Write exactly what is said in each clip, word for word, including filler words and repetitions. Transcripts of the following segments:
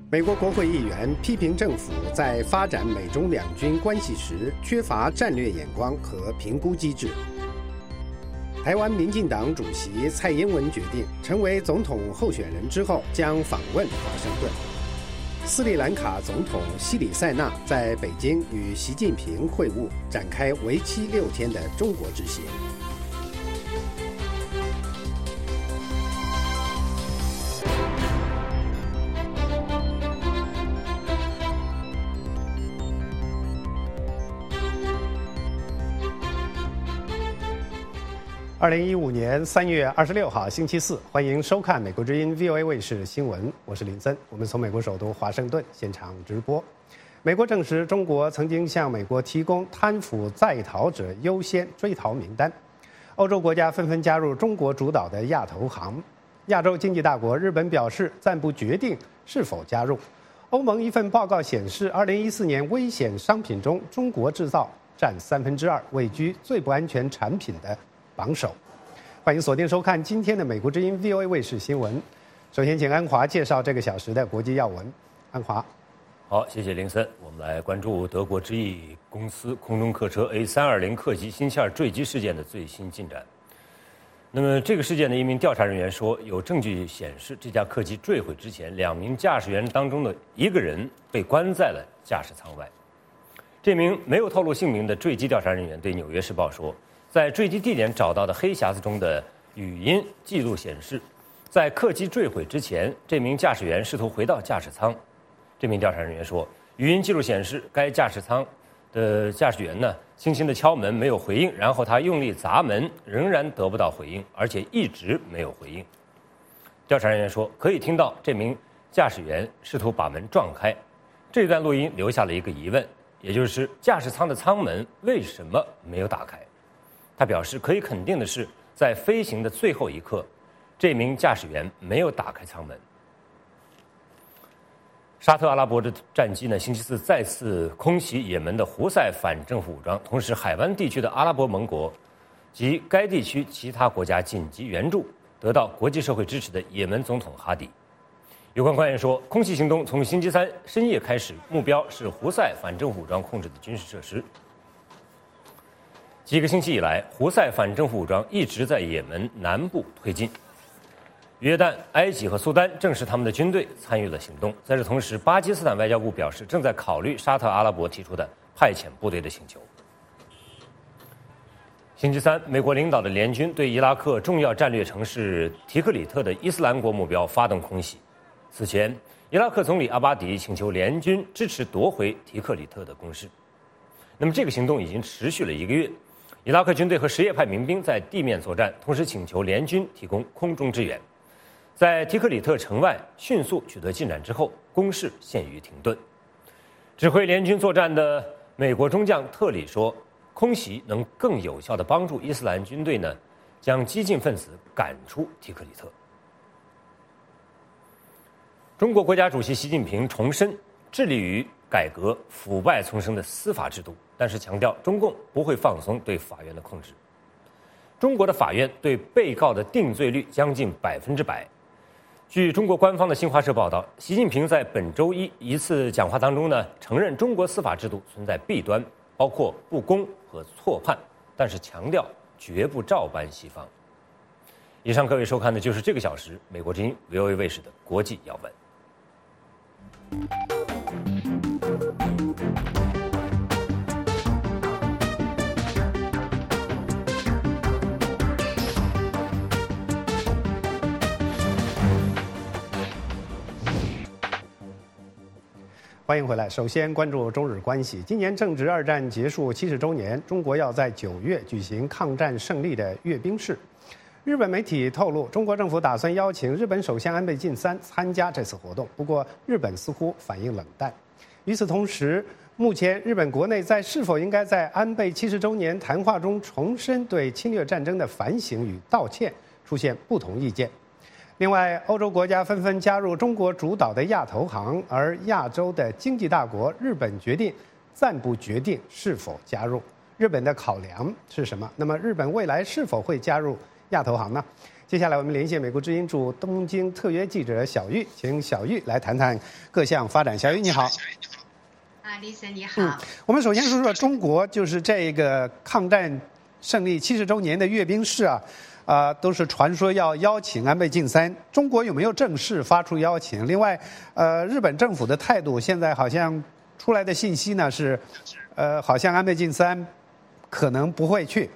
美国国会议员批评政府在发展美中两军关系时缺乏战略眼光和评估机制。台湾民进党主席蔡英文决定成为总统候选人之后，将访问华盛顿。斯里兰卡总统西里塞纳在北京与习近平会晤，展开为期六天的中国之行。二零一五年三月二十六号星期四，欢迎收看美国之音 V O A 卫视新闻，我是林森。我们从美国首都华盛顿现场直播。美国证实，中国曾经向美国提供贪腐在逃者优先追逃名单。欧洲国家纷纷加入中国主导的亚投行。亚洲经济大国日本表示暂不决定是否加入。欧盟一份报告显示，二零一四年危险商品中，中国制造占三分之二，位居最不安全产品的榜首。欢迎锁定收看今天的美国之音 V O A 卫视新闻。首先，请安华介绍这个小时的国际要闻。安华， 好，谢谢林森。我们来关注德国之翼公司空中客车 A 三二零 客机芯片坠机事件的最新进展。那么，这个事件的一名调查人员说，有证据显示，这架客机坠毁之前，两名驾驶员当中的一个人被关在了驾驶舱外。这名没有透露姓名的坠机调查人员对《纽约时报》说，在坠机地点找到的黑匣子中的语音记录显示，在客机坠毁之前，这名驾驶员试图回到驾驶舱。这名调查人员说，语音记录显示，该驾驶舱的驾驶员呢，轻轻地敲门，没有回应，然后他用力砸门，仍然得不到回应，而且一直没有回应。调查人员说，可以听到这名驾驶员试图把门撞开。这段录音留下了一个疑问，也就是驾驶舱的舱门为什么没有打开？他表示，可以肯定的是，在飞行的最后一刻，这名驾驶员没有打开舱门。沙特阿拉伯的战机呢，星期四再次空袭也门的胡塞反政府武装，同时海湾地区的阿拉伯盟国及该地区其他国家紧急援助得到国际社会支持的也门总统哈迪。有关官员说，空袭行动从星期三深夜开始，目标是胡塞反政府武装控制的军事设施。几个星期以来，胡塞反政府武装一直在也门南部推进。约旦、埃及和苏丹证实他们的军队参与了行动。在这同时，巴基斯坦外交部表示正在考虑沙特阿拉伯提出的派遣部队的请求。星期三，美国领导的联军对伊拉克重要战略城市提克里特的伊斯兰国目标发动空袭。此前，伊拉克总理阿巴迪请求联军支持夺回提克里特的攻势。那么，这个行动已经持续了一个月。伊拉克军队和什叶派民兵在地面作战，同时请求联军提供空中支援。在提克里特城外迅速取得进展之后，攻势陷于停顿。指挥联军作战的美国中将特里说，空袭能更有效地帮助伊斯兰军队呢，将激进分子赶出提克里特。中国国家主席习近平重申致力于改革腐败丛生的司法制度，但是强调中共不会放松对法院的控制。中国的法院对被告的定罪率将近百分之百。据中国官方的新华社报道，习近平在本周一一次讲话当中呢，承认中国司法制度存在弊端，包括不公和错判，但是强调绝不照搬西方。以上各位收看的就是这个小时美国之音 V O A 卫视的国际要闻。 欢迎回来。首先关注中日关系。今年正值二战结束七十周年，中国要在九月举行抗战胜利的阅兵式。日本媒体透露，中国政府打算邀请日本首相安倍晋三参加这次活动，不过日本似乎反应冷淡。与此同时，目前日本国内在是否应该在安倍七十周年谈话中重申对侵略战争的反省与道歉，出现不同意见。另外，欧洲国家纷纷加入中国主导的亚投行，而亚洲的经济大国日本决定暂不决定是否加入。日本的考量是什么？那么日本未来是否会加入亚投行呢？ 接下来我们连线美国之音驻东京特约记者小玉，请小玉来谈谈各项发展。小玉你好。 啊，李森你好。 嗯，我们首先说说中国，就是这个抗战胜利七十周年的阅兵式啊，啊、呃，都是传说要邀请安倍晋三，中国有没有正式发出邀请？另外，呃，日本政府的态度现在好像出来的信息呢是，呃，好像安倍晋三可能不会去。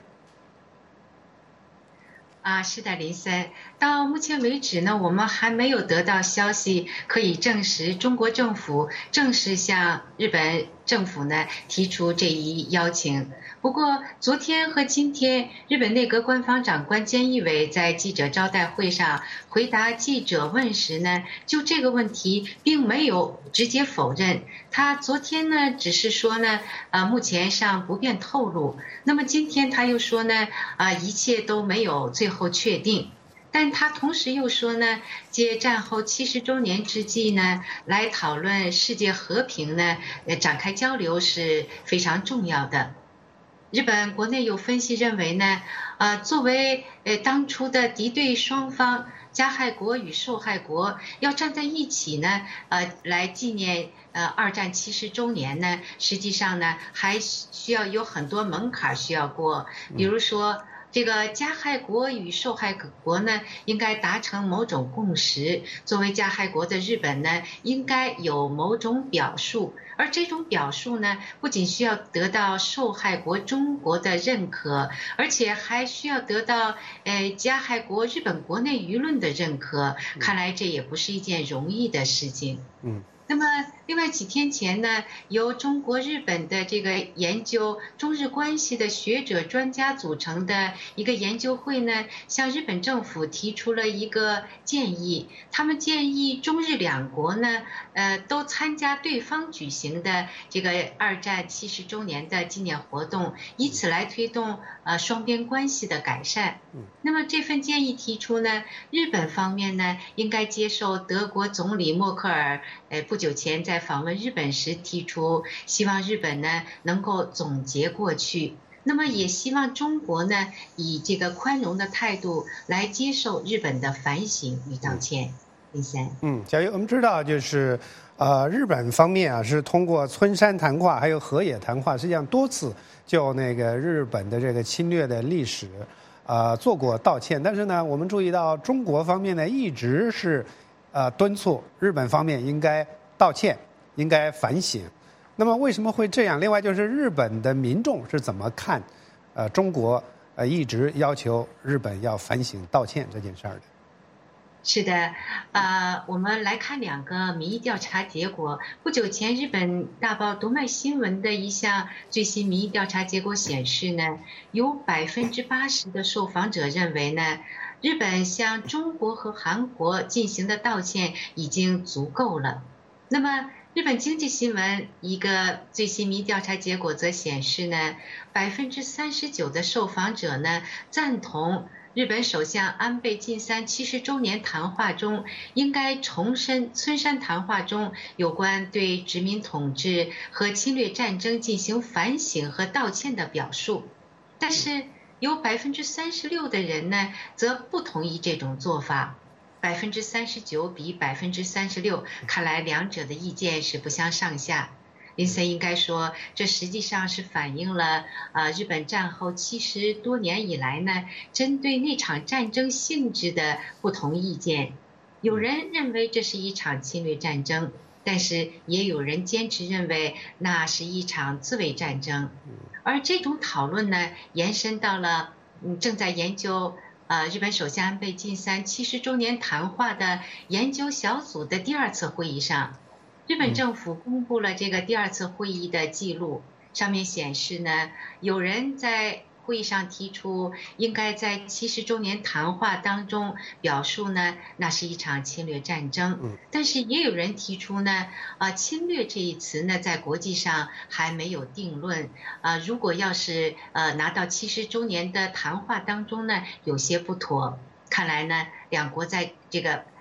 啊，是的，林森。到目前为止呢，我们还没有得到消息可以证实中国政府正式向日本政府呢提出这一邀请。不过，昨天和今天，日本内阁官方长官菅义伟在记者招待会上回答记者问时呢，就这个问题并没有直接否认。他昨天呢，只是说呢，呃，目前尚不便透露。那么今天他又说呢，啊、呃，一切都没有最后确定。但他同时又说呢，借战后七十周年之际呢，来讨论世界和平呢，呃，展开交流是非常重要的。日本国内有分析认为呢，呃，作为呃当初的敌对双方，加害国与受害国要站在一起呢，呃，来纪念呃二战七十周年呢，实际上呢还需要有很多门槛需要过，比如说。这个加害国与受害国呢，应该达成某种共识。作为加害国的日本呢，应该有某种表述，而这种表述呢，不仅需要得到受害国中国的认可，而且还需要得到呃加害国日本国内舆论的认可。看来这也不是一件容易的事情。嗯。那么，另外几天前呢，由中国、日本的这个研究中日关系的学者专家组成的一个研究会呢，向日本政府提出了一个建议。他们建议中日两国呢，呃，都参加对方举行的这个二战七十周年的纪念活动，以此来推动呃双边关系的改善。那么这份建议提出呢，日本方面呢，应该接受德国总理默克尔呃不久前在访问日本时提出，希望日本呢能够总结过去，那么也希望中国呢以这个宽容的态度来接受日本的反省与道歉。林森， 嗯，小玉，我们知道就是呃日本方面啊是通过村山谈话还有河野谈话，实际上多次就那个日本的这个侵略的历史呃做过道歉，但是呢，我们注意到中国方面呢一直是呃敦促日本方面应该道歉，应该反省。那么为什么会这样？另外就是日本的民众是怎么看呃中国呃一直要求日本要反省道歉这件事儿的？ 是的，呃，我们来看两个民意调查结果。不久前，日本大报读卖新闻的一项最新民意调查结果显示呢，有百分之八十的受访者认为呢，日本向中国和韩国进行的道歉已经足够了。那么，日本经济新闻一个最新民意调查结果则显示呢，百分之三十九的受访者呢赞同。日本首相安倍晋三七十周年谈话中，应该重申村山谈话中有关对殖民统治和侵略战争进行反省和道歉的表述。但是有百分之三十六的人呢，则不同意这种做法。百分之三十九比百分之三十六，看来两者的意见是不相上下。林森应该说，这实际上是反映了啊、呃，日本战后七十多年以来呢，针对那场战争性质的不同意见。有人认为这是一场侵略战争，但是也有人坚持认为那是一场自卫战争。而这种讨论呢，延伸到了嗯正在研究呃日本首相安倍晋三七十周年谈话的研究小组的第二次会议上。日本政府公布了这个第二次会议的记录，上面显示呢，有人在会议上提出，应该在七十周年谈话当中表述呢，那是一场侵略战争。但是也有人提出呢，啊，侵略这一词呢，在国际上还没有定论。啊，如果要是呃拿到七十周年的谈话当中呢，有些不妥。看来呢，两国在这个。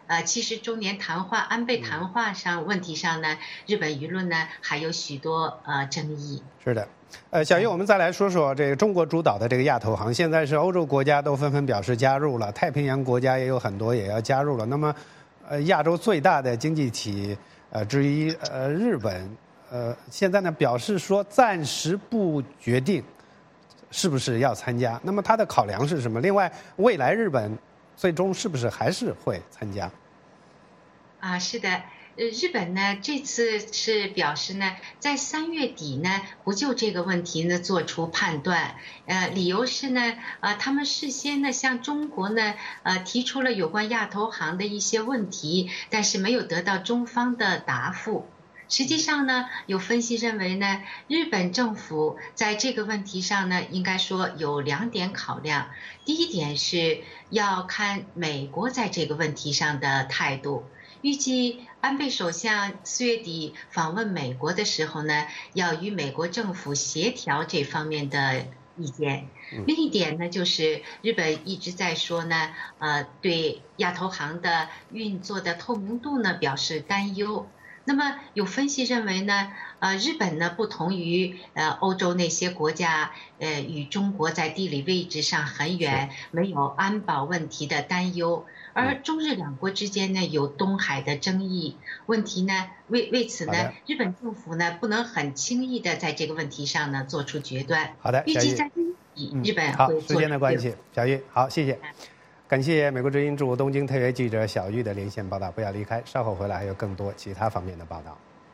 呃七十周年谈话安倍谈话上问题上呢，日本舆论呢还有许多呃争议。 是的。呃，小玉，我们再来说说这个中国主导的这个亚投行。现在是欧洲国家都纷纷表示加入了，太平洋国家也有很多也要加入了。那么，呃，亚洲最大的经济体呃之一，呃，日本，呃，现在呢表示说暂时不决定是不是要参加。那么它的考量是什么？另外，未来日本最终是不是还是会参加？ 啊，是的。呃，日本呢这次是表示呢，在三月底呢不就这个问题呢做出判断，呃，理由是呢，呃，他们事先呢向中国呢呃提出了有关亚投行的一些问题，但是没有得到中方的答复。实际上呢，有分析认为呢，日本政府在这个问题上呢，应该说有两点考量。第一点是要看美国在这个问题上的态度。预计安倍首相四月底访问美国的时候呢，要与美国政府协调这方面的意见。另一点呢，就是日本一直在说呢，呃，对亚投行的运作的透明度呢表示担忧。那么有分析认为呢，呃，日本呢不同于呃欧洲那些国家，呃，与中国在地理位置上很远，没有安保问题的担忧。而中日两国之间呢有东海的争议问题呢，为为此呢，日本政府呢不能很轻易的在这个问题上呢做出决断。 好的， 预计在日本好， 会时间的关系，小玉，好，谢谢，感谢美国之音驻东京特约记者小玉的连线报道。不要离开，稍后回来还有更多其他方面的报道。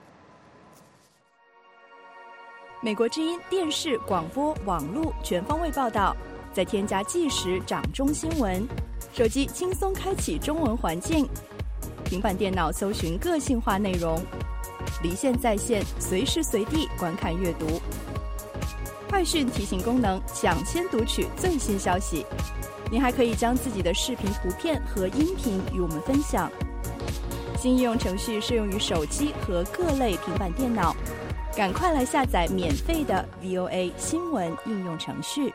美国之音电视、广播、网络全方位报道，再添加即时掌中新闻。手机轻松开启中文环境，平板电脑搜寻个性化内容，离线在线，随时随地观看阅读。快讯提醒功能，抢先读取最新消息。您还可以将自己的视频、图片和音频与我们分享。新应用程序适用于手机和各类平板电脑，赶快来下载免费的 V O A 新闻应用程序。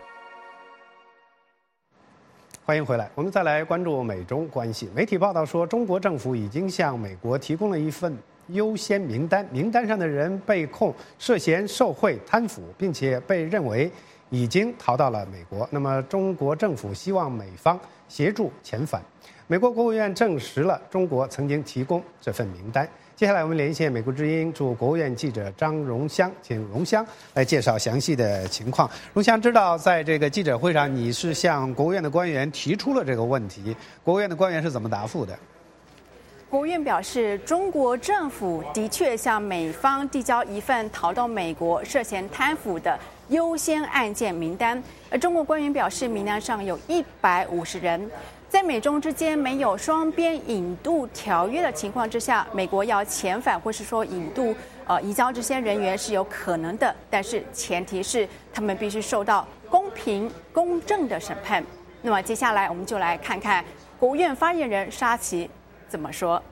欢迎回来，我们再来关注美中关系。媒体报道说，中国政府已经向美国提供了一份优先名单，名单上的人被控涉嫌受贿、贪腐，并且被认为已经逃到了美国。那么，中国政府希望美方协助遣返。美国国务院证实了中国曾经提供这份名单。接下来我们连线美国之音驻国务院记者张荣香，请荣香来介绍详细的情况。荣香知道，在这个记者会上，你是向国务院的官员提出了这个问题，国务院的官员是怎么答复的？ 国务院表示，中国政府的确向美方递交一份逃到美国涉嫌贪腐的优先案件名单。而中国官员表示，名单上有一百五十人。在美中之间没有双边引渡条约的情况之下，美国要遣返或是说引渡呃移交这些人员是有可能的，但是前提是他们必须受到公平公正的审判。那么接下来我们就来看看国务院发言人沙奇怎么说。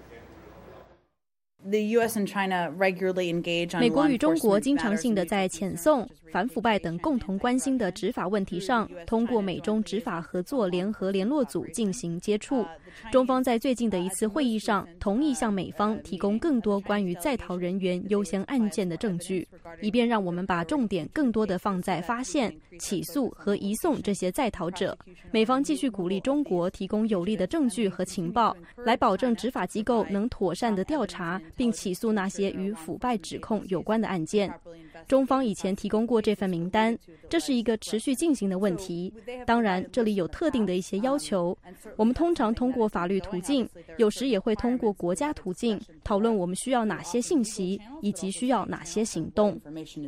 美国与中国经常性的在遣送、反腐败等共同关心的执法问题上，通过美中执法合作联合联络组进行接触。中方在最近的一次会议上，同意向美方提供更多关于在逃人员优先案件的证据，以便让我们把重点更多的放在发现、起诉和移送这些在逃者。美方继续鼓励中国提供有力的证据和情报，来保证执法机构能妥善的调查并起诉那些与腐败指控有关的案件。中方以前提供过这份名单，这是一个持续进行的问题。当然，这里有特定的一些要求。我们通常通过法律途径，有时也会通过国家途径，讨论我们需要哪些信息，以及需要哪些行动。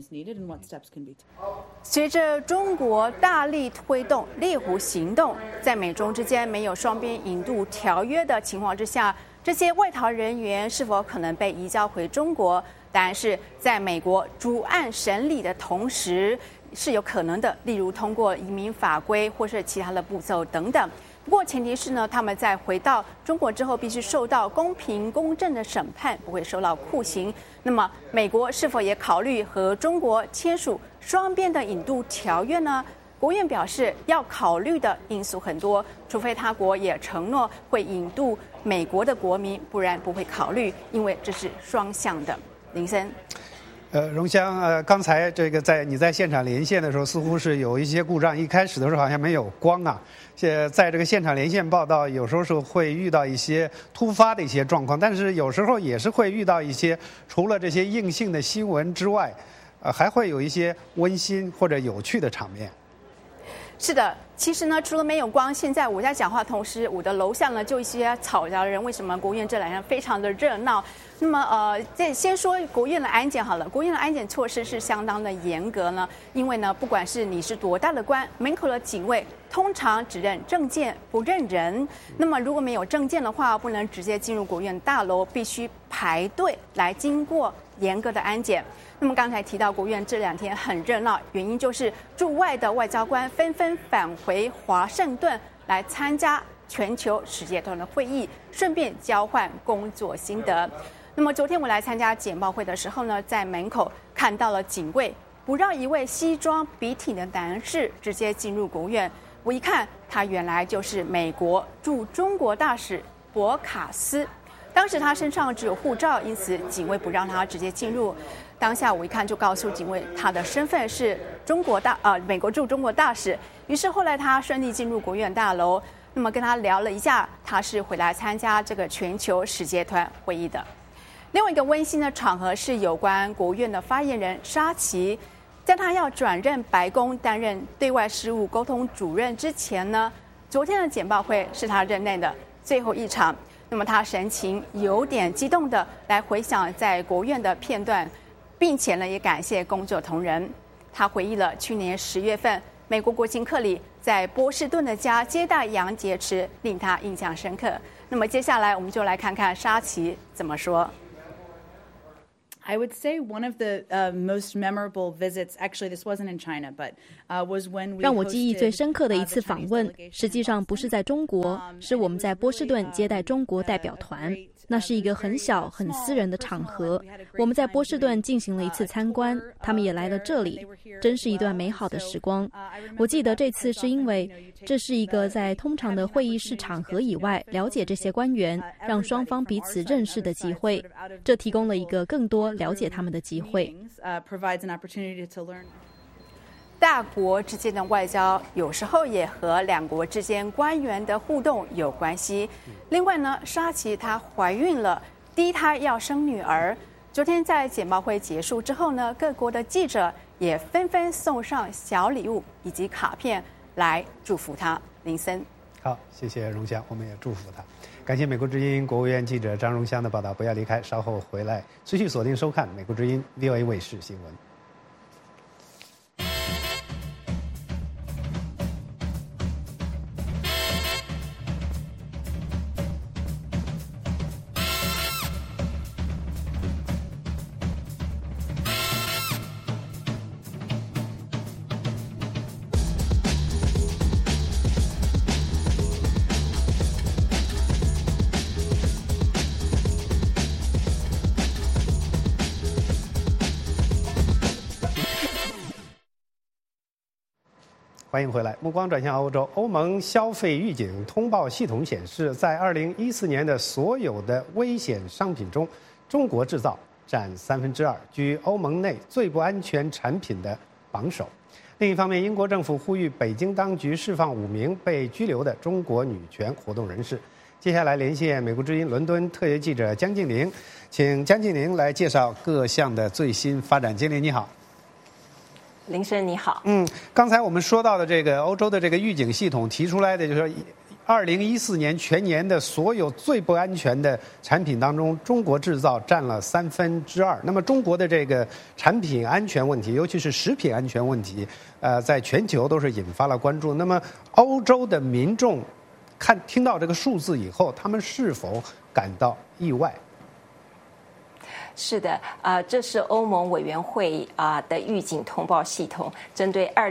随着中国大力推动猎狐行动，在美中之间没有双边引渡条约的情况之下，这些外逃人员是否可能被移交回中国？当然是在美国主案审理的同时是有可能的，例如通过移民法规或是其他的步骤等等。不过前提是呢，他们在回到中国之后必须受到公平公正的审判，不会受到酷刑。那么美国是否也考虑和中国签署双边的引渡条约呢？ 国务院表示要考虑的因素很多，除非他国也承诺会引渡美国的国民，不然不会考虑，因为这是双向的。林森。 呃，荣香，呃，刚才这个在你在现场连线的时候，似乎是有一些故障。一开始的时候好像没有光啊。现在这个现场连线报道，有时候是会遇到一些突发的一些状况，但是有时候也是会遇到一些除了这些硬性的新闻之外，呃，还会有一些温馨或者有趣的场面。 是的，其实呢，除了没有光，现在我在讲话同时，我的楼下呢就一些吵杂的人。为什么国务院这两天非常的热闹？那么呃，这先说国务院的安检好了，国务院的安检措施是相当的严格呢，因为呢，不管是你是多大的官，门口的警卫通常只认证件不认人。那么如果没有证件的话，不能直接进入国务院大楼，必须排队来经过严格的安检。那么刚才提到国务院这两天很热闹，原因就是驻外的外交官纷纷返回华盛顿来参加全球使节团的会议，顺便交换工作心得。那么昨天我来参加简报会的时候呢，在门口看到了警卫不让一位西装笔挺的男士直接进入国务院。我一看，他原来就是美国驻中国大使博卡斯。当时他身上只有护照，因此警卫不让他直接进入。当下我一看就告诉警卫，他的身份是中国大呃美国驻中国大使。于是后来他顺利进入国务院大楼。那么跟他聊了一下，他是回来参加这个全球使节团会议的。另外一个温馨的场合是有关国务院的发言人沙奇，在他要转任白宫担任对外事务沟通主任之前呢，昨天的简报会是他任内的最后一场。那么他神情有点激动的来回想在国务院的片段，并且呢也感谢工作同仁。他回忆了去年十月份美国国情克里在波士顿的家接待杨洁篪，令他印象深刻。那么接下来我们就来看看沙奇怎么说。 I would say one of the uh, most memorable visits, actually this wasn't in China, but uh, was when we 让我记忆最深刻的一次访问，实际上不是在中国，是我们在波士顿接待中国代表团。那是一个很小很私人的场合，我们在波士顿进行了一次参观，他们也来了这里，真是一段美好的时光。我记得这次是因为这是一个在通常的会议室场合以外了解这些官员，让双方彼此认识的机会，这提供了一个更多了解他们的机会。 大国之间的外交有时候也和两国之间官员的互动有关系。另外呢，沙奇她怀孕了，第一胎要生女儿。昨天在简报会结束之后呢，各国的记者也纷纷送上小礼物以及卡片来祝福她。林森， 好，谢谢荣香，我们也祝福她。感谢美国之音国务院记者张荣香的报道，不要离开，稍后回来继续锁定收看美国之音 V O A 卫视新闻。欢迎回来，目光转向欧洲。欧盟消费预警通报系统显示，在二零一四年的所有的危险商品中，中国制造占三分之二，居欧盟内最不安全产品的榜首。另一方面，英国政府呼吁北京当局释放五名被拘留的中国女权活动人士。接下来连线美国之音伦敦特约记者江静玲，请江静玲来介绍各项的最新发展。经理你好。 林生你好， 嗯，刚才我们说到的这个欧洲的这个预警系统提出来的，就是说，二零一四年全年的所有最不安全的产品当中，中国制造占了三分之二。那么，中国的这个产品安全问题，尤其是食品安全问题，呃，在全球都是引发了关注。那么，欧洲的民众看听到这个数字以后，他们是否感到意外？ 是的，啊、呃，这是欧盟委员会啊、呃、的预警通报系统，针对二零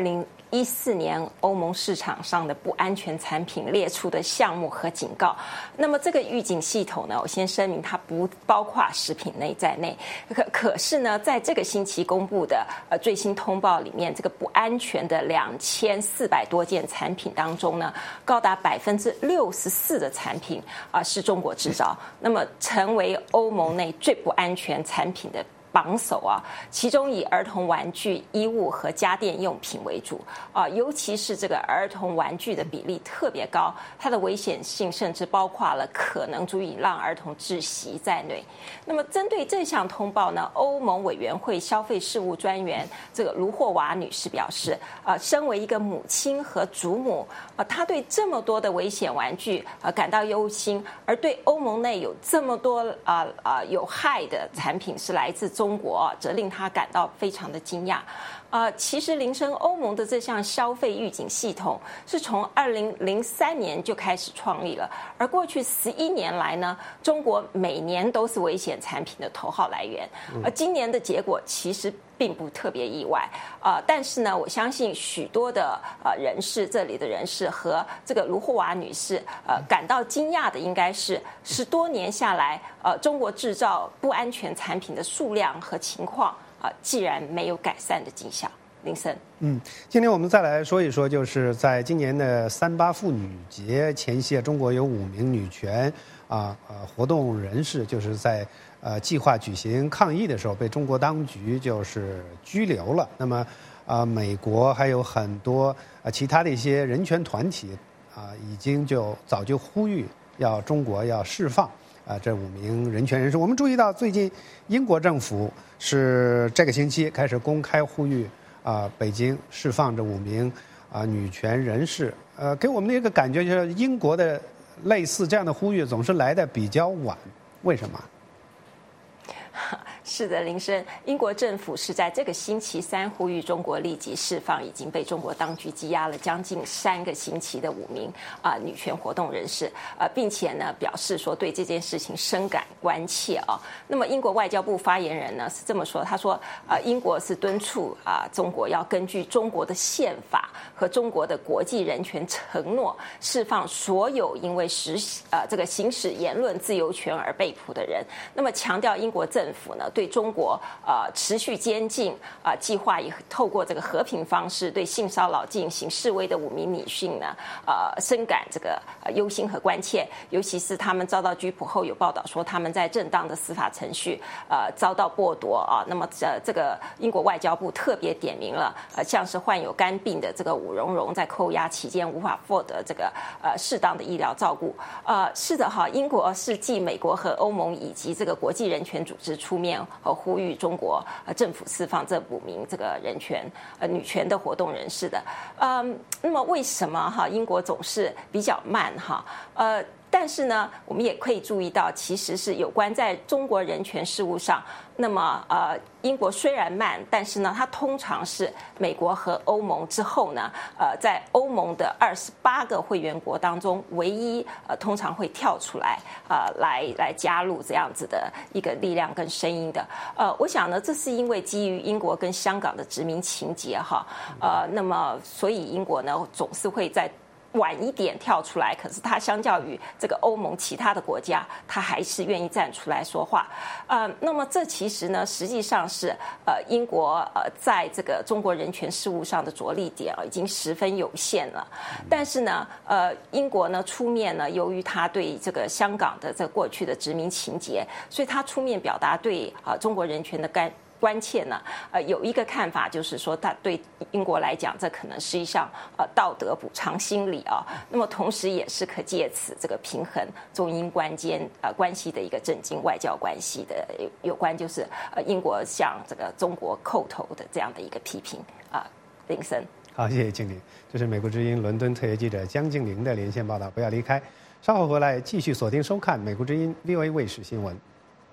一四年欧盟市场上的不安全产品列出的项目和警告。那么这个预警系统呢，我先声明它不包括食品类在内。可可是呢，在这个星期公布的呃最新通报里面，这个不安全的两千四百多件产品当中呢，高达百分之六十四的产品啊、呃、是中国制造，那么成为欧盟内最不安全产品的榜首啊，其中以儿童玩具、衣物和家电用品为主啊，尤其是这个儿童玩具的比例特别高，它的危险性甚至包括了可能足以让儿童窒息在内。那么，针对这项通报呢，欧盟委员会消费事务专员这个卢霍娃女士表示，啊，身为一个母亲和祖母，啊，她对这么多的危险玩具啊感到忧心，而对欧盟内有这么多啊啊有害的产品是来自中国，则令他感到非常的惊讶。啊、呃，其实林森欧盟的这项消费预警系统是从二零零三年就开始创立了，而过去十一年来呢，中国每年都是危险产品的头号来源。而今年的结果其实并不特别意外，呃，但是呢，我相信许多的呃人士，这里的人士和这个卢霍娃女士，呃，感到惊讶的应该是十多年下来，呃，中国制造不安全产品的数量和情况。啊，既然没有改善的迹象，林森。 嗯，今天我们再来说一说，就是在今年的三八妇女节前夕，中国有五名女权啊呃活动人士，就是在呃计划举行抗议的时候，被中国当局就是拘留了。那么啊、呃，美国还有很多啊、呃、其他的一些人权团体啊、呃，已经就早就呼吁要中国要释放。啊，这五名人权人士，我们注意到最近英国政府是这个星期开始公开呼吁啊，北京释放这五名啊女权人士。呃，给我们的一个感觉就是英国的类似这样的呼吁总是来的比较晚，为什么？ 是的，林森，英国政府是在这个星期三呼吁中国立即释放已经被中国当局羁押了将近三个星期的五名啊、呃、女权活动人士，呃，并且呢表示说对这件事情深感关切啊。那么英国外交部发言人呢是这么说，他说，呃，英国是敦促啊、呃、中国要根据中国的宪法和中国的国际人权承诺，释放所有因为实呃这个行使言论自由权而被捕的人。那么强调英国政府呢对中国呃持续监禁啊、呃，计划以透过这个和平方式对性骚扰进行示威的五名女性呢，呃，深感这个呃忧心和关切。尤其是他们遭到拘捕后，有报道说他们在正当的司法程序呃遭到剥夺啊。那么呃，这个英国外交部特别点名了，呃，像是患有肝病的这个武荣荣在扣押期间无法获得这个呃适当的医疗照顾。呃，是的哈，英国是继美国和欧盟以及这个国际人权组织出面和呼吁中国呃政府释放这五名这个人权呃女权的活动人士的。嗯，那么为什么哈英国总是比较慢哈？呃。但是呢，我们也可以注意到，其实是有关在中国人权事务上，那么呃，英国虽然慢，但是呢，它通常是美国和欧盟之后呢，呃，在欧盟的二十八个会员国当中，唯一呃通常会跳出来呃来来加入这样子的一个力量跟声音的。呃，我想呢，这是因为基于英国跟香港的殖民情节哈，呃，那么所以英国呢总是会在晚一点跳出来，可是它相较于这个欧盟其他的国家，它还是愿意站出来说话。呃，那么这其实呢，实际上是呃英国呃在这个中国人权事务上的着力点啊，已经十分有限了。但是呢，呃，英国呢出面呢，由于他对这个香港的这过去的殖民情节，所以他出面表达对啊、呃、中国人权的干。关切呢，呃，有一个看法就是说，它对英国来讲，这可能是一项呃道德补偿心理啊。那么同时也是可借此这个平衡中英关间呃关系的一个政经外交关系的有有关，就是呃英国向这个中国叩头的这样的一个批评啊。林森， 好，谢谢经理。这是美国之音伦敦特约记者江静玲的连线报道。不要离开，稍后回来继续锁定收看美国之音 V O A 卫视新闻。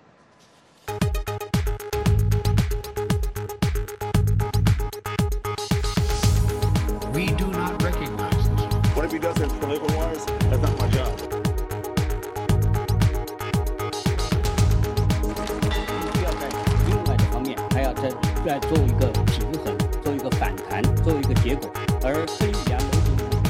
We do not recognize this. What if he doesn't political wise? That's not my job. 要在另外的方面，还要再再做一个平衡，做一个反弹，做一个结果。 而虽然美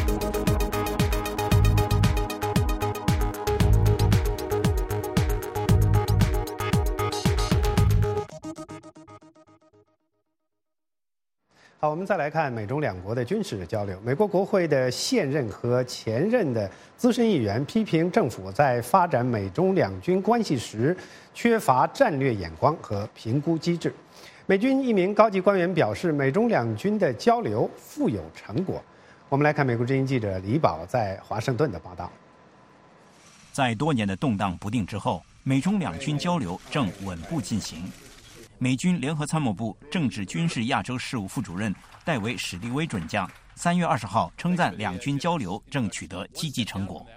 好，我们再来看美中两国的军事交流。美国国会的现任和前任的资深议员批评政府在发展美中两军关系时缺乏战略眼光和评估机制。美军一名高级官员表示，美中两军的交流富有成果。我们来看美国之音记者李宝在华盛顿的报道。 在多年的动荡不定之后，美中两军交流正稳步进行。美军联合参谋部政治军事亚洲事务副主任戴维·史蒂威准将三月二十号称赞两军交流正取得积极成果。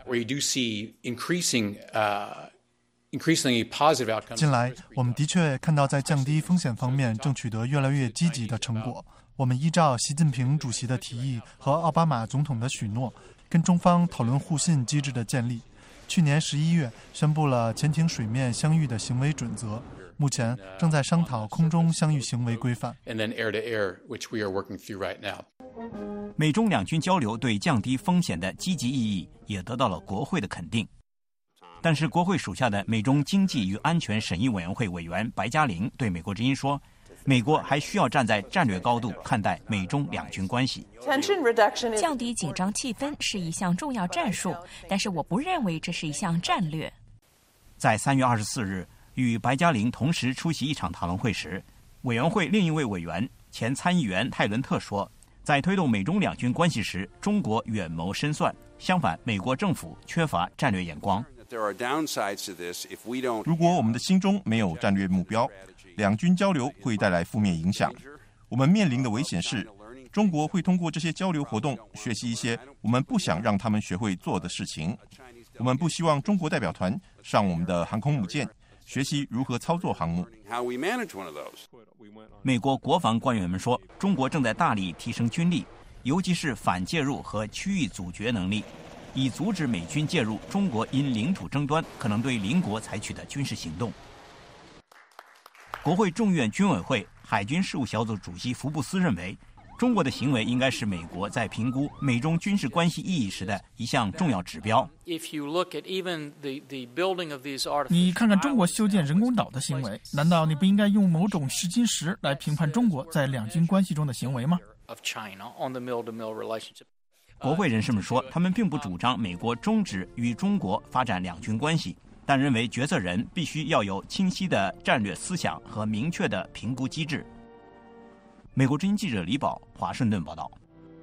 近来，我们的确看到在降低风险方面正取得越来越积极的成果。我们依照习近平主席的提议和奥巴马总统的许诺，跟中方讨论互信机制的建立。去年十一月宣布了潜艇水面相遇的行为准则。目前正在商讨空中相遇行为规范。 美中两军交流对降低风险的积极意义也得到了国会的肯定。但是，国会属下的美中经济与安全审议委员会委员白嘉玲对美国之音说，美国还需要站在战略高度看待美中两军关系。 降低紧张气氛是一项重要战术，但是我不认为这是一项战略。 在三月二十四日。与白嘉玲同时出席一场讨论会时，委员会另一位委员前参议员泰伦特说，在推动美中两军关系时，中国远谋深算，相反，美国政府缺乏战略眼光。 如果我们的心中没有战略目标，两军交流会带来负面影响。我们面临的危险是，中国会通过这些交流活动学习一些我们不想让他们学会做的事情。我们不希望中国代表团上我们的航空母舰，学习如何操作航母。 美国国防官员们说，中国正在大力提升军力，尤其是反介入和区域阻绝能力，以阻止美军介入中国因领土争端可能对邻国采取的军事行动。国会众院军委会海军事务小组主席福布斯认为，中国的行为应该是美国在评估美中军事关系意义时的一项重要指标。 你看看中国修建人工岛的行为，难道你不应该用某种试金石来评判中国在两军关系中的行为吗？ 国会人士们说，他们并不主张美国终止与中国发展两军关系，但认为决策人必须要有清晰的战略思想和明确的评估机制。美国之音记者李宝，华盛顿报道。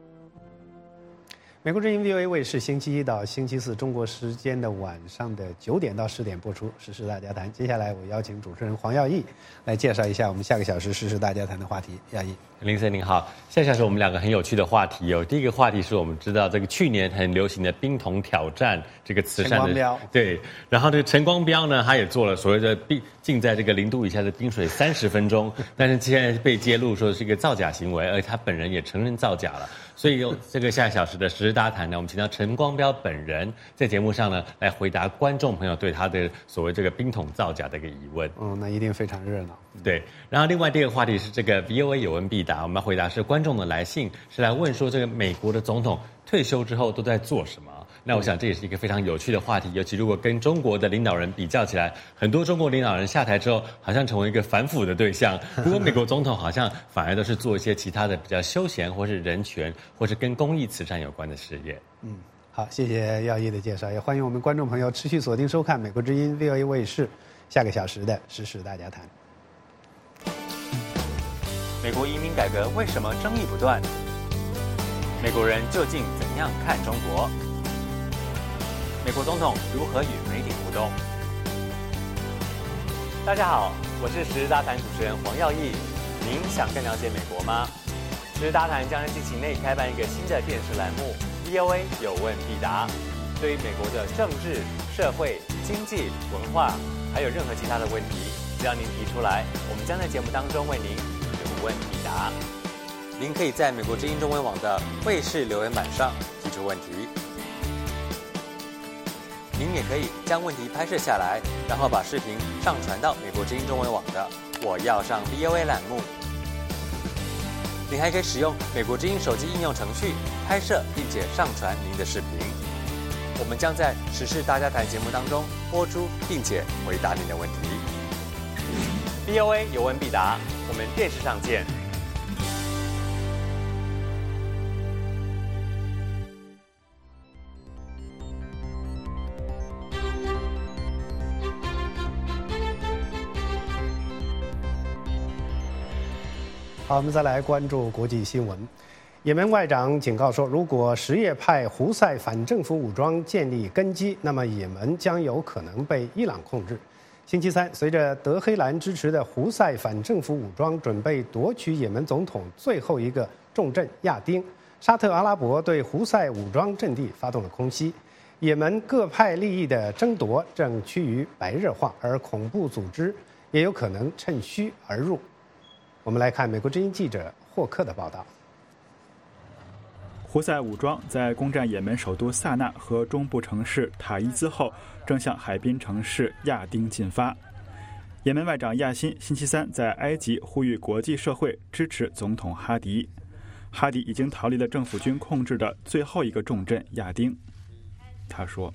美国之音 V O A 卫视星期一到星期四中国时间的晚上的九点到十点播出《时事大家谈》。接下来我邀请主持人黄耀义来介绍一下我们下个小时《时事大家谈》的话题。耀义， 林森您好，下个小时我们两个很有趣的话题哦。第一个话题是我们知道这个去年很流行的冰桶挑战这个慈善的， 陈光标对，然后这个陈光标呢，他也做了所谓的冰浸在这个零度以下的冰水三十分钟，但是现在被揭露说是一个造假行为，而且他本人也承认造假了。所以有这个下个小时的时事大谈呢，我们请到陈光标本人在节目上呢来回答观众朋友对他的所谓这个冰桶造假的一个疑问。 嗯，那一定非常热闹。 对，然后另外第二个话题是这个 V O A 有问必答，我们要回答是观众的来信，是来问说这个美国的总统退休之后都在做什么。那我想这也是一个非常有趣的话题，尤其如果跟中国的领导人比较起来，很多中国领导人下台之后好像成为一个反腐的对象，不过美国总统好像反而都是做一些其他的比较休闲或是人权或是跟公益慈善有关的事业。 嗯，好，谢谢耀义的介绍，也欢迎我们观众朋友持续锁定收看美国之音 V O A 卫视下个小时的时事大家谈。 美国移民改革为什么争议不断？美国人究竟怎样看中国？美国总统如何与媒体互动？大家好，我是时事大谈主持人黄耀义。您想更了解美国吗？时事大谈将在近期内开办一个新的电视栏目 V O A 有问必答。对于美国的政治、社会、经济、文化，还有任何其他的问题，只要您提出来，我们将在节目当中为您有问必答。您可以在美国之音中文网的卫视留言板上提出问题。您也可以将问题拍摄下来，然后把视频上传到美国之音中文网的我要上 V O A 栏目。 您还可以使用美国之音手机应用程序拍摄并且上传您的视频。我们将在时事大家谈节目当中播出，并且回答您的问题。V O A 有问必答，我们电视上见。 好，我们再来关注国际新闻。也门外长警告说，如果什叶派胡塞反政府武装建立根基，那么也门将有可能被伊朗控制。星期三，随着德黑兰支持的胡塞反政府武装准备夺取也门总统最后一个重镇亚丁，沙特阿拉伯对胡塞武装阵地发动了空袭。也门各派利益的争夺正趋于白热化，而恐怖组织也有可能趁虚而入。我们来看美国之音记者霍克的报道。 胡塞武装在攻占也门首都萨那和中部城市塔伊兹后，正向海滨城市亚丁进发。也门外长亚辛星期三在埃及呼吁国际社会支持总统哈迪。哈迪已经逃离了政府军控制的最后一个重镇亚丁。他说，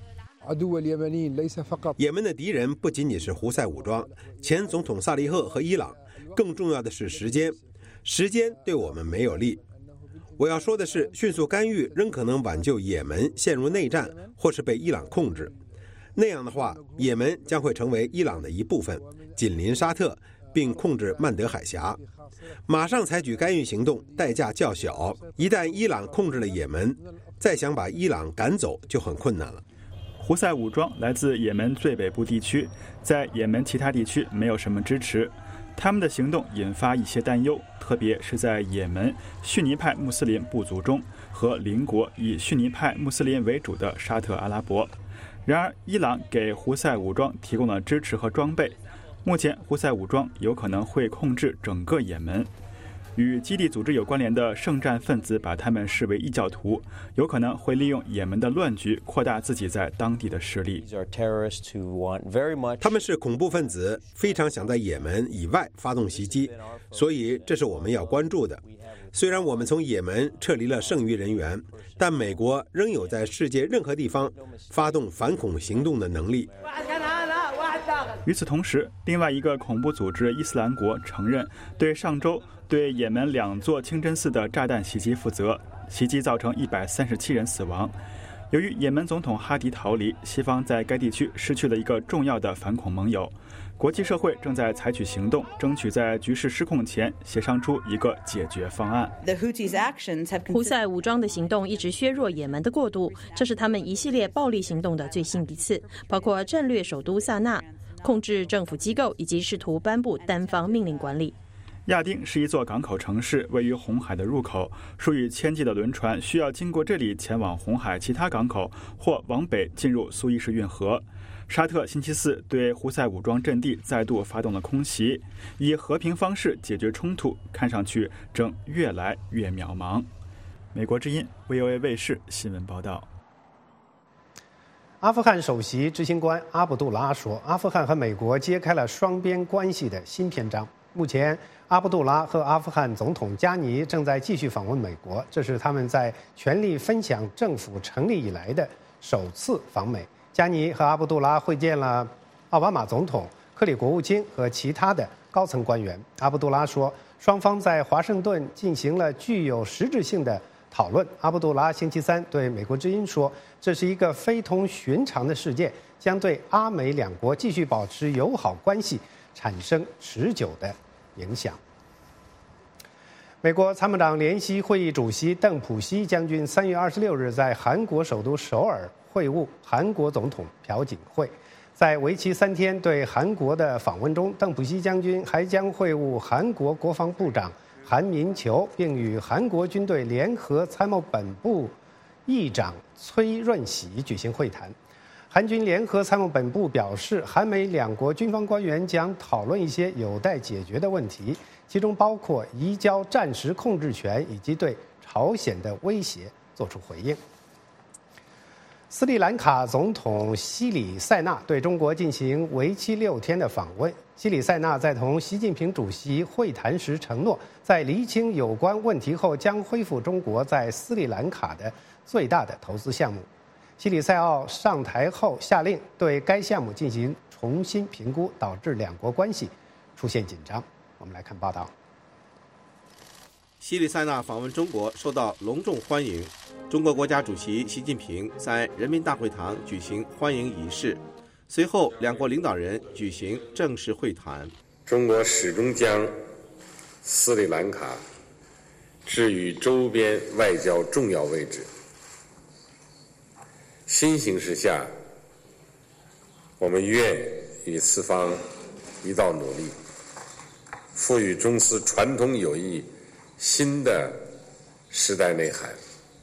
也门的敌人不仅仅是胡塞武装、前总统萨利赫和伊朗，更重要的是时间。时间对我们没有利。我要说的是，迅速干预仍可能挽救也门陷入内战，或是被伊朗控制。那样的话，也门将会成为伊朗的一部分，紧邻沙特，并控制曼德海峡。马上采取干预行动，代价较小。一旦伊朗控制了也门，再想把伊朗赶走就很困难了。 胡塞武装来自也门最北部地区，在也门其他地区没有什么支持。他们的行动引发一些担忧，特别是在也门逊尼派穆斯林部族中和邻国以逊尼派穆斯林为主的沙特阿拉伯。然而，伊朗给胡塞武装提供了支持和装备。目前，胡塞武装有可能会控制整个也门。与基地组织有关联的圣战分子把他们视为异教徒，有可能会利用也门的乱局扩大自己在当地的势力。 他们是恐怖分子，非常想在也门以外发动袭击，所以这是我们要关注的。虽然我们从也门撤离了剩余人员，但美国仍有在世界任何地方发动反恐行动的能力。 与此同时，另外一个恐怖组织伊斯兰国承认对上周对也门两座清真寺的炸弹袭击负责，袭击造成一百三十七人死亡。由于也门总统哈迪逃离，西方在该地区失去了一个重要的反恐盟友。国际社会正在采取行动，争取在局势失控前协商出一个解决方案。 胡塞武装的行动一直削弱也门的过渡，这是他们一系列暴力行动的最新一次，包括战略首都萨那、控制政府机构以及试图颁布单方命令管理。 亚丁是一座港口城市，位于红海的入口，数以千计的轮船需要经过这里前往红海其他港口，或往北进入苏伊士运河。沙特星期四对胡塞武装阵地再度发动了空袭，以和平方式解决冲突，看上去正越来越渺茫。美国之音 V O A 卫视新闻报道。 阿富汗首席执行官阿卜杜拉说，阿富汗和美国揭开了双边关系的新篇章。目前，阿卜杜拉和阿富汗总统加尼正在继续访问美国，这是他们在权力分享政府成立以来的首次访美。加尼和阿卜杜拉会见了奥巴马总统、克里国务卿和其他的高层官员。阿卜杜拉说，双方在华盛顿进行了具有实质性的讨论。阿卜杜拉星期三对美国之音说，这是一个非同寻常的事件，将对阿美两国继续保持友好关系产生持久的影响。美国参谋长联席会议主席邓普西将军三月二十六日在韩国首都首尔会晤韩国总统朴槿惠。在为期三天对韩国的访问中，邓普西将军还将会晤韩国国防部长韩民求，并与韩国军队联合参谋本部议长崔润喜举行会谈。韩军联合参谋本部表示，韩美两国军方官员将讨论一些有待解决的问题，其中包括移交战时控制权以及对朝鲜的威胁作出回应。 斯里兰卡总统西里塞纳对中国进行为期六天的访问。西里塞纳在同习近平主席会谈时承诺，在厘清有关问题后，将恢复中国在斯里兰卡的最大的投资项目。西里塞奥上台后下令对该项目进行重新评估，导致两国关系出现紧张。我们来看报道。 西里塞纳访问中国受到隆重欢迎，中国国家主席习近平在人民大会堂举行欢迎仪式，随后两国领导人举行正式会谈。 中国始终将斯里兰卡置于周边外交重要位置。新形势下，我们愿与四方一道努力，赋予中斯传统友谊新的时代内涵，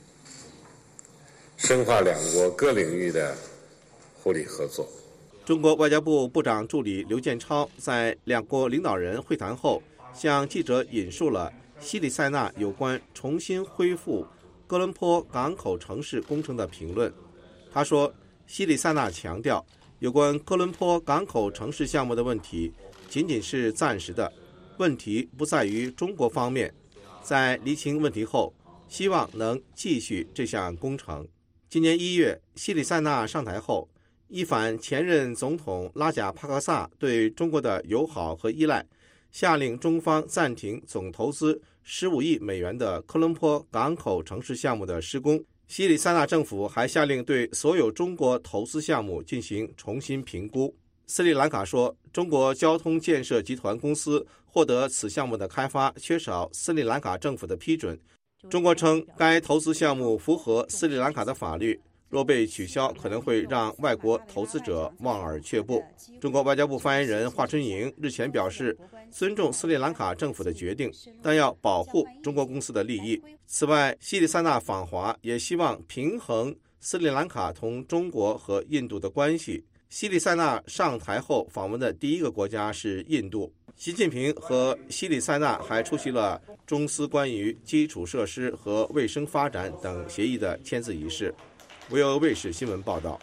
深化两国各领域的互利合作。 中国外交部部长助理刘建超在两国领导人会谈后，向记者引述了西里塞纳有关重新恢复哥伦坡港口城市工程的评论。他说，西里塞纳强调，有关哥伦坡港口城市项目的问题仅仅是暂时的，问题不在于中国方面。在厘清问题后，希望能继续这项工程。今年一月，西里塞纳上台后，一反前任总统拉贾帕克萨对中国的友好和依赖，下令中方暂停总投资十五亿美元的科伦坡港口城市项目的施工。西里塞纳政府还下令对所有中国投资项目进行重新评估。斯里兰卡说，中国交通建设集团公司获得此项目的开发缺少斯里兰卡政府的批准。中国称该投资项目符合斯里兰卡的法律，若被取消可能会让外国投资者望而却步。中国外交部发言人华春莹日前表示，尊重斯里兰卡政府的决定，但要保护中国公司的利益。此外，西里塞纳访华也希望平衡斯里兰卡同中国和印度的关系。西里塞纳上台后访问的第一个国家是印度。习近平和西里塞纳还出席了中斯关于基础设施和卫生发展等协议的签字仪式。维欧卫视新闻报道。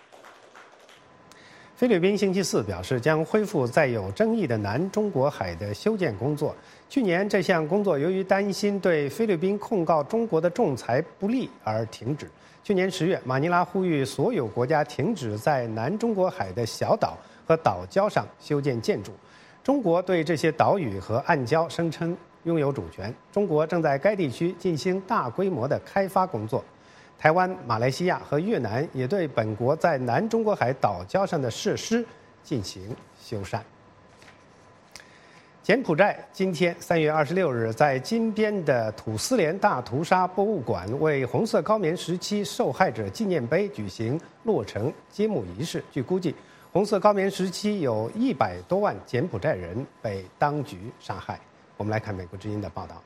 菲律宾星期四表示将恢复在有争议的南中国海的修建工作。去年这项工作由于担心对菲律宾控告中国的仲裁不利而停止。去年十月，马尼拉呼吁所有国家停止在南中国海的小岛和岛礁上修建建筑。中国对这些岛屿和暗礁声称拥有主权。中国正在该地区进行大规模的开发工作。台湾、马来西亚和越南也对本国在南中国海岛礁上的设施进行修缮。柬埔寨今天三月二十六日在金边的土司连大屠杀博物馆为红色高棉时期受害者纪念碑举行落成揭幕仪式。据估计，红色高棉时期有一百多万柬埔寨人被当局杀害。我们来看美国之音的报道。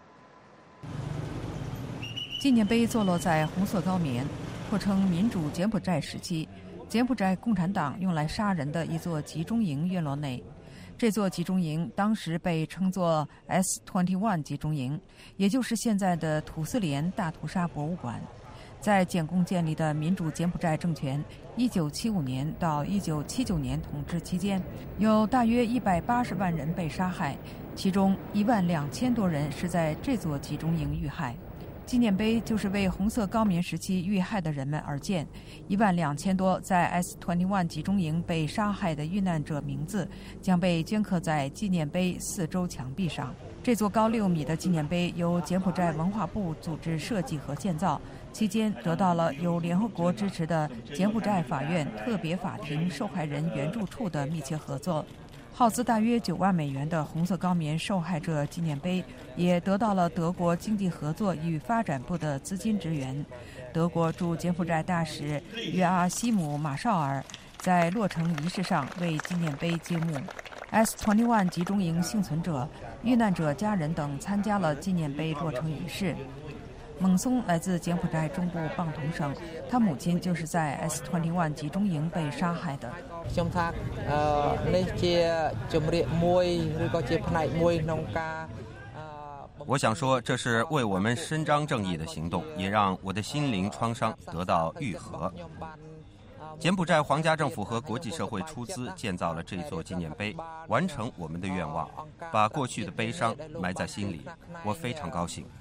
纪念碑坐落在红色高棉，或称民主柬埔寨时期柬埔寨共产党用来杀人的一座集中营院落内。这座集中营当时被称作 S 二十一 集中营，也就是现在的土司连大屠杀博物馆。在柬共建立的民主柬埔寨政权一九七五年到一九七九年统治期间，有大约一百八十万人被杀害，其中一万两千多人是在这座集中营遇害。纪念碑就是为红色高棉时期遇害的人们而建，一万两千多在 S 二十一 集中营被杀害的遇难者名字将被镌刻在纪念碑四周墙壁上。这座高六米的纪念碑由柬埔寨文化部组织设计和建造，期间得到了由联合国支持的柬埔寨法院特别法庭受害人援助处的密切合作。耗资大约九万美元的红色高棉受害者纪念碑也得到了德国经济合作与发展部的资金支援。德国驻柬埔寨大使约阿西姆·马绍尔在落成仪式上为纪念碑揭幕。S 二十一 集中营幸存者、遇难者家人等参加了纪念碑落成仪式。蒙松来自柬埔寨中部棒同省，他母亲就是在 S 二十一 集中营被杀害的。 ខ្ញុំថានេះជាជំរាកមួយឬក៏ជាផ្នែកមួយក្នុងការ我想说，这是为我们伸张正义的行动，也让我的心灵创伤得到愈合。柬埔寨皇家政府和国际社会出资建造了这座纪念碑，完成我们的愿望，把过去的悲伤埋在心里。我非常高兴。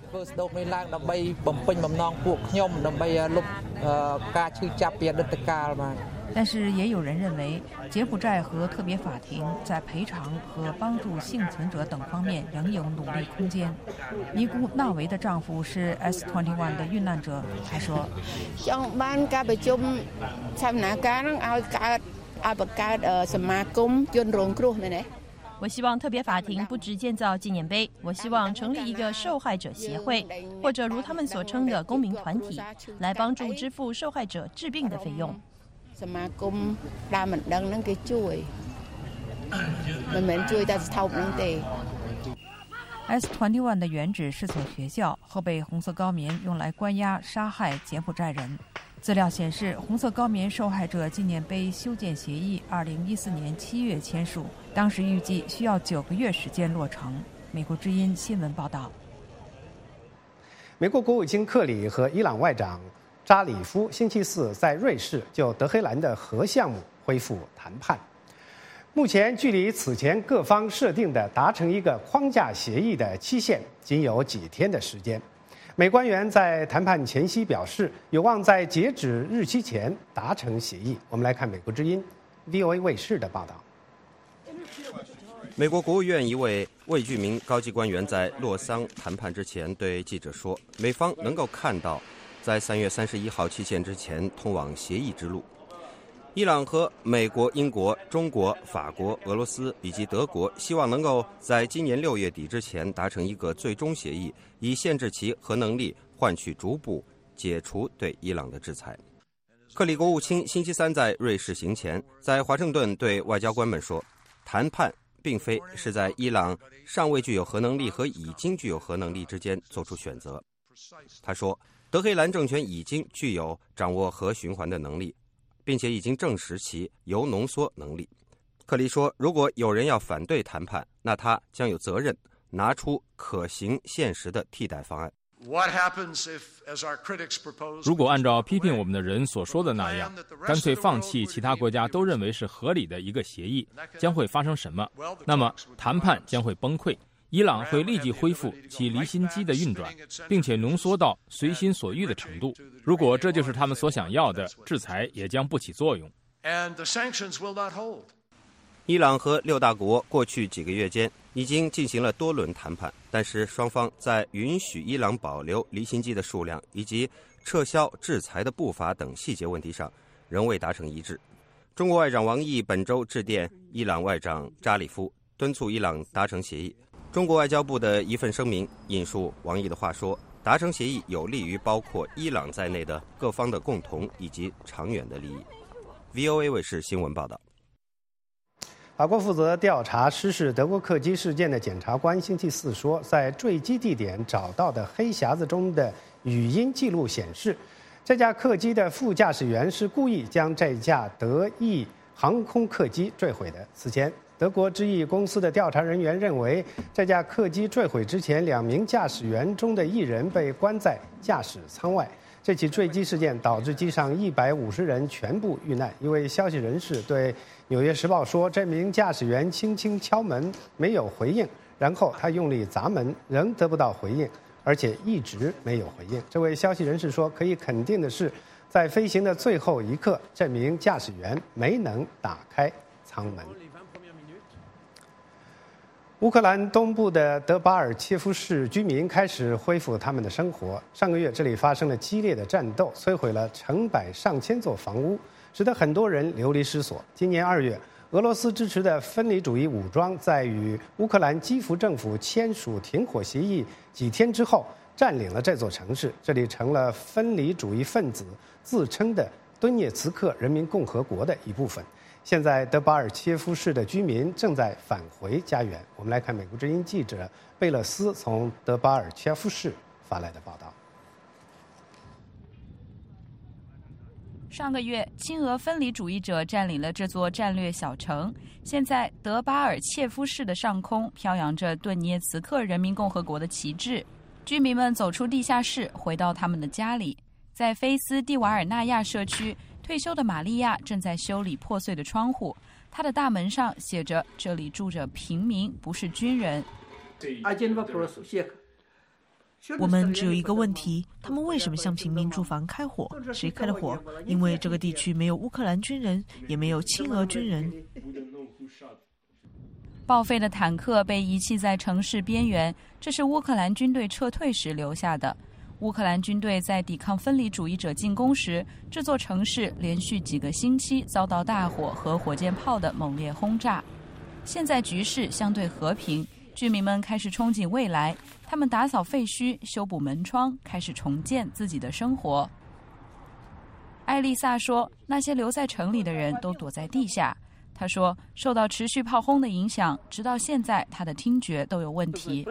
但是也有人认为，柬埔寨和特别法庭在赔偿和帮助幸存者等方面仍有努力空间。尼姑纳维的丈夫是 S 二十一 的遇难者，他说：“我希望特别法庭不只建造纪念碑，我希望成立一个受害者协会，或者如他们所称的公民团体，来帮助支付受害者治病的费用。” สมาคมปลาหมันดังนั่นก็ช่วยมันเหมือนช่วยแต่เท่านั้นเอง S 二十一 的原址是所学校，后被红色高棉用来关押、杀害柬埔寨人。资料显示，红色高棉受害者纪念碑修建协议二零一四年七月签署，当时预计需要九个月时间落成。美国之音新闻报道。 美国国务卿克里和伊朗外长扎里夫星期四在瑞士就德黑兰的核项目恢复谈判。目前距离此前各方设定的达成一个框架协议的期限仅有几天的时间。美官员在谈判前夕表示，有望在截止日期前达成协议。我们来看美国之音 V O A 卫视的报道。 美国国务院一位未具名高级官员在洛桑谈判之前对记者说，美方能够看到在三月三十一号期限之前通往协议之路。伊朗和美国、英国、中国、法国、俄罗斯以及德国希望能够在今年六月底之前达成一个最终协议，以限制其核能力，换取逐步解除对伊朗的制裁。克里国务卿星期三在瑞士行前，在华盛顿对外交官们说，谈判并非是在伊朗尚未具有核能力和已经具有核能力之间做出选择。他说，德黑兰政权已经具有掌握核循环的能力，并且已经证实其铀浓缩能力。克里说，如果有人要反对谈判，那他将有责任拿出可行现实的替代方案。 如果按照批评我们的人所说的那样，干脆放弃其他国家都认为是合理的一个协议，将会发生什么？那么谈判将会崩溃，伊朗会立即恢复其离心机的运转，并且浓缩到随心所欲的程度。如果这就是他们所想要的，制裁也将不起作用。 伊朗和六大国过去几个月间已经进行了多轮谈判，但是双方在允许伊朗保留离心机的数量以及撤销制裁的步伐等细节问题上仍未达成一致。中国外长王毅本周致电伊朗外长扎里夫，敦促伊朗达成协议。中国外交部的一份声明引述王毅的话说，达成协议有利于包括伊朗在内的各方的共同以及长远的利益。 V O A 卫视新闻报道。 法国负责调查失事德国客机事件的检察官星期四说，在坠机地点找到的黑匣子中的语音记录显示，这架客机的副驾驶员是故意将这架德意航空客机坠毁的。此前，德国之翼公司的调查人员认为，这架客机坠毁之前，两名驾驶员中的一人被关在驾驶舱外。这起坠机事件导致机上一百五十人全部遇难。一位消息人士对《纽约时报》说，这名驾驶员轻轻敲门，没有回应，然后他用力砸门，仍得不到回应，而且一直没有回应。这位消息人士说，可以肯定的是，在飞行的最后一刻，这名驾驶员没能打开舱门。乌克兰东部的德巴尔切夫市居民开始恢复他们的生活。上个月，这里发生了激烈的战斗，摧毁了成百上千座房屋，使得很多人流离失所。今年二月，俄罗斯支持的分离主义武装在与乌克兰基辅政府签署停火协议几天之后，占领了这座城市。这里成了分离主义分子自称的顿涅茨克人民共和国的一部分。现在，德巴尔切夫市的居民正在返回家园。我们来看美国之音记者贝勒斯从德巴尔切夫市发来的报道。 上个月，亲俄分离主义者占领了这座战略小城。现在，德巴尔切夫市的上空飘扬着顿涅茨克人民共和国的旗帜。居民们走出地下室，回到他们的家里。在菲斯蒂瓦尔纳亚社区，退休的玛利亚正在修理破碎的窗户。她的大门上写着：“这里住着平民，不是军人。” 我们只有一个问题：他们为什么向平民住房开火？谁开的火？因为这个地区没有乌克兰军人，也没有亲俄军人。 报废的坦克被遗弃在城市边缘，这是乌克兰军队撤退时留下的。乌克兰军队在抵抗分离主义者进攻时，这座城市连续几个星期遭到大火和火箭炮的猛烈轰炸。现在局势相对和平，居民们开始憧憬未来。他们打扫废墟，修补门窗，开始重建自己的生活。艾丽萨说，那些留在城里的人都躲在地下。她说，受到持续炮轰的影响，直到现在她的听觉都有问题。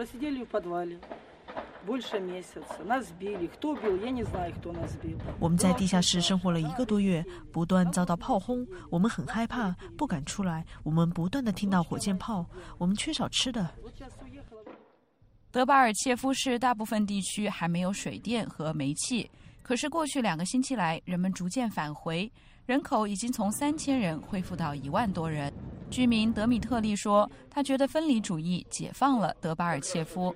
我们在地下室生活了一个多月，不断遭到炮轰，我们很害怕，不敢出来。我们不断地听到火箭炮，我们缺少吃的。 德巴尔切夫市大部分地区还没有水电和煤气，可是过去两个星期来，人们逐渐返回，人口已经从三千人恢复到一万多人。居民德米特利说，他觉得分离主义解放了德巴尔切夫。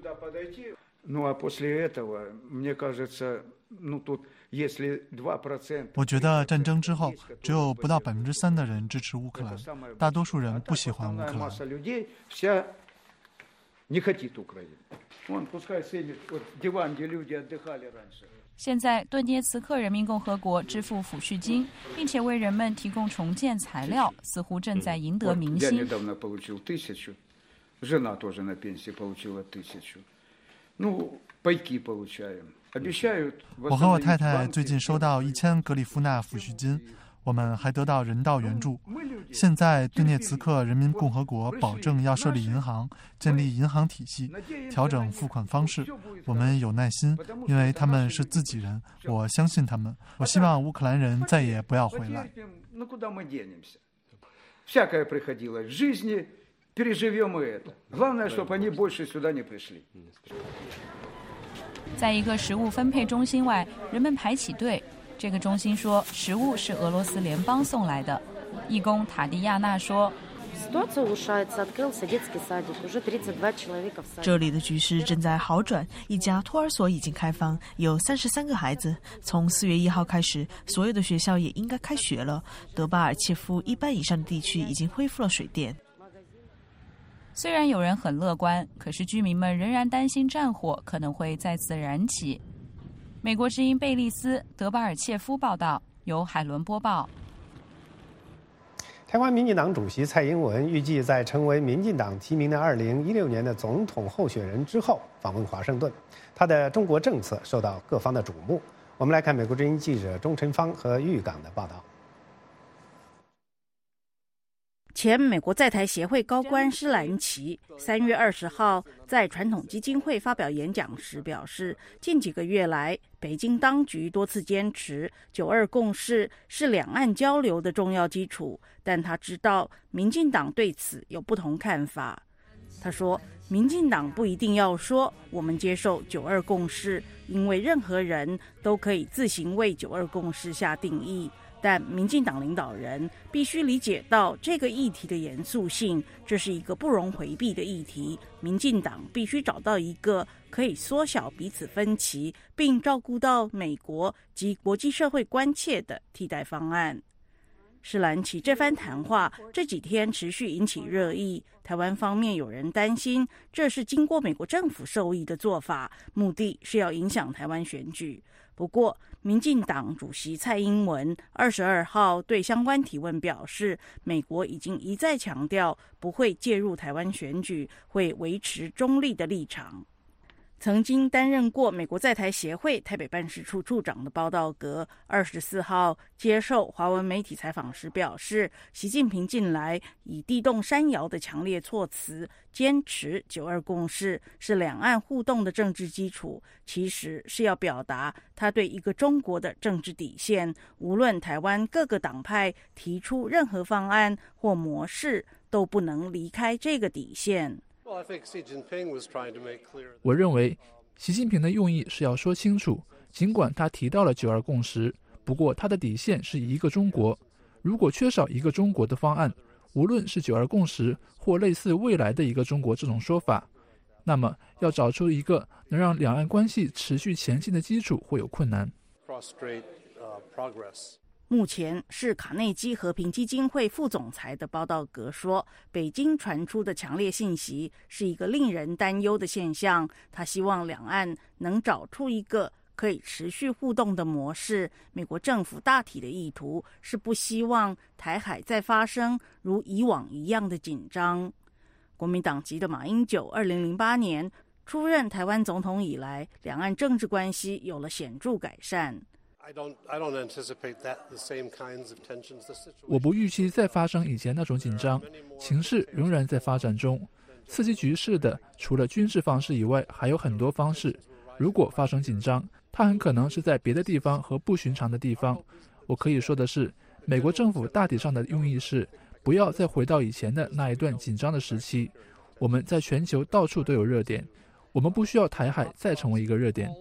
我觉得战争之后，只有不到百分之三的人支持乌克兰，大多数人不喜欢乌克兰。 现在，顿涅茨克人民共和国支付抚恤金，并且为人们提供重建材料，似乎正在赢得民心。 我和我太太最近收到一千格里夫纳抚恤金，我们还得到人道援助。现在顿涅茨克人民共和国保证要设立银行，建立银行体系，调整付款方式。我们有耐心，因为他们是自己人，我相信他们。我希望乌克兰人再也不要回来。 在一个食物分配中心外，人们排起队。这个中心说，食物是俄罗斯联邦送来的。义工塔迪亚娜说， 这里的局势正在好转，一家托儿所已经开放，有三十三个孩子。从四月一号开始，所有的学校也应该开学了。德巴尔切夫一半以上的地区已经恢复了水电。 虽然有人很乐观，可是居民们仍然担心战火可能会再次燃起。美国之音贝利斯德巴尔切夫报道，由海伦播报。 台湾民进党主席蔡英文预计在成为民进党提名的二零一六年的总统候选人之后访问华盛顿，他的中国政策受到各方的瞩目。我们来看美国之音记者钟晨芳和玉港的报道。 前美国在台协会高官施兰奇三月二十号在传统基金会发表演讲时表示，近几个月来，北京当局多次坚持九二共识是两岸交流的重要基础，但他知道民进党对此有不同看法。他说，民进党不一定要说我们接受九二共识，因为任何人都可以自行为九二共识下定义。但民进党领导人必须理解到这个议题的严肃性，这是一个不容回避的议题。民进党必须找到一个可以缩小彼此分歧，并照顾到美国及国际社会关切的替代方案。施兰奇这番谈话这几天持续引起热议，台湾方面有人担心这是经过美国政府授意的做法，目的是要影响台湾选举。不过，民进党主席蔡英文二十二号对相关提问表示，美国已经一再强调不会介入台湾选举，会维持中立的立场。 曾经担任过美国在台协会台北办事处处长的包道格，二十四号接受华文媒体采访时表示，习近平近来以地动山摇的强烈措辞，坚持九二共识是两岸互动的政治基础，其实是要表达他对一个中国的政治底线，无论台湾各个党派提出任何方案或模式，都不能离开这个底线。 我认为习近平的用意是要说清楚，尽管他提到了九二共识，不过他的底线是一个中国。如果缺少一个中国的方案，无论是九二共识或类似未来的一个中国这种说法，那么要找出一个能让两岸关系持续前进的基础会有困难。 目前是卡内基和平基金会副总裁的包道格说，北京传出的强烈信息是一个令人担忧的现象，他希望两岸能找出一个可以持续互动的模式。美国政府大体的意图是不希望台海再发生如以往一样的紧张。国民党籍的马英九二零零八年出任台湾总统以来，两岸政治关系有了显著改善。 我不预期再发生以前那种紧张，情势仍然在发展中。刺激局势的除了军事方式以外，还有很多方式。如果发生紧张，它很可能是在别的地方和不寻常的地方。我可以说的是，美国政府大体上的用意是不要再回到以前的那一段紧张的时期。我们在全球到处都有热点，我们不需要台海再成为一个热点。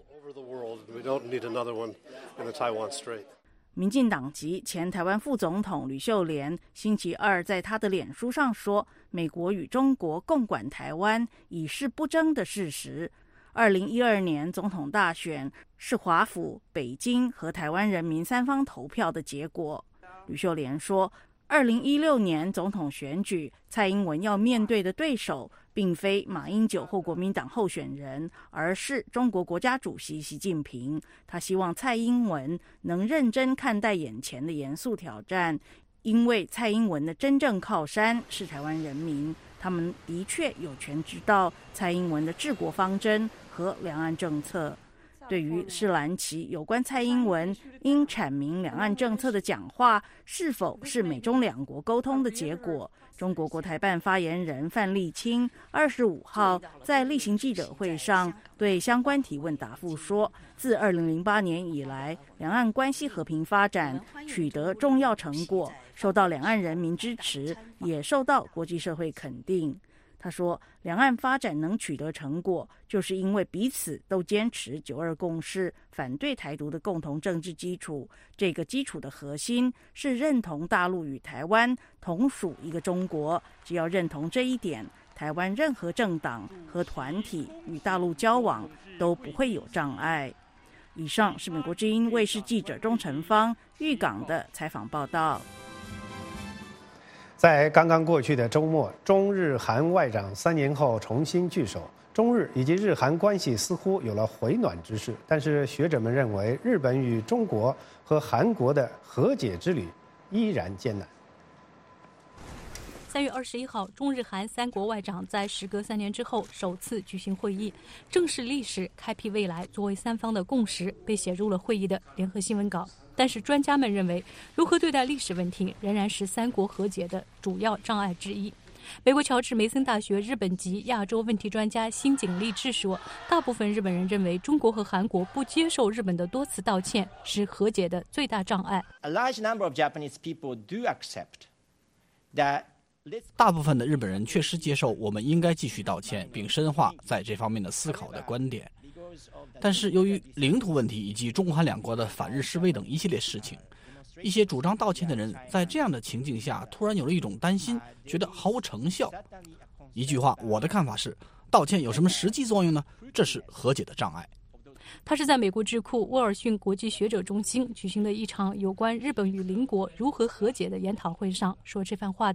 民进党籍前台湾副总统吕秀莲星期二在他的脸书上说，美国与中国共管台湾已是不争的事实。二零一二年总统大选是华府、北京和台湾人民三方投票的结果。吕秀莲说，二零一六年总统选举，蔡英文要面对的对手并非马英九或国民党候选人，而是中国国家主席习近平。他希望蔡英文能认真看待眼前的严肃挑战，因为蔡英文的真正靠山是台湾人民，他们的确有权知道蔡英文的治国方针和两岸政策。对于施兰奇有关蔡英文应阐明两岸政策的讲话是否是美中两国沟通的结果，中国国台办发言人范立清二十五号在例行记者会上对相关提问答复说，自二零零八年以来，两岸关系和平发展取得重要成果，受到两岸人民支持，也受到国际社会肯定。他说，两岸发展能取得成果，就是因为彼此都坚持九二共识，反对台独的共同政治基础。这个基础的核心是认同大陆与台湾同属一个中国。只要认同这一点，台湾任何政党和团体与大陆交往都不会有障碍。以上是美国之音卫视记者钟成芳玉港的采访报道。 在刚刚过去的周末，中日韩外长三年后重新聚首，中日以及日韩关系似乎有了回暖之势。但是学者们认为，日本与中国和韩国的和解之旅依然艰难。 三月二十一号，中日韩三国外长在时隔三年之后首次举行会议，正视历史，开辟未来作为三方的共识被写入了会议的联合新闻稿。但是专家们认为，如何对待历史问题仍然是三国和解的主要障碍之一。美国乔治梅森大学日本籍亚洲问题专家新井立志说，大部分日本人认为中国和韩国不接受日本的多次道歉是和解的最大障碍。 A large number of Japanese people do accept that 大部分的日本人确实接受我们应该继续道歉，并深化在这方面的思考的观点。但是由于领土问题以及中韩两国的反日示威等一系列事情，一些主张道歉的人在这样的情境下突然有了一种担心，觉得毫无成效。一句话，我的看法是，道歉有什么实际作用呢？这是和解的障碍。 他是在美国智库沃尔逊国际学者中心举行的一场有关日本与邻国如何和解的研讨会上说这番话的。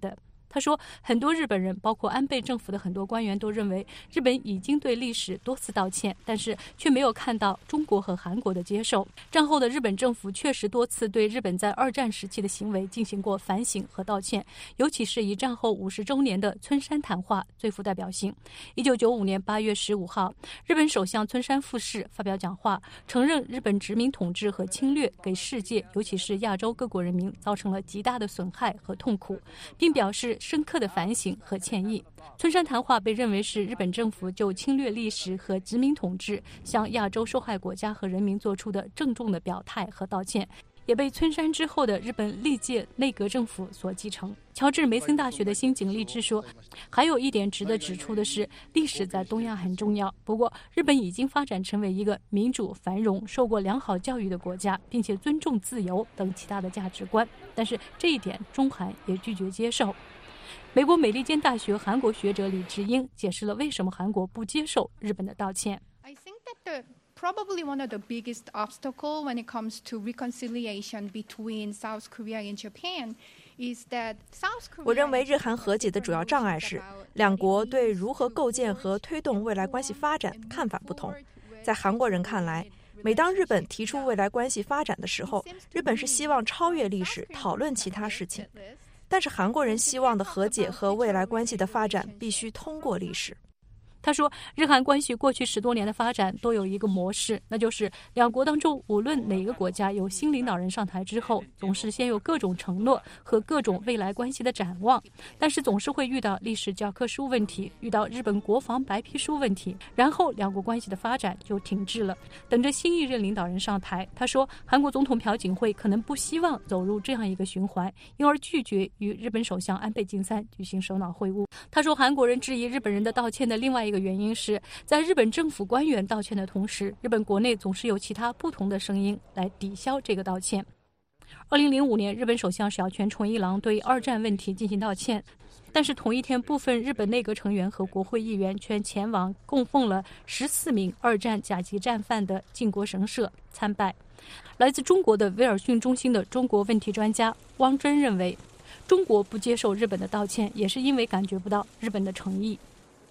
他说，很多日本人，包括安倍政府的很多官员都认为，日本已经对历史多次道歉，但是却没有看到中国和韩国的接受。战后的日本政府确实多次对日本在二战时期的行为进行过反省和道歉，尤其是以战后五十周年的村山谈话最富代表性。一九九五年八月十五号，日本首相村山富市发表讲话，承认日本殖民统治和侵略给世界，尤其是亚洲各国人民造成了极大的损害和痛苦，并表示深刻的反省和歉意。村山谈话被认为是日本政府就侵略历史和殖民统治向亚洲受害国家和人民做出的郑重的表态和道歉，也被村山之后的日本历届内阁政府所继承。乔治梅森大学的新井立志说，还有一点值得指出的是，历史在东亚很重要，不过日本已经发展成为一个民主、繁荣、受过良好教育的国家，并且尊重自由等其他的价值观，但是这一点中韩也拒绝接受。美国美利坚大学韩国学者李智英解释了为什么韩国不接受日本的道歉。 I think that the probably one of the biggest obstacle when it comes to reconciliation between South Korea and Japan is that South Korea 我认为日韩和解的主要障碍是两国对如何构建和推动未来关系发展看法不同。在韩国人看来，每当日本提出未来关系发展的时候，日本是希望超越历史，讨论其他事情。但是韩国人希望的和解和未来关系的发展必须通过历史。 他说，日韩关系过去十多年的发展都有一个模式，那就是两国当中无论哪个国家有新领导人上台之后，总是先有各种承诺和各种未来关系的展望，但是总是会遇到历史教科书问题，遇到日本国防白皮书问题，然后两国关系的发展就停滞了，等着新一任领导人上台。他说，韩国总统朴槿惠可能不希望走入这样一个循环，因而拒绝与日本首相安倍晋三举行首脑会晤。他说，韩国人质疑日本人的道歉的另外一个原因是，在日本政府官员道歉的同时，日本国内总是有其他不同的声音来抵消这个道歉。二零零五年，日本首相小泉纯一郎对二战问题进行道歉，但是同一天，部分日本内阁成员和国会议员却前往供奉了十四名二战甲级战犯的靖国神社参拜。来自中国的威尔逊中心的中国问题专家汪真认为，中国不接受日本的道歉，也是因为感觉不到日本的诚意。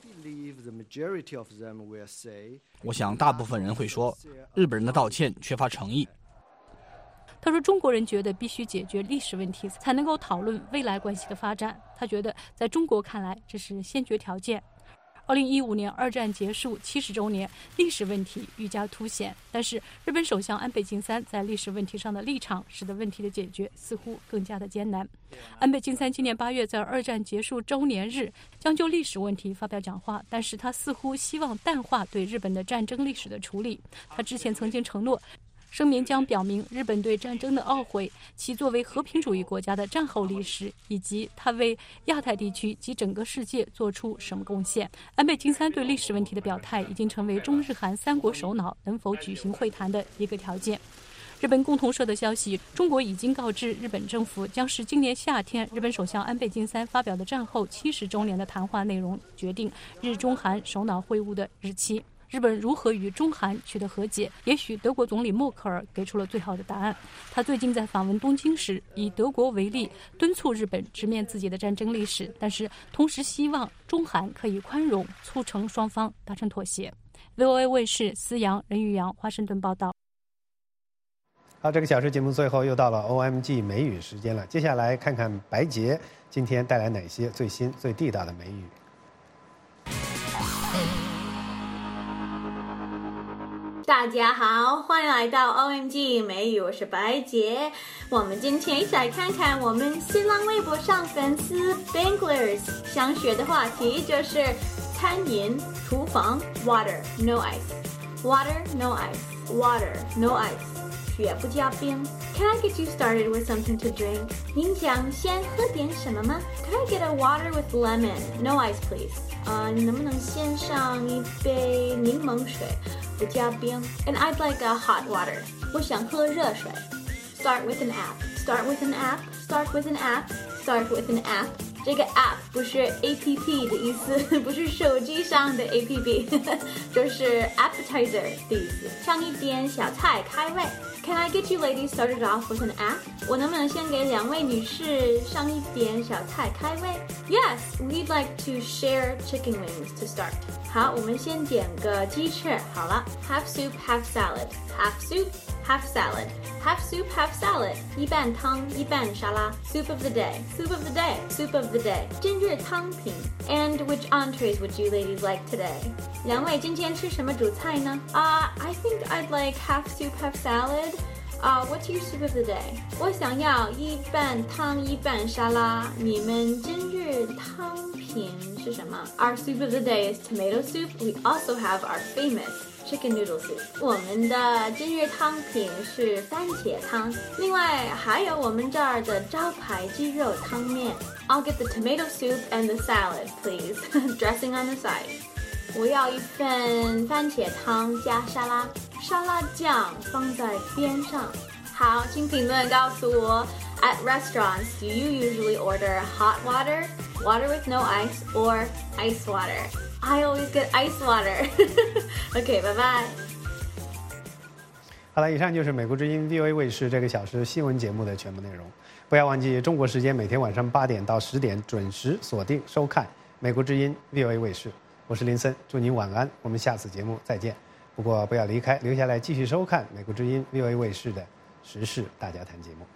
我想大部分人会说，日本人的道歉缺乏诚意。 他说，中国人觉得必须解决历史问题，才能够讨论未来关系的发展。他觉得在中国看来，这是先决条件。二零一五年二战结束七十周年，历史问题愈加凸显，但是日本首相安倍晋三在历史问题上的立场，使得问题的解决似乎更加的艰难。安倍晋三今年八月在二战结束周年日将就历史问题发表讲话，但是他似乎希望淡化对日本的战争历史的处理。他之前曾经承诺，声明将表明日本对战争的懊悔，其作为和平主义国家的战后历史，以及他为亚太地区及整个世界做出什么贡献。安倍晋三对历史问题的表态已经成为中日韩三国首脑能否举行会谈的一个条件。日本共同社的消息，中国已经告知日本政府，将是今年夏天日本首相安倍晋三发表的战后七十周年的谈话内容决定日中韩首脑会晤的日期。日本如何与中韩取得和解，也许德国总理默克尔给出了最好的答案。他最近在访问东京时，以德国为例，敦促日本直面自己的战争历史，但是同时希望中韩可以宽容，促成双方达成妥协。V O A 卫视思阳、任玉阳华盛顿报道。 好，这个小时节目最后又到了 O M G 美语时间了，接下来看看白洁今天带来哪些最新最地道的美语。 大家好，欢迎来到 O M G 美语，我是白洁。我们今天一起来看看我们新浪微博上粉丝 Banglers 想学的话题，就是餐饮、厨房 water no ice water no ice water no ice 雪不加冰。 Can I get you started with something to drink? 您想先喝点什么吗？ Can I get a water with lemon? No ice please. 呃，你能不能先上一杯柠檬水，不加冰？ And I'd like a hot water. 我想喝热水。 Start with an app. Start with an app. Start with an app. Start with an app. 这个 app 不是 A P P 的意思，不是手机上的 A P P 就是 appetizer 的意思，上一点小菜开胃。 Can I get you ladies started off with an act? 我能不能先给两位女士上一点小菜开胃 ？Yes, we'd like to share chicken wings to start. 好，我们先点个鸡翅。好了 ，half soup, half salad. Half soup, half salad. Half soup, half salad. 一半汤，一半沙拉。Soup of the day. Soup of the day. Soup of the day. 今日汤品。And which entrees would you ladies like today? 两位今天吃什么主菜呢？啊、uh, I think I'd like half soup, half salad. 啊、uh, ，What's your soup of the day? 我想要一半汤一半沙拉。你们今日汤品是什么？ Our soup of the day is tomato soup. We also have our famous chicken noodle soup. 我们的今日汤品是番茄汤。另外还有我们这儿的招牌鸡肉汤面。I'll get the tomato soup and the salad, please. Dressing on the side. 我要一份番茄汤加沙拉。沙拉酱放在边上。好，请评论告诉我 At restaurants, do you usually order hot water, water with no ice, or ice water? I always get ice water. OK, 拜拜。 好了，以上就是美国之音 V O A 卫视这个小时新闻节目的全部内容。不要忘记中国时间每天晚上八点到十点准时锁定收看美国之音 V O A 卫视。我是林森，祝您晚安，我们下次节目再见。不过不要离开，留下来继续收看美国之音 V O A 卫视的时事大家谈节目。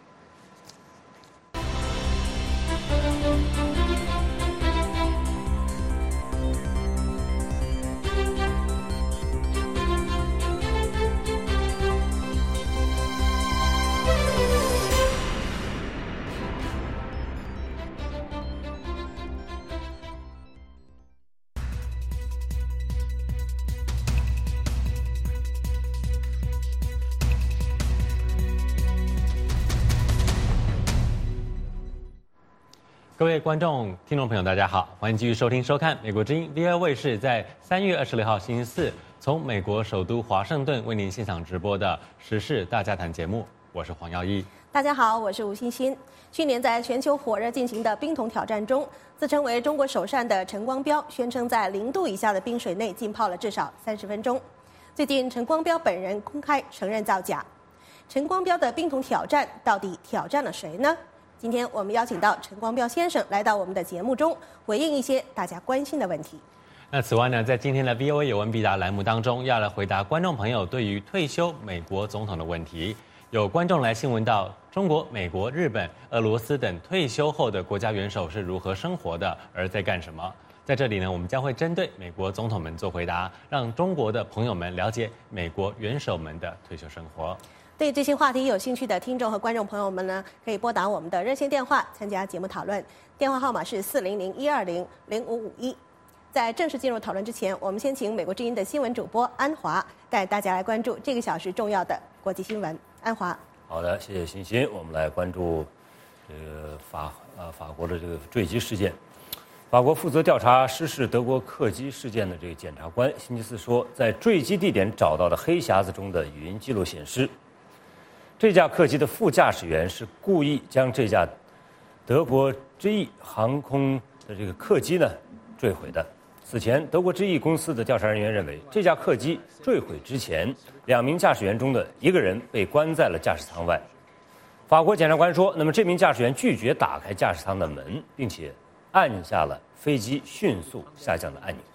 各位观众、听众朋友，大家好，欢迎继续收听、收看美国之音 V O A 卫视在三月二十六号星期四从美国首都华盛顿为您现场直播的时事大家谈节目。我是黄耀一。 大家好，我是吴欣欣。去年在全球火热进行的冰桶挑战中，自称为中国首善的陈光标宣称在零度以下的冰水内浸泡了至少三十分钟。最近，陈光标本人公开承认造假。陈光标的冰桶挑战到底挑战了谁呢？今天我们邀请到陈光标先生来到我们的节目中，回应一些大家关心的问题。 那此外呢，在今天的 V O A 有问必答栏目当中，要来回答观众朋友对于退休美国总统的问题。有观众来信问到中国、美国、日本、俄罗斯等退休后的国家元首是如何生活的，而在干什么。在这里呢，我们将会针对美国总统们做回答，让中国的朋友们了解美国元首们的退休生活。 对这些话题有兴趣的听众和观众朋友们呢，可以拨打我们的热线电话参加节目讨论，电话号码是四零零一二零零五五一。在正式进入讨论之前，我们先请美国之音的新闻主播安华带大家来关注这个小时重要的国际新闻。安华， 好的，谢谢欣欣。我们来关注这个法呃法国的这个坠机事件。法国负责调查失事德国客机事件的这个检察官星期四说，在坠机地点找到的黑匣子中的语音记录显示，这架客机的副驾驶员是故意将这架德国之翼航空的这个客机呢坠毁的。此前，德国之翼公司的调查人员认为，这架客机坠毁之前，两名驾驶员中的一个人被关在了驾驶舱外。法国检察官说，那么这名驾驶员拒绝打开驾驶舱的门，并且按下了飞机迅速下降的按钮。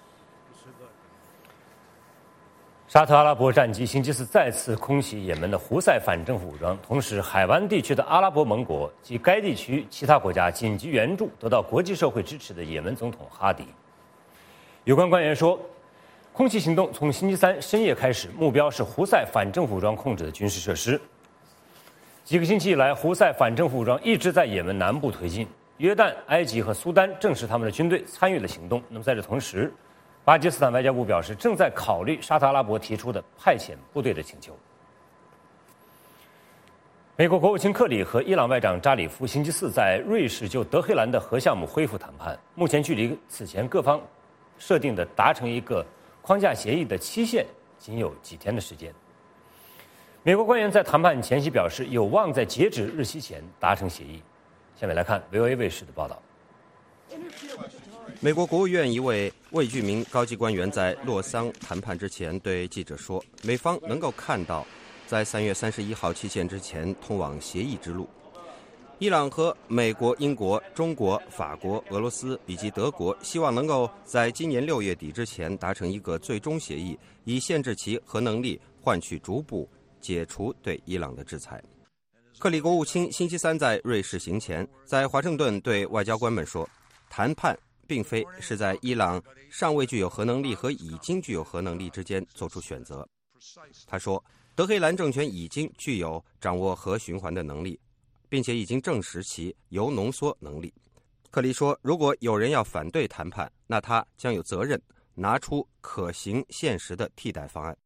沙特阿拉伯战机星期四再次空袭也门的胡塞反政府武装，同时海湾地区的阿拉伯盟国及该地区其他国家紧急援助得到国际社会支持的也门总统哈迪。有关官员说，空袭行动从星期三深夜开始，目标是胡塞反政府武装控制的军事设施。几个星期以来，胡塞反政府武装一直在也门南部推进，约旦、埃及和苏丹证实他们的军队参与了行动。那么在这同时，巴基斯坦外交部表示，正在考虑沙特阿拉伯提出的派遣部队的请求。美国国务卿克里和伊朗外长扎里夫星期四在瑞士就德黑兰的核项目恢复谈判，目前距离此前各方设定的达成一个框架协议的期限仅有几天的时间。美国官员在谈判前夕表示，有望在截止日期前达成协议。下面来看 V O A 卫视的报道。 美国国务院一位未具名高级官员在洛桑谈判之前对记者说，美方能够看到在三月三十一号期限之前通往协议之路。伊朗和美国、英国、中国、法国、俄罗斯以及德国希望能够在今年六月底之前达成一个最终协议，以限制其核能力，换取逐步解除对伊朗的制裁。克里国务卿星期三在瑞士行前，在华盛顿对外交官们说，谈判并非是在伊朗尚未具有核能力和已经具有核能力之间做出选择。他说，德黑兰政权已经具有掌握核循环的能力，并且已经证实其铀浓缩能力。克里说，如果有人要反对谈判，那他将有责任拿出可行现实的替代方案。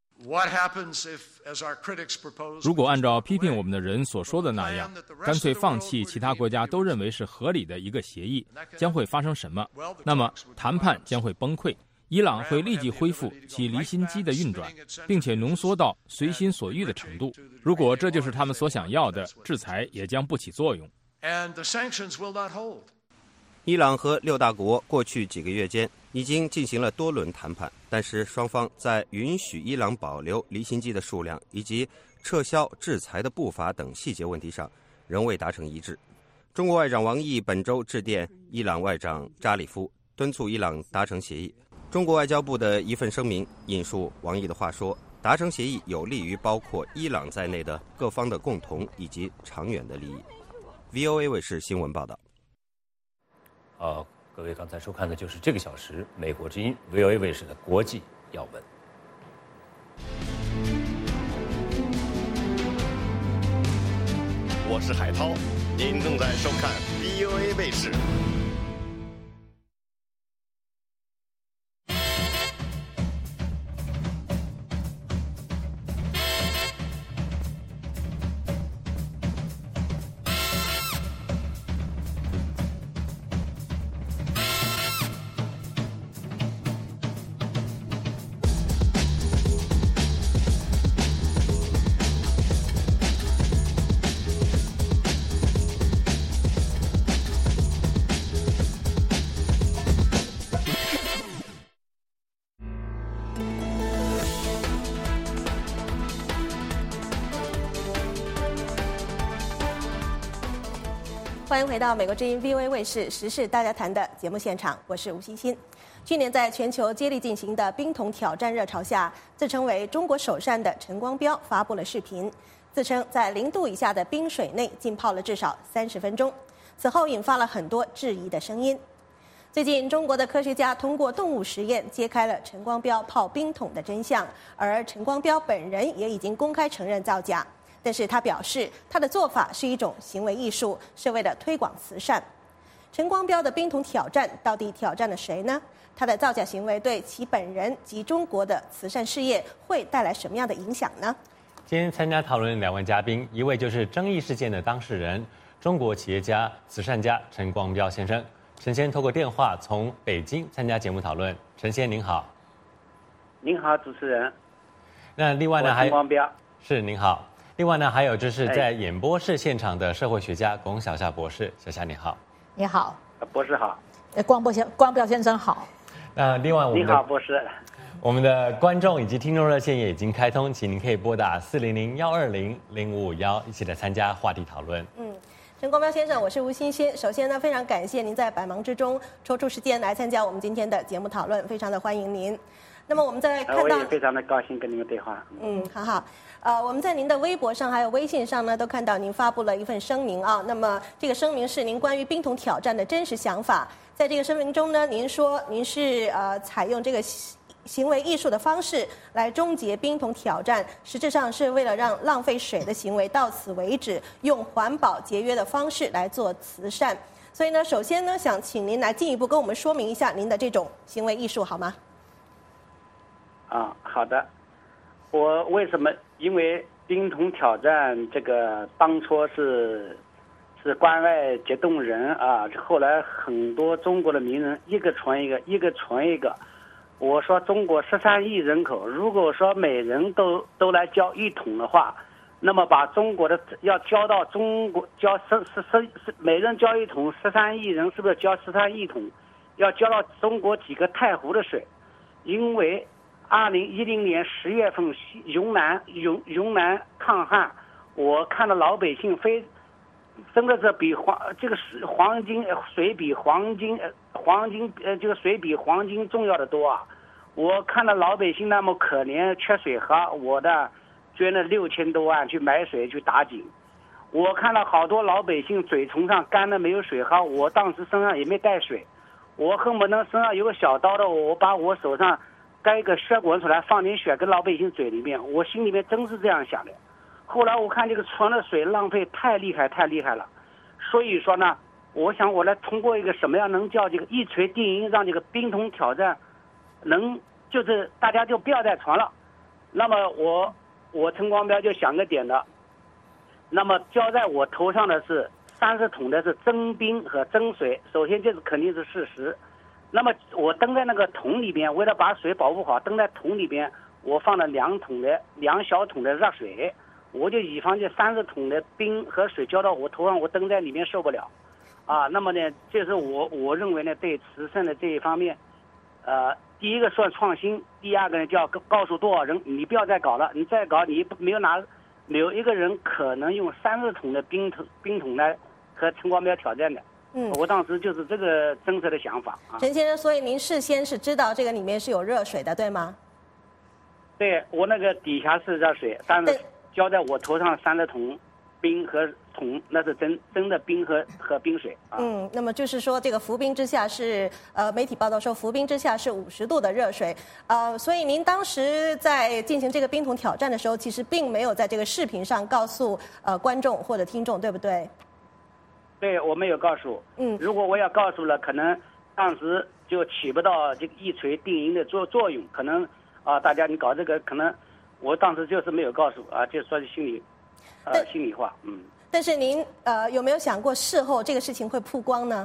如果按照批评我们的人所说的那样，干脆放弃其他国家都认为是合理的一个协议，将会发生什么？那么谈判将会崩溃，伊朗会立即恢复其离心机的运转，并且浓缩到随心所欲的程度。如果这就是他们所想要的，制裁也将不起作用。 伊朗和六大国过去几个月间已经进行了多轮谈判，但是双方在允许伊朗保留离心机的数量以及撤销制裁的步伐等细节问题上仍未达成一致。中国外长王毅本周致电伊朗外长扎里夫，敦促伊朗达成协议。中国外交部的一份声明引述王毅的话说，达成协议有利于包括伊朗在内的各方的共同以及长远的利益。V O A 卫视新闻报道。 好，各位刚才收看的就是这个小时美国之音 V O A 卫视的国际要闻。 我是海涛，您正在收看 V O A 卫视。 欢迎回到美国之音 V O A 卫视时事大家谈的节目现场，我是吴欣欣。去年在全球接力进行的冰桶挑战热潮下，自称为中国首善的陈光标发布了视频，自称在零度以下的冰水内浸泡了至少三十分钟。此后引发了很多质疑的声音。最近，中国的科学家通过动物实验揭开了陈光标泡冰桶的真相，而陈光标本人也已经公开承认造假。但是他表示，他的做法是一种行为艺术，是为了推广慈善。陈光标的冰桶挑战到底挑战了谁呢？他的造假行为对其本人及中国的慈善事业会带来什么样的影响呢？ 今天参加讨论两位嘉宾，一位就是争议事件的当事人，中国企业家、慈善家陈光标先生。陈先透过电话从北京参加节目讨论。陈先您好。 您好，主持人。 那另外呢，还陈光标是您好。另外呢，还有就是在演播室现场的社会学家龚小夏博士，小夏你好。 你好， 博士好。 光标先光标先生好。 那另外我们你好，博士。 我们的观众以及听众热线也已经开通，请您可以拨打四零零幺二零零五五幺，一起来参加话题讨论。 嗯。陈光标先生，我是吴欣欣。首先呢，非常感谢您在百忙之中抽出时间来参加我们今天的节目讨论，非常的欢迎您。那么我们在看到， 我也非常的高兴跟您对话。 嗯，好好。呃，我们在您的微博上还有微信上呢，都看到您发布了一份声明啊。那么这个声明是您关于冰桶挑战的真实想法。在这个声明中呢，您说您是呃采用这个行为艺术的方式来终结冰桶挑战，实质上是为了让浪费水的行为到此为止，用环保节约的方式来做慈善。所以呢，首先呢，想请您来进一步跟我们说明一下您的这种行为艺术好吗？ 啊，好的。我为什么？因为冰桶挑战这个当初是是关外激动人啊，后来很多中国的名人一个传一个，一个传一个。我说中国十三亿人口，如果说每人都都来交一桶的话，那么把中国的要交到中国交十十十每人交一桶，十三亿人是不是交十三亿桶？要交到中国几个太湖的水？因为二零一零年十月份云南云云南抗旱，我看到老百姓非真的是比黄这个是黄金水比黄金呃黄金呃这个水比黄金重要的多啊！我看到老百姓那么可怜缺水喝，我的捐了六千多万去买水去打井。我看到好多老百姓嘴唇上干的没有水喝，我当时身上也没带水，我恨不得身上有个小刀的，我把我手上盖一个血管出来，放点血跟老百姓嘴里面，我心里面真是这样想的。后来我看这个船的水浪费太厉害太厉害了，所以说呢，我想我来通过一个什么样能叫这个一锤定音，让这个冰桶挑战能就是大家就不要再传了。那么我我陈光标就想个点的，那么浇在我头上的是三十桶的是真冰和真水，首先这是肯定是事实。那么我登在那个桶里边，为了把水保护好，登在桶里边，我放了两桶的两小桶的热水，我就以防这三十桶的冰和水浇到我头上，我登在里面受不了，啊，那么呢，这是我我认为呢，对慈善的这一方面，呃，第一个算创新，第二个呢就要告诉多少人，你不要再搞了，你再搞你没有拿，没有一个人可能用三十桶的冰桶冰桶来和陈光标挑战的。嗯，我当时就是这个真实的想法啊。 陈先生，所以您事先是知道这个里面是有热水的，对吗？ 对，我那个底下是热水，但是浇在我头上三十桶冰和桶，那是真真的冰和和冰水啊。 嗯，那么就是说，这个浮冰之下是呃，媒体报道说浮冰之下是五十度的热水，呃，所以您当时在进行这个冰桶挑战的时候，其实并没有在这个视频上告诉呃观众或者听众，对不对？ 对，我没有告诉。嗯，如果我要告诉了，可能当时就起不到这个一锤定音的作作用，可能啊，大家你搞这个，可能我当时就是没有告诉啊，就说心里，呃，心里话，嗯。 但是您呃有没有想过事后这个事情会曝光呢？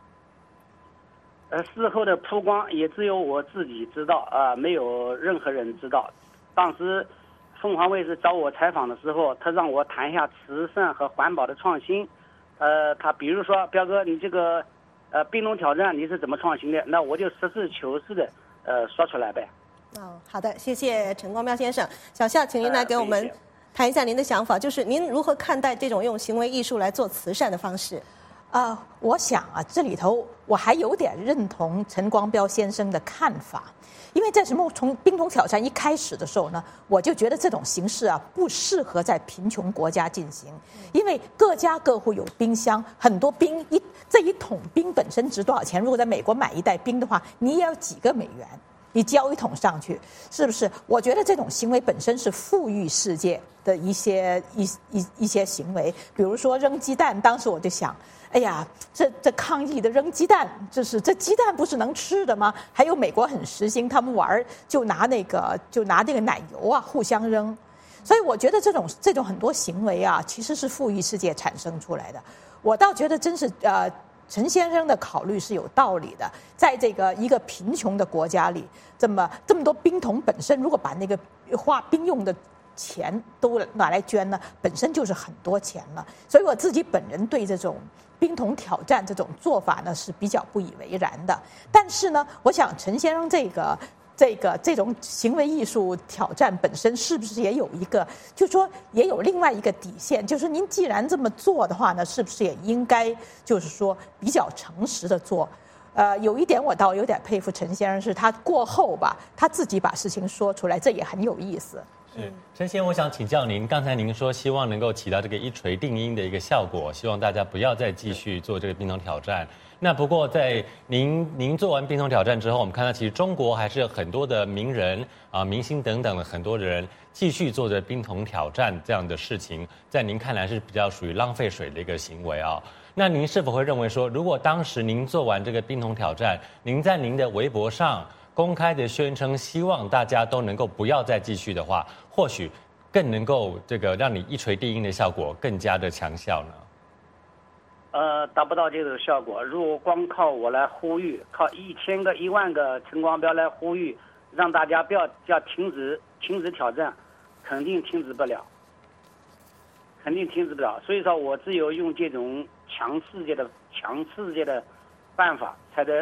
呃，事后的曝光也只有我自己知道啊，没有任何人知道。当时凤凰卫视找我采访的时候，他让我谈一下慈善和环保的创新。呃，他比如说，彪哥，你这个呃冰桶挑战你是怎么创新的？那我就实事求是的呃说出来呗。 哦，好的，谢谢陈光标先生。小夏，请您来给我们谈一下您的想法，就是您如何看待这种用行为艺术来做慈善的方式？ 啊、呃，我想啊，这里头我还有点认同陈光标先生的看法。因为在什么从冰桶挑战一开始的时候呢，我就觉得这种形式啊不适合在贫穷国家进行，因为各家各户有冰箱，很多冰一这一桶冰本身值多少钱？如果在美国买一袋冰的话，你也要几个美元，你交一桶上去，是不是？我觉得这种行为本身是富裕世界的一些一一一些行为，比如说扔鸡蛋，当时我就想。哎呀，这这抗议的扔鸡蛋，就是这鸡蛋不是能吃的吗？还有美国很实行，他们玩就拿那个就拿那个奶油啊互相扔，所以我觉得这种这种很多行为啊，其实是富裕世界产生出来的。我倒觉得真是呃，陈先生的考虑是有道理的，在这个一个贫穷的国家里，这么这么多冰桶本身，如果把那个花冰用的钱都拿来捐呢，本身就是很多钱了。所以我自己本人对这种冰桶挑战这种做法呢是比较不以为然的，但是呢，我想陈先生这个这个这种行为艺术挑战本身是不是也有一个，就是说也有另外一个底线，就是您既然这么做的话呢，是不是也应该就是说比较诚实的做？呃，有一点我倒有点佩服陈先生，是他过后吧，他自己把事情说出来，这也很有意思。 是陈先生，我想请教您，刚才您说希望能够起到这个一锤定音的一个效果，希望大家不要再继续做这个冰桶挑战。那不过在您您做完冰桶挑战之后，我们看到其实中国还是有很多的名人啊、明星等等的很多的人继续做着冰桶挑战这样的事情，在您看来是比较属于浪费水的一个行为啊。那您是否会认为说，如果当时您做完这个冰桶挑战，您在您的微博上公开的宣称希望大家都能够不要再继续的话，或许更能够这个让你一锤定音的效果更加的强效呢？ 呃，达不到这种效果。如果光靠我来呼吁，靠一千个、一万个陈光标来呼吁，让大家不要要停止停止挑战，肯定停止不了，肯定停止不了。所以说我只有用这种强世界的强世界的办法，才得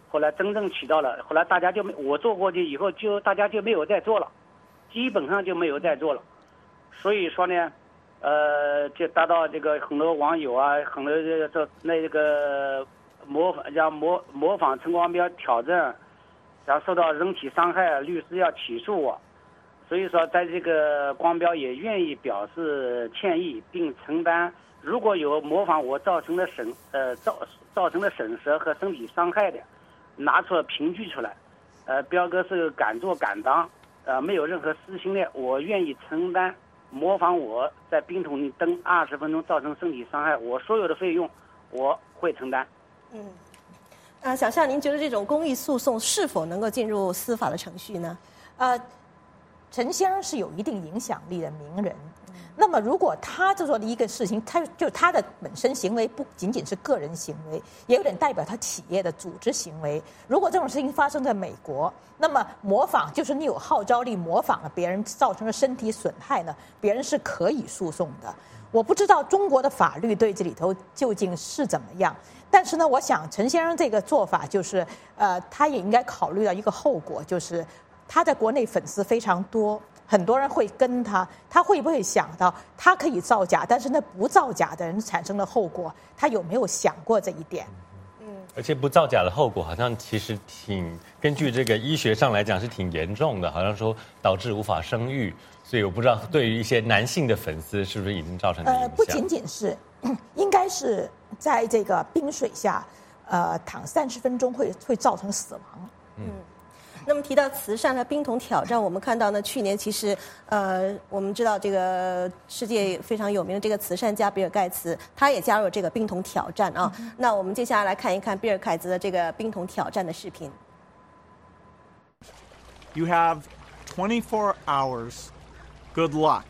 后来真正起到了，后来大家就没我做过去以后就大家就没有再做了，基本上就没有再做了。所以说呢，呃，就达到这个很多网友啊，很多这个这那个模仿叫模模仿陈光标挑战，然后受到人体伤害，律师要起诉我。所以说，在这个光标也愿意表示歉意，并承担如果有模仿我造成的损呃造造成的损失和身体伤害的，拿出了凭据出来。呃，彪哥是敢做敢当，呃，没有任何私心的，我愿意承担模仿我在冰桶里蹬二十分钟造成身体伤害，我所有的费用我会承担。 嗯，啊，小夏，您觉得这种公益诉讼是否能够进入司法的程序呢？ 呃。陈先生是有一定影响力的名人，那么如果他做的一个事情，他就他的本身行为不仅仅是个人行为，也有点代表他企业的组织行为。如果这种事情发生在美国，那么模仿就是你有号召力，模仿了别人造成了身体损害呢，别人是可以诉讼的。我不知道中国的法律对这里头究竟是怎么样，但是呢，我想陈先生这个做法就是，呃，他也应该考虑到一个后果，就是。他在国内粉丝非常多，很多人会跟他，他会不会想到他可以造假，但是那不造假的人产生的后果，他有没有想过这一点？ 嗯，而且不造假的后果好像其实挺，根据这个医学上来讲是挺严重的，好像说导致无法生育，所以我不知道对于一些男性的粉丝是不是已经造成影响？ 呃，不仅仅是，应该是在这个冰水下，呃，躺三十分钟会会造成死亡。 嗯。那么提到慈善和冰桶挑战，我们看到呢，去年其实呃，我们知道这个世界非常有名的这个慈善家比尔盖茨，他也加入了这个冰桶挑战啊。嗯、那我们接下来来看一看比尔盖茨的这个冰桶挑战的视频。 You have twenty-four hours. Good luck.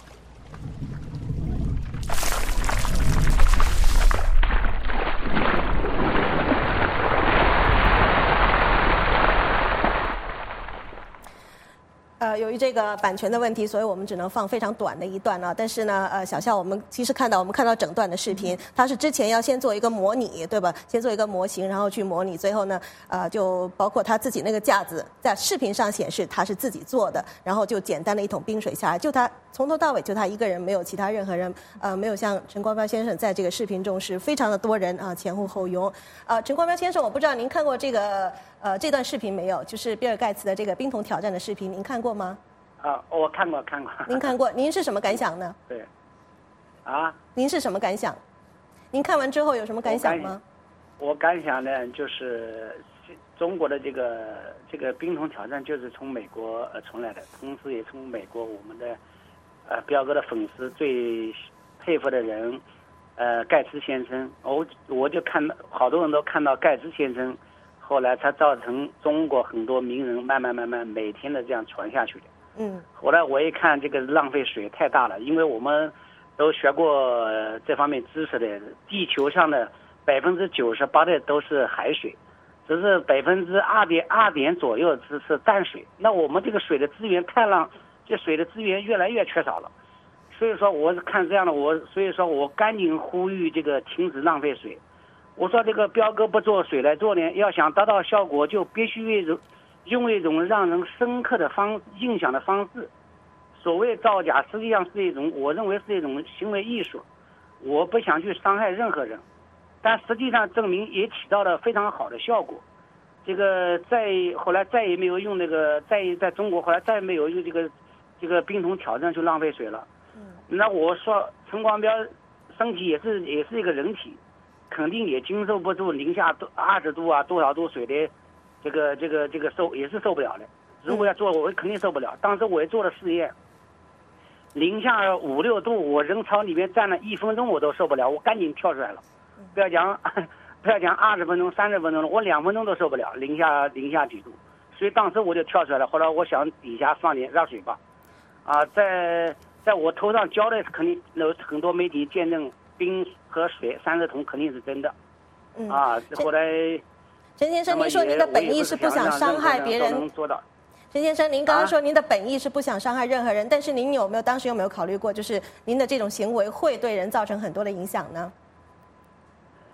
呃，由于这个版权的问题，所以我们只能放非常短的一段啊。但是呢，呃，小夏，我们其实看到，我们看到整段的视频，它是之前要先做一个模拟，对吧？先做一个模型，然后去模拟，最后呢，呃，就包括他自己那个架子，在视频上显示他是自己做的，然后就简单的一桶冰水下来，就他从头到尾就他一个人，没有其他任何人，呃，没有像陈光标先生在这个视频中是非常的多人啊，前呼后拥。呃，陈光标先生，我不知道您看过这个呃这段视频没有？就是比尔盖茨的这个冰桶挑战的视频，您看过吗？ 啊，我看过看过。 您看过，您是什么感想呢？ 对。啊？ 您是什么感想？您看完之后有什么感想吗？ 我感想呢，就是中国的这个这个冰桶挑战，就是从美国呃传来的，同时也从美国我们的呃彪哥的粉丝最佩服的人，呃盖茨先生，我我就看到好多人都看到盖茨先生，后来才造成中国很多名人慢慢慢慢每天的这样传下去的。 嗯， 后来我一看，这个浪费水太大了，因为我们都学过这方面知识的，地球上的百分之九十八的都是海水，只是百分之二点二点左右是是淡水。那我们这个水的资源太浪，这水的资源越来越缺少了。所以说，我是看这样的，我所以说我赶紧呼吁这个停止浪费水。我说这个彪哥不做水来做呢，要想达到效果，就必须一种。用一种让人深刻的方印象的方式，所谓造假，实际上是一种，我认为是一种行为艺术。我不想去伤害任何人，但实际上证明也起到了非常好的效果。这个再后来再也没有用那个，再在中国后来再也没有用这个这个冰桶挑战去浪费水了。那我说陈光标身体也是也是一个人体，肯定也经受不住零下二十度啊多少度水的。这个这个这个受也是受不了的，如果要做我肯定受不了。当时我也做了试验，零下五六度，我人潮里面站了一分钟我都受不了，我赶紧跳出来了。不要讲不要讲二十分钟、三十分钟了，我两分钟都受不了，零下零下几度，所以当时我就跳出来了。后来我想底下放点热水吧，啊，在在我头上浇的肯定有很多媒体见证，冰和水三十桶肯定是真的，啊，后来。 陈先生，您说您的本意是不想伤害别人。陈先生，您刚刚说您的本意是不想伤害任何人，但是您有没有当时有没有考虑过，就是您的这种行为会对人造成很多的影响呢？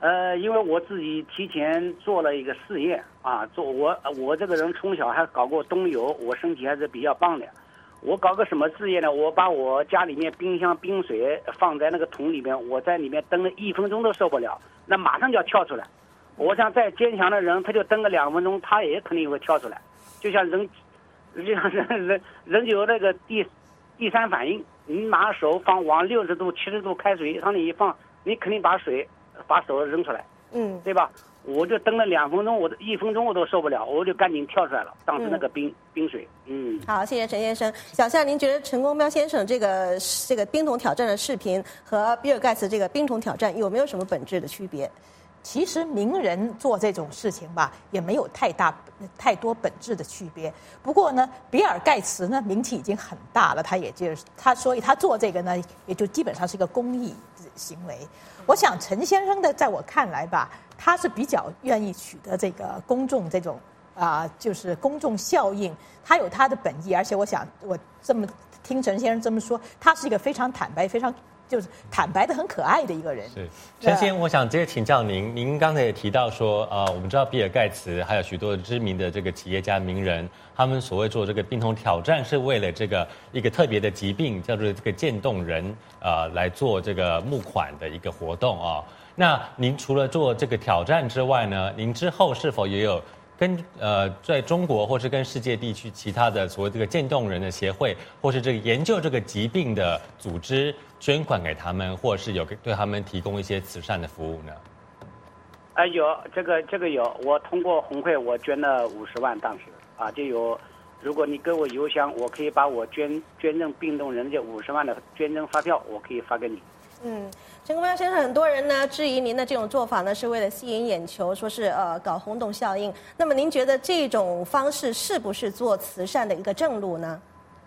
呃，因为我自己提前做了一个试验啊，做我我这个人从小还搞过冬游，我身体还是比较棒的。我搞个什么试验呢？我把我家里面冰箱冰水放在那个桶里面，我在里面蹬了一分钟都受不了，那马上就要跳出来。我想再坚强的人，他就蹬个两分钟，他也肯定会跳出来。就像人，就像人人人有那个第第三反应，你拿手放往六十度、七十度开水往里一放，你肯定把水把手扔出来， 嗯， 对吧？我就蹬了两分钟，我一分钟我都受不了，我就赶紧跳出来了。当时那个冰、嗯、冰水，嗯， 好，谢谢陈先生。小夏，您觉得陈光标先生这个这个冰桶挑战的视频和比尔盖茨这个冰桶挑战有没有什么本质的区别？ 其实名人做这种事情吧，也没有太大太多本质的区别。不过呢，比尔盖茨呢名气已经很大了，他也就是他，所以他做这个呢，也就基本上是一个公益行为。我想陈先生的，在我看来吧，他是比较愿意取得这个公众这种啊、呃，就是公众效应，他有他的本意，而且我想我这么听陈先生这么说，他是一个非常坦白、非常。就是坦白的很可爱的一个人。 是陈先，我想直接请教您。您刚才也提到说，呃，我们知道比尔盖茨还有许多知名的这个企业家名人，他们所谓做这个冰桶挑战，是为了这个一个特别的疾病，叫做这个渐冻人，呃，来做这个募款的一个活动啊、哦。那您除了做这个挑战之外呢，您之后是否也有跟呃在中国或是跟世界地区其他的所谓这个渐冻人的协会，或是这个研究这个疾病的组织？捐款给他们，或是有对他们提供一些慈善的服务呢？ 啊、呃，有这个这个有，我通过红会我捐了五十万，当时啊就有，如果你给我邮箱，我可以把我捐捐赠病冻人这五十万的捐赠发票，我可以发给你。 嗯，陈光标先生，很多人呢质疑您的这种做法呢是为了吸引眼球，说是呃搞轰动效应。那么您觉得这种方式是不是做慈善的一个正路呢？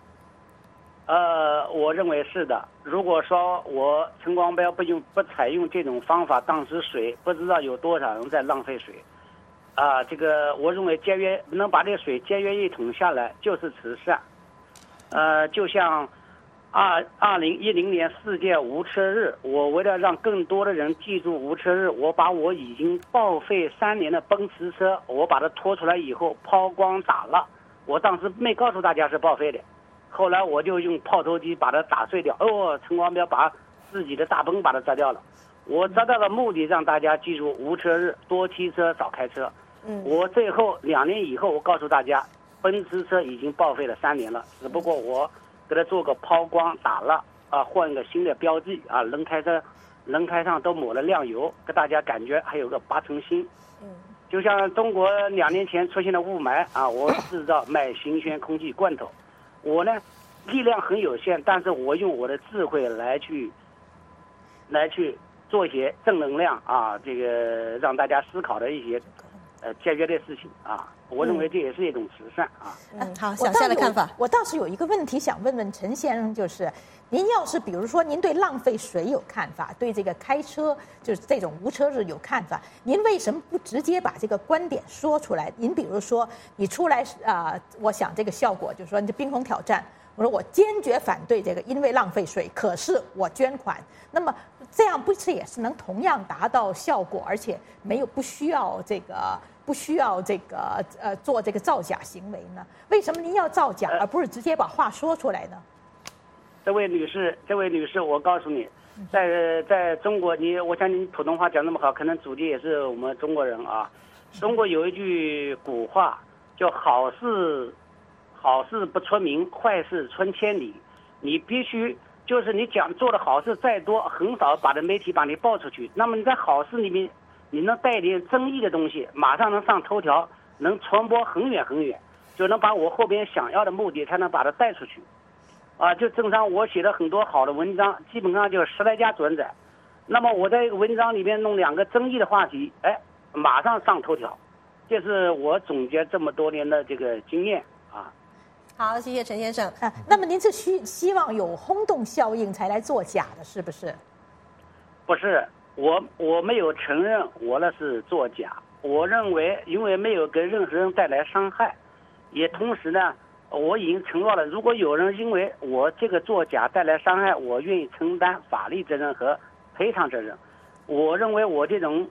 呃，我认为是的。如果说我陈光标不用不采用这种方法，当时水不知道有多少人在浪费水，啊、呃，这个我认为节约能把这个水节约一桶下来就是慈善。呃，就像二二零一零年世界无车日，我为了让更多的人记住无车日，我把我已经报废三年的奔驰车，我把它拖出来以后抛光打蜡，我当时没告诉大家是报废的。后来我就用炮头机把它打碎掉。哦，陈光标把自己的大奔把它砸掉了。我砸掉的目的让大家记住无车日，多骑车少开车。 嗯， 我最后两年以后，我告诉大家，奔驰车已经报废了三年了，只不过我给它做个抛光打蜡啊，换个新的标记啊，轮胎上轮胎上都抹了亮油，给大家感觉还有个八成新。 嗯， 就像中国两年前出现的雾霾啊，我制造卖新鲜空气罐头。我呢，力量很有限，但是我用我的智慧来去，来去做一些正能量啊，这个让大家思考的一些，呃，节约的事情啊。我认为这也是一种慈善啊。 嗯，好，小夏的看法。 我倒是有一个问题想问问陈先生，就是您要是比如说您对浪费水有看法，对这个开车就是这种无车日有看法，您为什么不直接把这个观点说出来？您比如说你出来啊、呃，我想这个效果就是说你这冰桶挑战，我说我坚决反对这个，因为浪费水，可是我捐款，那么这样不是也是能同样达到效果，而且没有不需要这个。不需要这个呃做这个造假行为呢？为什么您要造假，而不是直接把话说出来呢？ 这位女士，这位女士，我告诉你，在在中国，你我想你普通话讲那么好，可能祖籍也是我们中国人啊。中国有一句古话叫“好事好事不出名，坏事传千里”。你必须就是你讲做的好事再多，很少把这媒体把你报出去。那么你在好事里面。你能带点争议的东西，马上能上头条，能传播很远很远，就能把我后边想要的目的才能把它带出去，啊，就正常我写的很多好的文章，基本上就是十来家转载，那么我在一个文章里面弄两个争议的话题，哎，马上上头条，这是我总结这么多年的这个经验啊。 好，谢谢陈先生。 啊，那么您是希希望有轰动效应才来作假的，是不是？ 不是。我我没有承认我那是作假，我认为因为没有给任何人带来伤害，也同时呢，我已经承诺了，如果有人因为我这个作假带来伤害，我愿意承担法律责任和赔偿责任。我认为我这种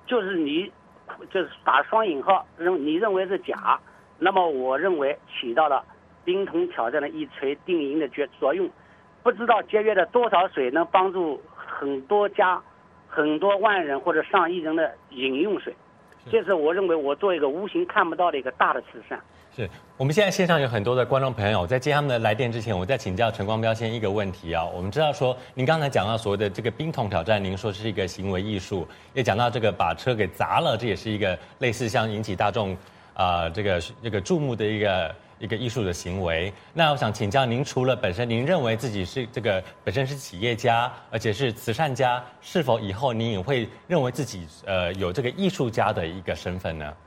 就是你就是打双引号，认你认为是假，那么我认为起到了冰桶挑战的一锤定音的决作用。不知道节约了多少水，能帮助很多家、很多万人或者上亿人的饮用水。这是我认为我做一个无形看不到的一个大的慈善。 是我们现在线上有很多的观众朋友，在接他们的来电之前，我再请教陈光标先一个问题啊。我们知道说，您刚才讲到所谓的这个冰桶挑战，您说是一个行为艺术，也讲到这个把车给砸了，这也是一个类似像引起大众啊、呃、这个这个注目的一个一个艺术的行为。那我想请教您，除了本身您认为自己是这个本身是企业家，而且是慈善家，是否以后您也会认为自己呃有这个艺术家的一个身份呢？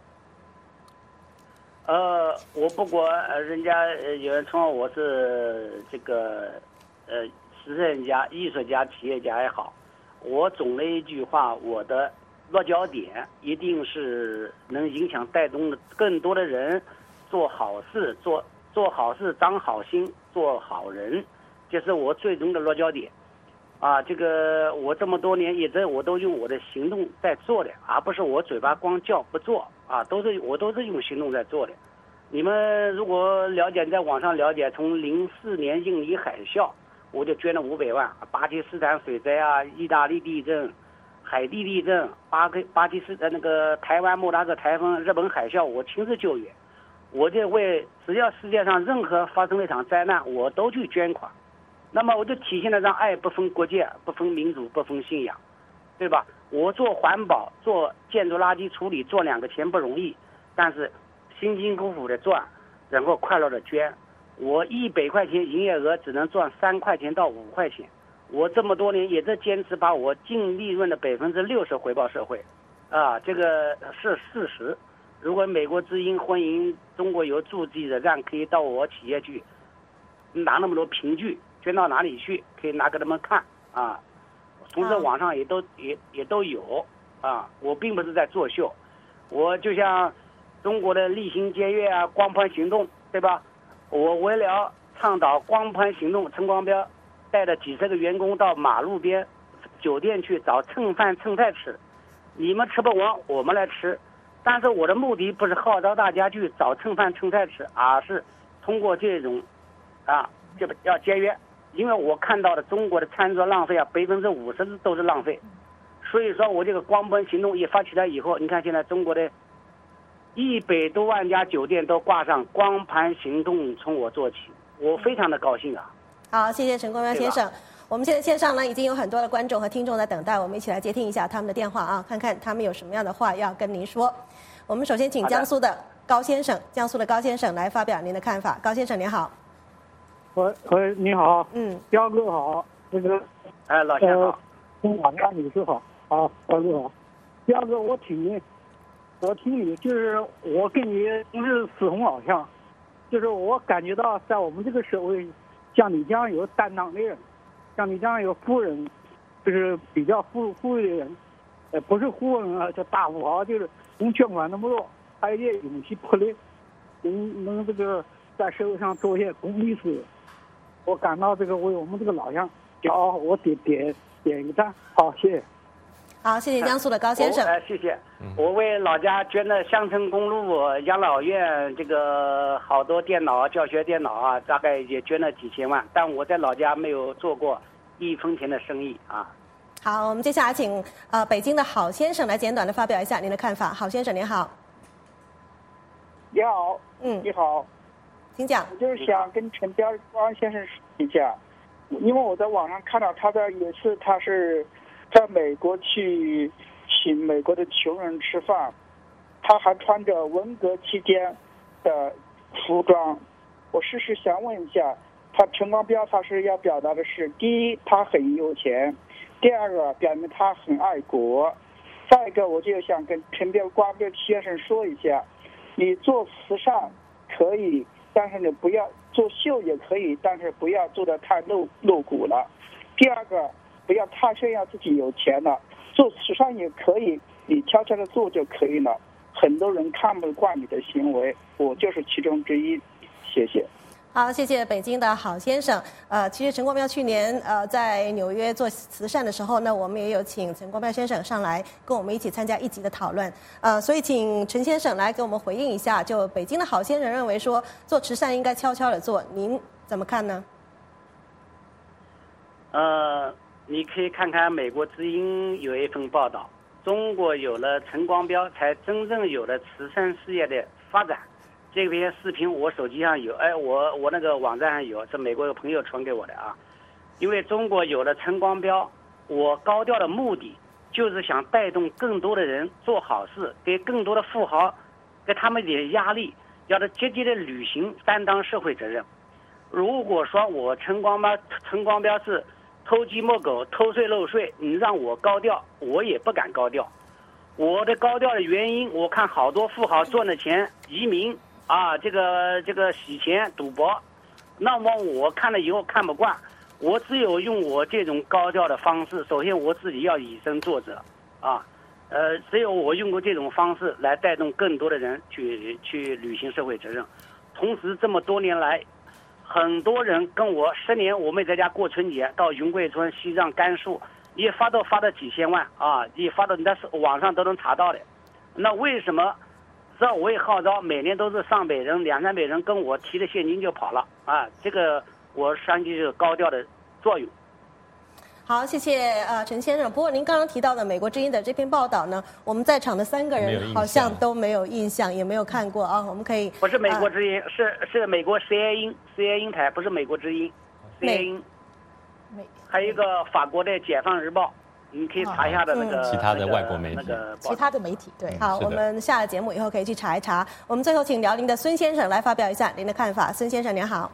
呃，我不管呃人家呃有人称我是这个呃慈善家、艺术家、企业家也好，我总的一句话，我的落脚点一定是能影响带动的更多的人做好事，做做好事，长好心，做好人，这是我最终的落脚点。啊，这个我这么多年一直我都用我的行动在做的，而不是我嘴巴光叫不做啊，都是我都是用行动在做的。你们如果了解，在网上了解，从零四年印尼海啸，我就捐了五百万，巴基斯坦水灾啊，意大利地震，海地地震，巴基巴基斯坦那个台湾莫拉克台风，日本海啸，我亲自救援。我就为只要世界上任何发生了一场灾难，我都去捐款。那么我就体现了让爱不分国界、不分民族、不分信仰，对吧？我做环保、做建筑垃圾处理，做两个钱不容易，但是辛辛苦苦的赚，然后快乐的捐。我一百块钱营业额只能赚三块钱到五块钱，我这么多年也在坚持把我净利润的百分之六十回报社会，啊，这个是事实。如果美国之音欢迎中国有助记者站，可以到我企业去拿那么多凭据。捐到哪里去？可以拿给他们看啊！从这网上也都、啊、也也都有啊！我并不是在作秀，我就像中国的厉行节约啊、光盘行动，对吧？我为了倡导光盘行动，陈光标带着几十个员工到马路边酒店去找蹭饭蹭菜吃，你们吃不完，我们来吃。但是我的目的不是号召大家去找蹭饭蹭菜吃，而是通过这种啊，这个要节约。因为我看到的中国的餐桌浪费啊，百分之五十都是浪费，所以说我这个光盘行动一发起来以后，你看现在中国的一百多万家酒店都挂上光盘行动从我做起，我非常的高兴啊。 好，谢谢陈光标先生。我们现在线上呢已经有很多的观众和听众在等待，我们一起来接听一下他们的电话啊，看看他们有什么样的话要跟您说。我们首先请江苏的高先生，江苏的高先生来发表您的看法。高先生您好。 喂喂，你好， 嗯， 彪哥好，那个， 哎，老乡好， 跟马家女士好，啊，彪哥好，彪哥，我听你，我听你，就是我跟你不是死同老乡，就是我感觉到在我们这个社会，像你这样有担当的人，像你这样有富人，就是比较富富裕的人，呃，不是富人啊，叫大富豪，就是能捐款那么多，还有点勇气魄力，能能这个在社会上做一些公益事。我感到这个为我们这个老乡骄傲，我点点点一个赞，好，谢谢。 好，谢谢江苏的高先生。 哎、呃，谢谢。我为老家捐的乡村公路、养老院，这个好多电脑、教学电脑啊，大概也捐了几千万，但我在老家没有做过一分钱的生意啊。 好，我们接下来请呃北京的郝先生来简短的发表一下您的看法。郝先生您好。 你好， 嗯， 你好。 请讲。 我就是想跟陈彪光先生说一下，因为我在网上看到他在有一次他是在美国去请美国的穷人吃饭，他还穿着文革期间的服装。我试试想问一下，他陈光标他是要表达的是，第一他很有钱，第二个表明他很爱国，再一个我就想跟陈彪光标先生说一下，你做慈善可以，但是你不要做秀也可以，但是不要做得太露露骨了。第二个，不要太炫耀自己有钱了。做慈善也可以，你悄悄的做就可以了。很多人看不惯你的行为，我就是其中之一。谢谢。 好，谢谢北京的郝先生。呃，其实陈光标去年呃在纽约做慈善的时候呢，我们也有请陈光标先生上来跟我们一起参加一集的讨论。呃，所以请陈先生来给我们回应一下。就北京的郝先生认为说，做慈善应该悄悄的做，您怎么看呢？ 呃，你可以看看美国之音有一份报道，中国有了陈光标，才真正有了慈善事业的发展。这篇视频我手机上有，哎，我我那个网站上有，是美国有朋友传给我的啊。因为中国有了陈光标，我高调的目的就是想带动更多的人做好事，给更多的富豪给他们一点压力，要他积极的履行担当社会责任。如果说我陈光标陈光标是偷鸡摸狗、偷税漏税，你让我高调，我也不敢高调。我的高调的原因，我看好多富豪赚的钱移民。啊，这个这个洗钱赌博，那么我看了以后看不惯，我只有用我这种高调的方式，首先我自己要以身作则，啊，呃，只有我用过这种方式来带动更多的人去去履行社会责任。同时，这么多年来，很多人跟我十年，我们在家过春节，到云贵村、西藏、甘肃，也发到发到几千万啊，也发到那是网上都能查到的。那为什么？这我也号召，每年都是上百人、两三百人跟我提着现金就跑了啊！这个我相信是高调的作用。 好，谢谢呃陈先生。不过您刚刚提到的美国之音的这篇报道呢，我们在场的三个人好像都没有印象，也没有看过啊。我们可以不是美国之音，呃、是是美国 C I A 音 C I A 音台，不是美国之音 C I A 音。还有一个法国的《解放日报》。你可以查一下的那个、 嗯、其他的外国媒体， 那个其他的媒体对。 好，我们下了节目以后可以去查一查。我们最后请辽宁的孙先生来发表一下您的看法。孙先生您好。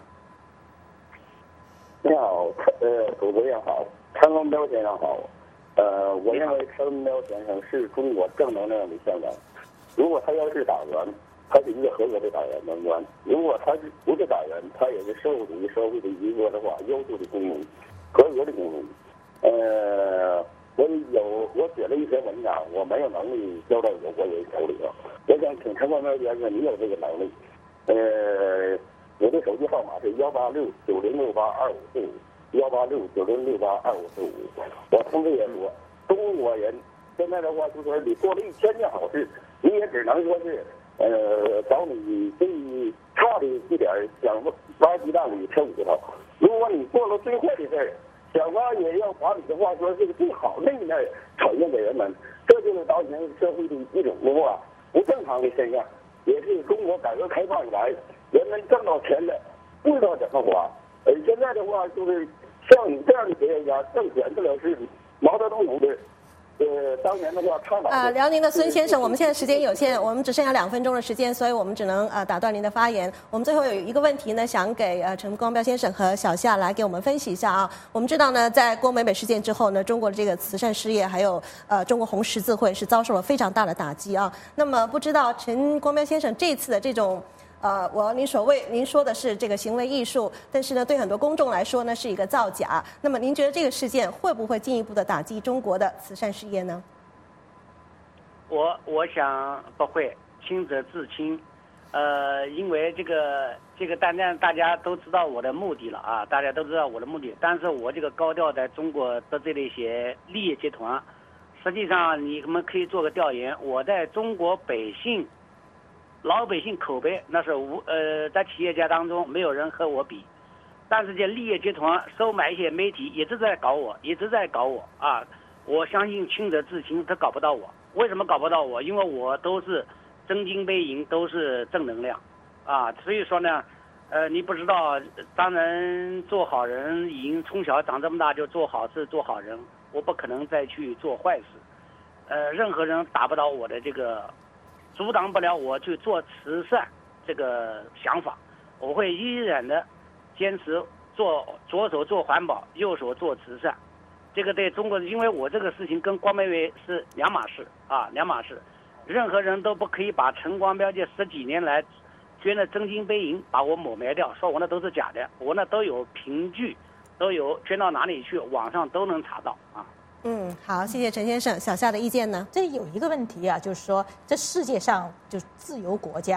你好，呃，主持人好，陈光标先生好。呃，我认为陈光标先生是中国正能量的象征。如果他要是党员，他是一个合格的党员能员；如果他是不是党员，他也是社会主义社会的一个的话，优秀的公民，合格的公民。呃。我有我写了一篇文章，我没有能力交到我国人手里头。我想请陈光标先生，你有这个能力。呃，我的手机号码是幺八六九零六八二五四五，幺八六九零六八二五四五。我同时也说，中国人现在的话就说，你做了一千件好事，你也只能说是呃找你最差的一点想挖鸡蛋里吃骨头。如果你做了最坏的事儿，想法也要把你的话说这个最好的一面呈现给人们，这就是当前社会的一种的话不正常的现象，也是中国改革开放以来人们挣到钱的不知道怎么花。而现在的话就是像你这样的企业家，正选不了是毛泽东同志。呃，当年的话，倡导啊，辽宁的孙先生，我们现在时间有限，我们只剩下两分钟的时间，所以我们只能呃打断您的发言。我们最后有一个问题呢，想给呃陈光标先生和小夏来给我们分析一下啊。我们知道呢，在郭美美事件之后呢，中国的这个慈善事业还有呃中国红十字会是遭受了非常大的打击啊。那么不知道陈光标先生这次的这种。呃，我您所谓您说的是这个行为艺术，但是呢，对很多公众来说呢是一个造假。那么您觉得这个事件会不会进一步的打击中国的慈善事业呢？ 我我想不会，清者自清。呃，因为这个这个，当然大家都知道我的目的了啊，大家都知道我的目的。但是我这个高调在中国得罪了一些利益集团，实际上你们可以做个调研，我在中国百姓。老百姓口碑那是无呃，在企业家当中没有人和我比，但是这利益集团收买一些媒体一直在搞我，一直在搞我啊！我相信清者自清，他搞不到我。为什么搞不到我？因为我都是真金白银，都是正能量啊！所以说呢，呃，你不知道，当然做好人，已经从小长这么大就做好事、做好人，我不可能再去做坏事。呃，任何人打不倒我的这个。阻挡不了我去做慈善这个想法，我会依然的坚持做左手做环保，右手做慈善。这个对中国，因为我这个事情跟光美美是两码事啊，两码事。任何人都不可以把陈光标这十几年来捐的真金白银把我抹灭掉，说我那都是假的，我那都有凭据，都有捐到哪里去，网上都能查到啊。 嗯，好，谢谢陈先生。小夏的意见呢？ 这有一个问题啊，就是说，这世界上就自由国家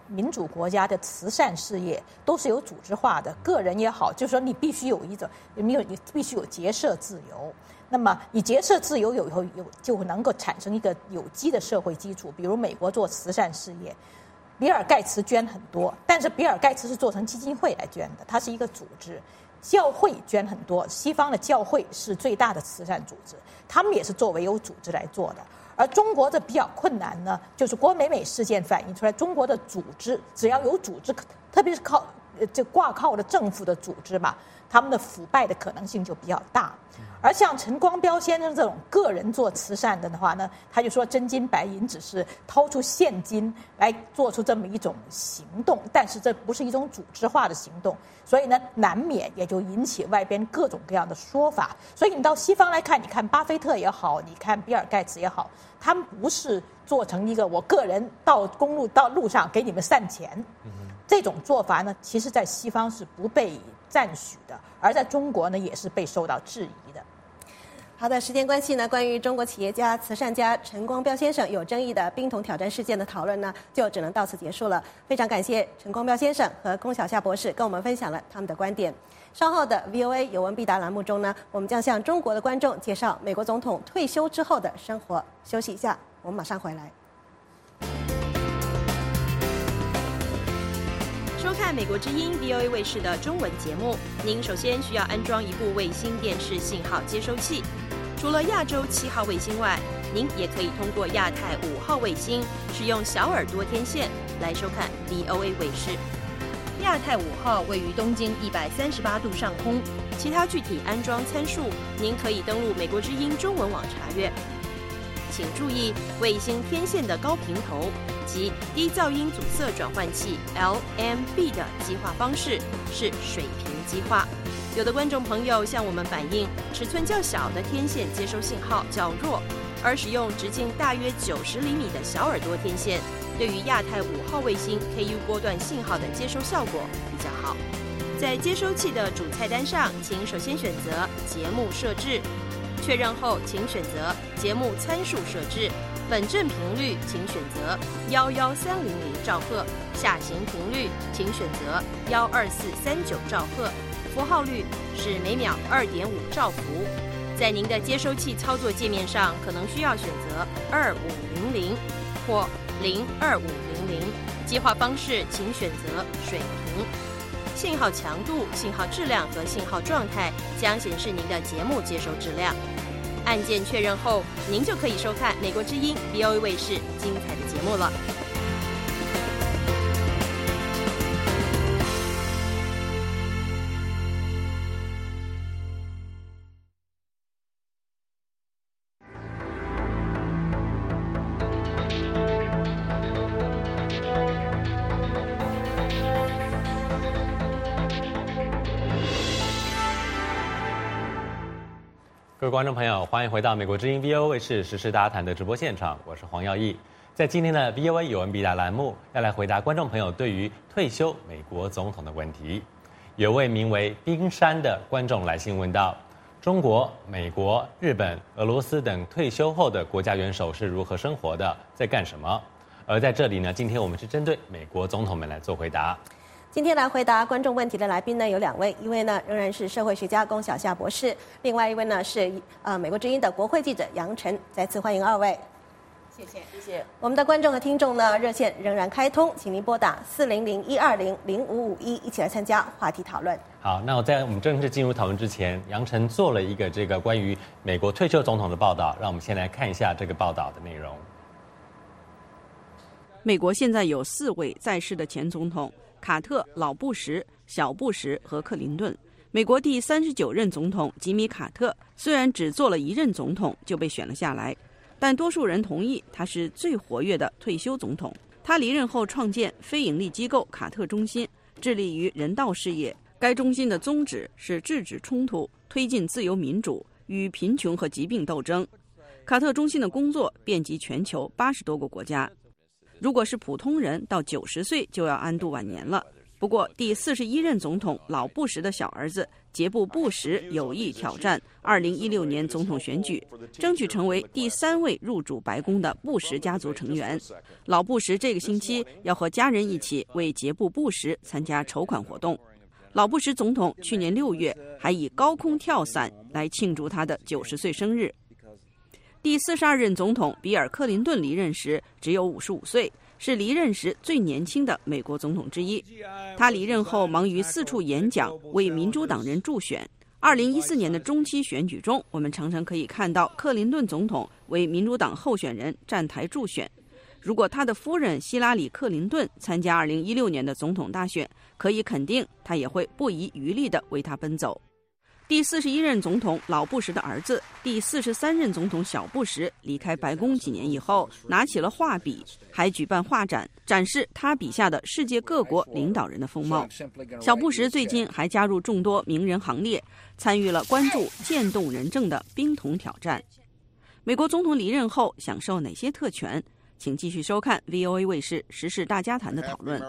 民主国家的慈善事业都是有组织化的，个人也好，就是说你必须有一种，你有你必须有结社自由。那么你结社自由有以后有就能够产生一个有机的社会基础。比如美国做慈善事业，比尔盖茨捐很多，但是比尔盖茨是做成基金会来捐的，它是一个组织。教会捐很多，西方的教会是最大的慈善组织，他们也是作为有组织来做的。而中国的比较困难呢，就是郭美美事件反映出来，中国的组织只要有组织，特别是靠这挂靠的政府的组织嘛，他们的腐败的可能性就比较大。而像陈光标先生这种个人做慈善的话呢，他就说真金白银只是掏出现金来做出这么一种行动，但是这不是一种组织化的行动，所以呢，难免也就引起外边各种各样的说法。所以你到西方来看，你看巴菲特也好，你看比尔盖茨也好，他们不是做成一个我个人到公路到路上给你们散钱，这种做法呢，其实在西方是不被赞许的，而在中国呢，也是被受到质疑的。 好的，时间关系呢，关于中国企业家、慈善家陈光标先生有争议的冰桶挑战事件的讨论呢，就只能到此结束了。非常感谢陈光标先生和龚小夏博士跟我们分享了他们的观点。稍后的 V O A 有问必答栏目中呢，我们将向中国的观众介绍美国总统退休之后的生活。休息一下，我们马上回来。收看美国之音 V O A 卫视的中文节目，您首先需要安装一部卫星电视信号接收器。除了亚洲七号卫星外，您也可以通过亚太五号卫星使用小耳朵天线来收看 V O A 卫视。亚太五号位于东经一百三十八度上空，其他具体安装参数您可以登录美国之音中文网查阅。请注意，卫星天线的高频头及低噪音阻塞转换器 L M B 的基化方式是水平基化。有的观众朋友向我们反映，尺寸较小的天线接收信号较弱，而使用直径大约九十厘米的小耳朵天线，对于亚太五号卫星 K U 波段信号的接收效果比较好。在接收器的主菜单上，请首先选择节目设置，确认后请选择节目参数设置，本振频率请选择一一三零零兆赫，下行频率请选择一二四三九兆赫，符号率是每秒 二点五兆伏。在您的接收器操作界面上，可能需要选择二五零零或零二五零零，基化方式请选择水平。信号强度、信号质量和信号状态将显示您的节目接收质量。按键确认后，您就可以收看美国之音 V O A 卫视精彩的节目了。 各位观众朋友，欢迎回到美国之音 V O A 卫视时事大家谈的直播现场，我是黄耀义。在今天的 V O A 有问必答栏目，要来回答观众朋友对于退休美国总统的问题。有位名为冰山的观众来信问到：中国、美国、日本、俄罗斯等退休后的国家元首是如何生活的，在干什么？而在这里呢，今天我们是针对美国总统们来做回答。 今天来回答观众问题的来宾呢有两位，一位呢仍然是社会学家龚小夏博士，另外一位呢是呃美国之音的国会记者杨晨。再次欢迎二位。 谢谢，谢谢。 我们的观众和听众呢热线仍然开通，请您拨打四零零一二零零五五一，一起来参加话题讨论。 好，那我在我们正式进入讨论之前，杨晨做了一个这个关于美国退休总统的报道，让我们先来看一下这个报道的内容。 美国现在有四位在世的前总统：卡特、老布什、小布什和克林顿。美国第三十九任总统吉米·卡特虽然只做了一任总统就被选了下来，但多数人同意他是最活跃的退休总统。他离任后创建非营利机构卡特中心，致力于人道事业。该中心的宗旨是制止冲突，推进自由民主，与贫穷和疾病斗争。卡特中心的工作遍及全球八十多个国家。如果是普通人，到九十岁就要安度晚年了。不过，第四十一任总统老布什的小儿子杰布·布什有意挑战二零一六年总统选举，争取成为第三位入主白宫的布什家族成员。老布什这个星期要和家人一起为杰布·布什参加筹款活动。老布什总统去年六月还以高空跳伞来庆祝他的九十岁生日。第四十二任总统比尔·克林顿离任时只有五十五岁，是离任时最年轻的美国总统之一。他离任后忙于四处演讲，为民主党人助选。二零一四年的中期选举中，我们常常可以看到克林顿总统为民主党候选人站台助选。如果他的夫人希拉里·克林顿参加二零一六年的总统大选，可以肯定他也会不遗余力地为他奔走。第四十一任总统老布什的儿子，第四十三任总统小布什离开白宫几年以后，拿起了画笔，还举办画展，展示他笔下的世界各国领导人的风貌。小布什最近还加入众多名人行列，参与了关注渐冻人症的冰桶挑战。美国总统离任后享受哪些特权？请继续收看 V O A 卫视时事大家谈的讨论。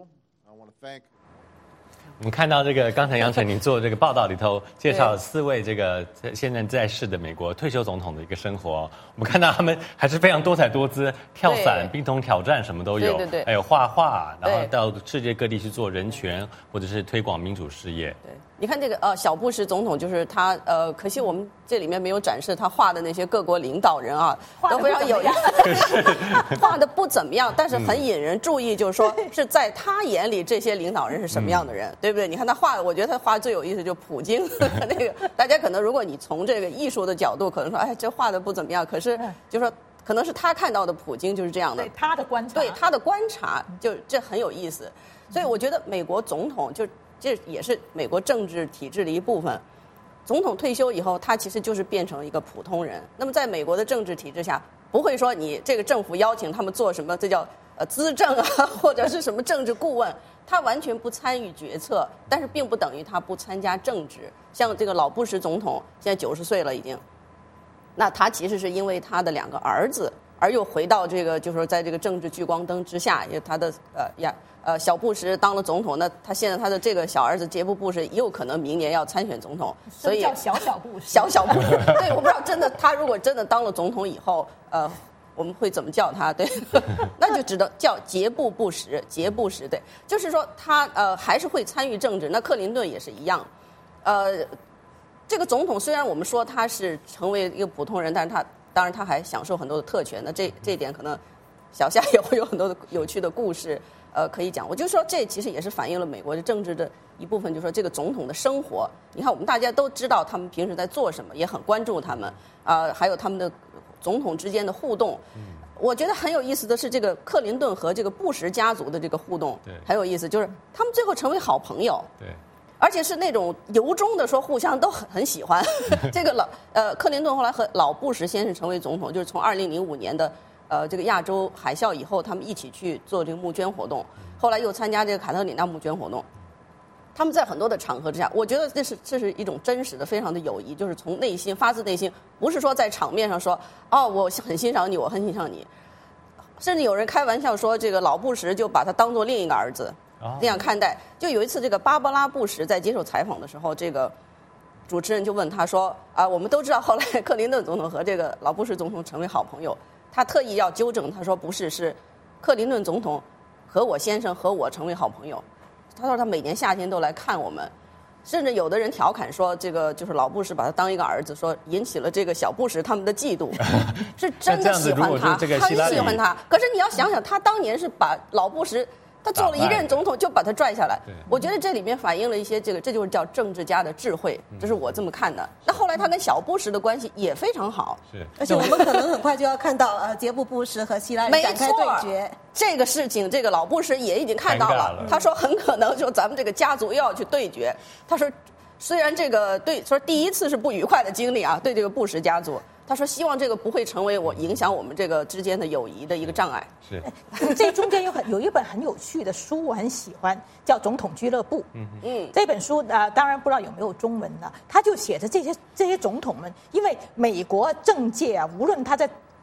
我们看到这个，刚才杨晨你做这个报道里头介绍四位这个现在在世的美国退休总统的一个生活，我们看到他们还是非常多彩多姿，跳伞、冰桶挑战什么都有， 对对对， 还有画画，然后到世界各地去做人权或者是推广民主事业。 对，你看这个呃小布什总统，就是他呃，可惜我们这里面没有展示他画的那些各国领导人啊，都非常有意思，画的不怎么样，但是很引人注意，就是说是在他眼里这些领导人是什么样的人，嗯、对不对？你看他画，我觉得他画最有意思就是普京那个，大家可能如果你从这个艺术的角度，可能说哎这画的不怎么样，可是就是说可能是他看到的普京就是这样的， 对他的观察， 对他的观察，就这很有意思。所以我觉得美国总统就这也是美国政治体制的一部分。总统退休以后，他其实就是变成一个普通人。那么在美国的政治体制下，不会说你这个政府邀请他们做什么，这叫呃资政啊，或者是什么政治顾问，他完全不参与决策，但是并不等于他不参加政治。像这个老布什总统现在九十岁了已经，那他其实是因为他的两个儿子，而又回到这个就是说在这个政治聚光灯之下，因为他的呃呀。呃，小布什当了总统，那他现在他的这个小儿子杰布·布什也有可能明年要参选总统，所以叫小小布什， 小小布什。对，我不知道真的他如果真的当了总统以后，呃，我们会怎么叫他？对，那就只能叫杰布·布什，杰布什。对，就是说他呃还是会参与政治。那克林顿也是一样，呃，这个总统虽然我们说他是成为一个普通人，但是他当然他还享受很多的特权。那这这一点可能小夏也会有很多的有趣的故事。呃，可以讲，我就说这其实也是反映了美国的政治的一部分，就是说这个总统的生活。你看，我们大家都知道他们平时在做什么，也很关注他们啊、呃，还有他们的总统之间的互动。嗯、我觉得很有意思的是，这个克林顿和这个布什家族的这个互动很有意思，就是他们最后成为好朋友。 对。 而且是那种由衷的说互相都很很喜欢。这个老呃克林顿后来和老布什先生成为总统，就是从二零零五年的。呃，这个亚洲海啸以后，他们一起去做这个募捐活动，后来又参加这个卡特里娜募捐活动。他们在很多的场合之下，我觉得这是这是一种真实的、非常的友谊，就是从内心发自内心，不是说在场面上说哦，我很欣赏你，我很欣赏你。甚至有人开玩笑说，这个老布什就把他当作另一个儿子那样看待。就有一次，这个芭芭拉·布什在接受采访的时候，这个主持人就问他说啊，我们都知道后来克林顿总统和这个老布什总统成为好朋友。他特意要纠正，他说不是，是克林顿总统和我先生和我成为好朋友。他说他每年夏天都来看我们，甚至有的人调侃说，这个就是老布什把他当一个儿子，说引起了这个小布什他们的嫉妒，是真的喜欢他，很喜欢他。可是你要想想，他当年是把老布什。他做了一任总统就把他拽下来，我觉得这里面反映了一些这个，这就是叫政治家的智慧，这是我这么看的。那后来他跟小布什的关系也非常好， 是，而且我们可能很快就要看到呃杰布·布什和希拉里展开对决。 这个事情，这个老布什也已经看到了，他说很可能就咱们这个家族又要去对决。他说，虽然这个对说第一次是不愉快的经历啊，对这个布什家族。他说：“希望这个不会成为我影响我们这个之间的友谊的一个障碍。” 是， 这中间有很有一本很有趣的书，我很喜欢，叫《总统俱乐部》。嗯嗯，这本书啊、呃，当然不知道有没有中文呢。他就写着这些这些总统们，因为美国政界啊，无论他在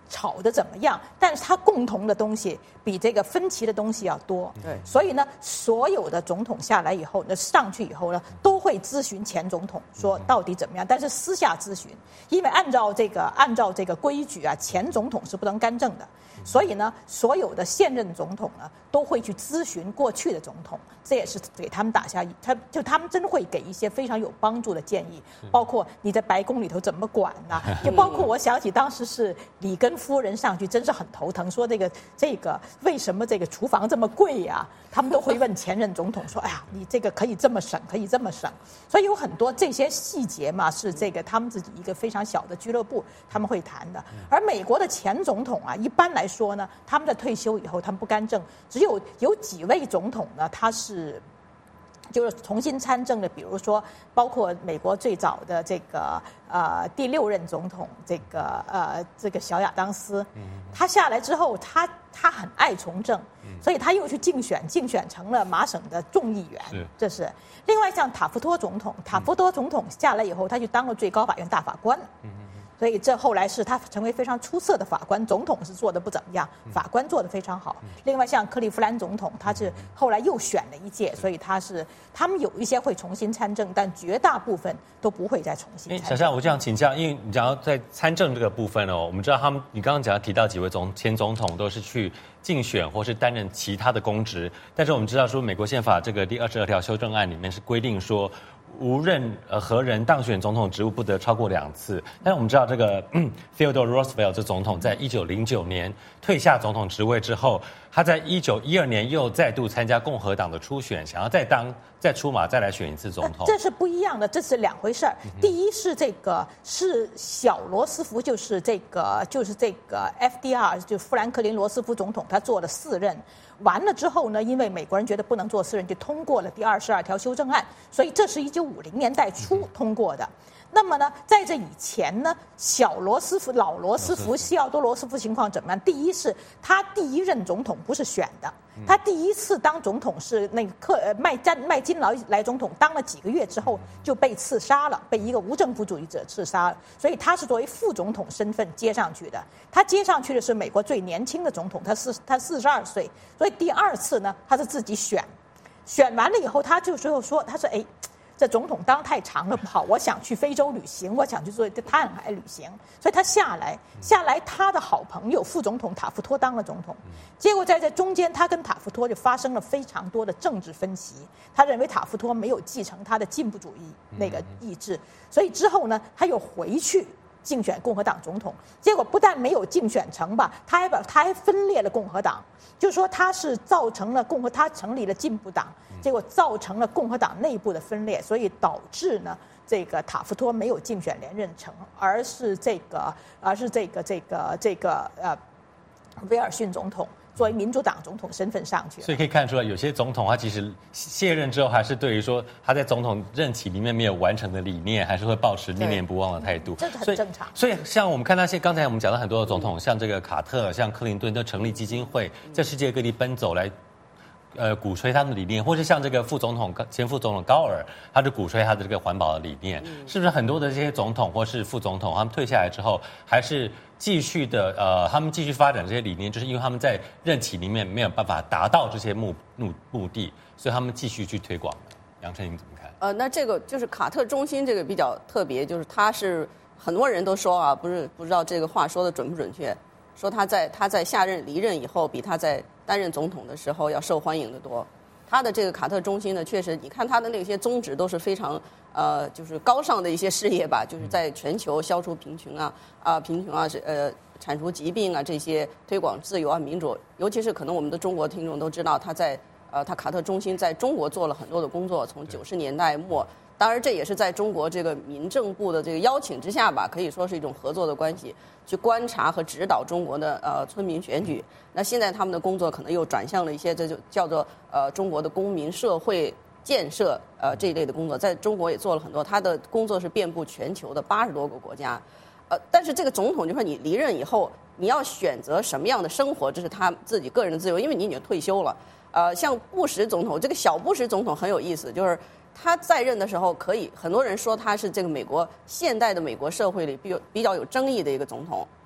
吵得怎么样，但是他共同的东西比这个分歧的东西要多。 对， 所以呢，所有的总统下来以后呢，上去以后呢，都会咨询前总统说到底怎么样，但是私下咨询，因为按照这个按照这个规矩啊，前总统是不能干政的。所以呢，所有的现任总统呢，都会去咨询过去的总统，这也是给他们打下，他就他们真会给一些非常有帮助的建议，包括你在白宫里头怎么管呐、啊，就包括我想起当时是里根夫人上去，真是很头疼，说这个这个为什么这个厨房这么贵呀、啊？他们都会问前任总统说，哎呀，你这个可以这么省，可以这么省，所以有很多这些细节嘛，是这个他们自己一个非常小的俱乐部他们会谈的，而美国的前总统啊，一般来说。说呢，他们在退休以后，他们不干政，只有有几位总统呢，他是就是重新参政的，比如说包括美国最早的这个呃第六任总统这个呃这个小亚当斯，他下来之后，他他很爱从政，所以他又去竞选，竞选成了麻省的众议员，这是。另外像塔夫托总统，塔夫托总统下来以后，他去当了最高法院大法官。所以这后来是他成为非常出色的法官，总统是做的不怎么样，法官做的非常好。另外像克利夫兰总统，他是后来又选了一届，所以他是他们有一些会重新参政，但绝大部分都不会再重新参政。 小夏，我这样请教，因为你讲到在参政这个部分哦，我们知道他们，你刚刚讲提到几位总前总统都是去竞选或是担任其他的公职，但是我们知道说美国宪法这个第二十二条修正案里面是规定说。无任呃何人当选总统职务不得超过两次，但是我们知道这个、嗯、Theodore Roosevelt 这总统在一九零九年退下总统职位之后，他在一九一二年又再度参加共和党的初选，想要再当再出马再来选一次总统。 这是不一样的，这是两回事儿。第一是这个是小罗斯福，就是这个就是这个 F D R 就富兰克林罗斯福总统，他做了四任。完了之后呢，因为美国人觉得不能做四任，就通过了第二十二条修正案，所以这是一九五零年代初通过的。那么呢，在这以前呢，小罗斯福、老罗斯福、西奥多罗斯福情况怎么样？第一是他第一任总统不是选的，他第一次当总统是那个克呃麦詹麦金劳来总统，当了几个月之后就被刺杀了，被一个无政府主义者刺杀了，所以他是作为副总统身份接上去的。他接上去的是美国最年轻的总统，他四他四十二岁，所以第二次呢，他是自己选，选完了以后，他就最后说，他说哎。这总统当太长了不好，我想去非洲旅行，我想去做，他很爱旅行，所以他下来，下来他的好朋友副总统塔夫托当了总统，结果在这中间，他跟塔夫托就发生了非常多的政治分歧，他认为塔夫托没有继承他的进步主义那个意志，所以之后呢，他又回去竞选共和党总统，结果不但没有竞选成吧，他还把他还分裂了共和党，就说他是造成了共和，他成立了进步党。结果造成了共和党内部的分裂，所以导致呢，这个塔夫托没有竞选连任成，而是这个，而是这个这个这个呃，威尔逊总统作为民主党总统身份上去。 所以可以看出来，有些总统他其实卸任之后，还是对于说他在总统任期里面没有完成的理念，还是会抱持念念不忘的态度。 这个很正常。 所以，所以像我们看那些刚才我们讲到很多的总统，像这个卡特、像克林顿都成立基金会，在世界各地奔走来。呃，鼓吹他们的理念，或是像这个副总统前副总统高尔，他就鼓吹他的这个环保的理念，嗯、是不是很多的这些总统或是副总统，他们退下来之后，还是继续的呃，他们继续发展这些理念，就是因为他们在任期里面没有办法达到这些目目目的，所以他们继续去推广。杨晨，您怎么看？ 呃，那这个就是卡特中心这个比较特别，就是他是很多人都说啊，不是不知道这个话说的准不准确，说他在他在下任离任以后，比他在担任总统的时候要受欢迎的多。他的这个卡特中心呢，确实，你看他的那些宗旨都是非常呃，就是高尚的一些事业吧，就是在全球消除贫穷啊啊贫穷啊是呃铲除疾病啊这些推广自由啊民主，尤其是可能我们的中国听众都知道，他在呃他卡特中心在中国做了很多的工作，从九十年代末。当然，这也是在中国这个民政部的这个邀请之下吧，可以说是一种合作的关系，去观察和指导中国的呃村民选举。那现在他们的工作可能又转向了一些，这就叫做呃中国的公民社会建设呃这一类的工作，在中国也做了很多。他的工作是遍布全球的八十多个国家，呃，但是这个总统就说你离任以后，你要选择什么样的生活，这是他自己个人的自由，因为你已经退休了。呃，像布什总统，这个小布什总统很有意思，就是。他在任的时候，可以很多人说他是这个美国现代的美国社会里比较比较有争议的一个总统，因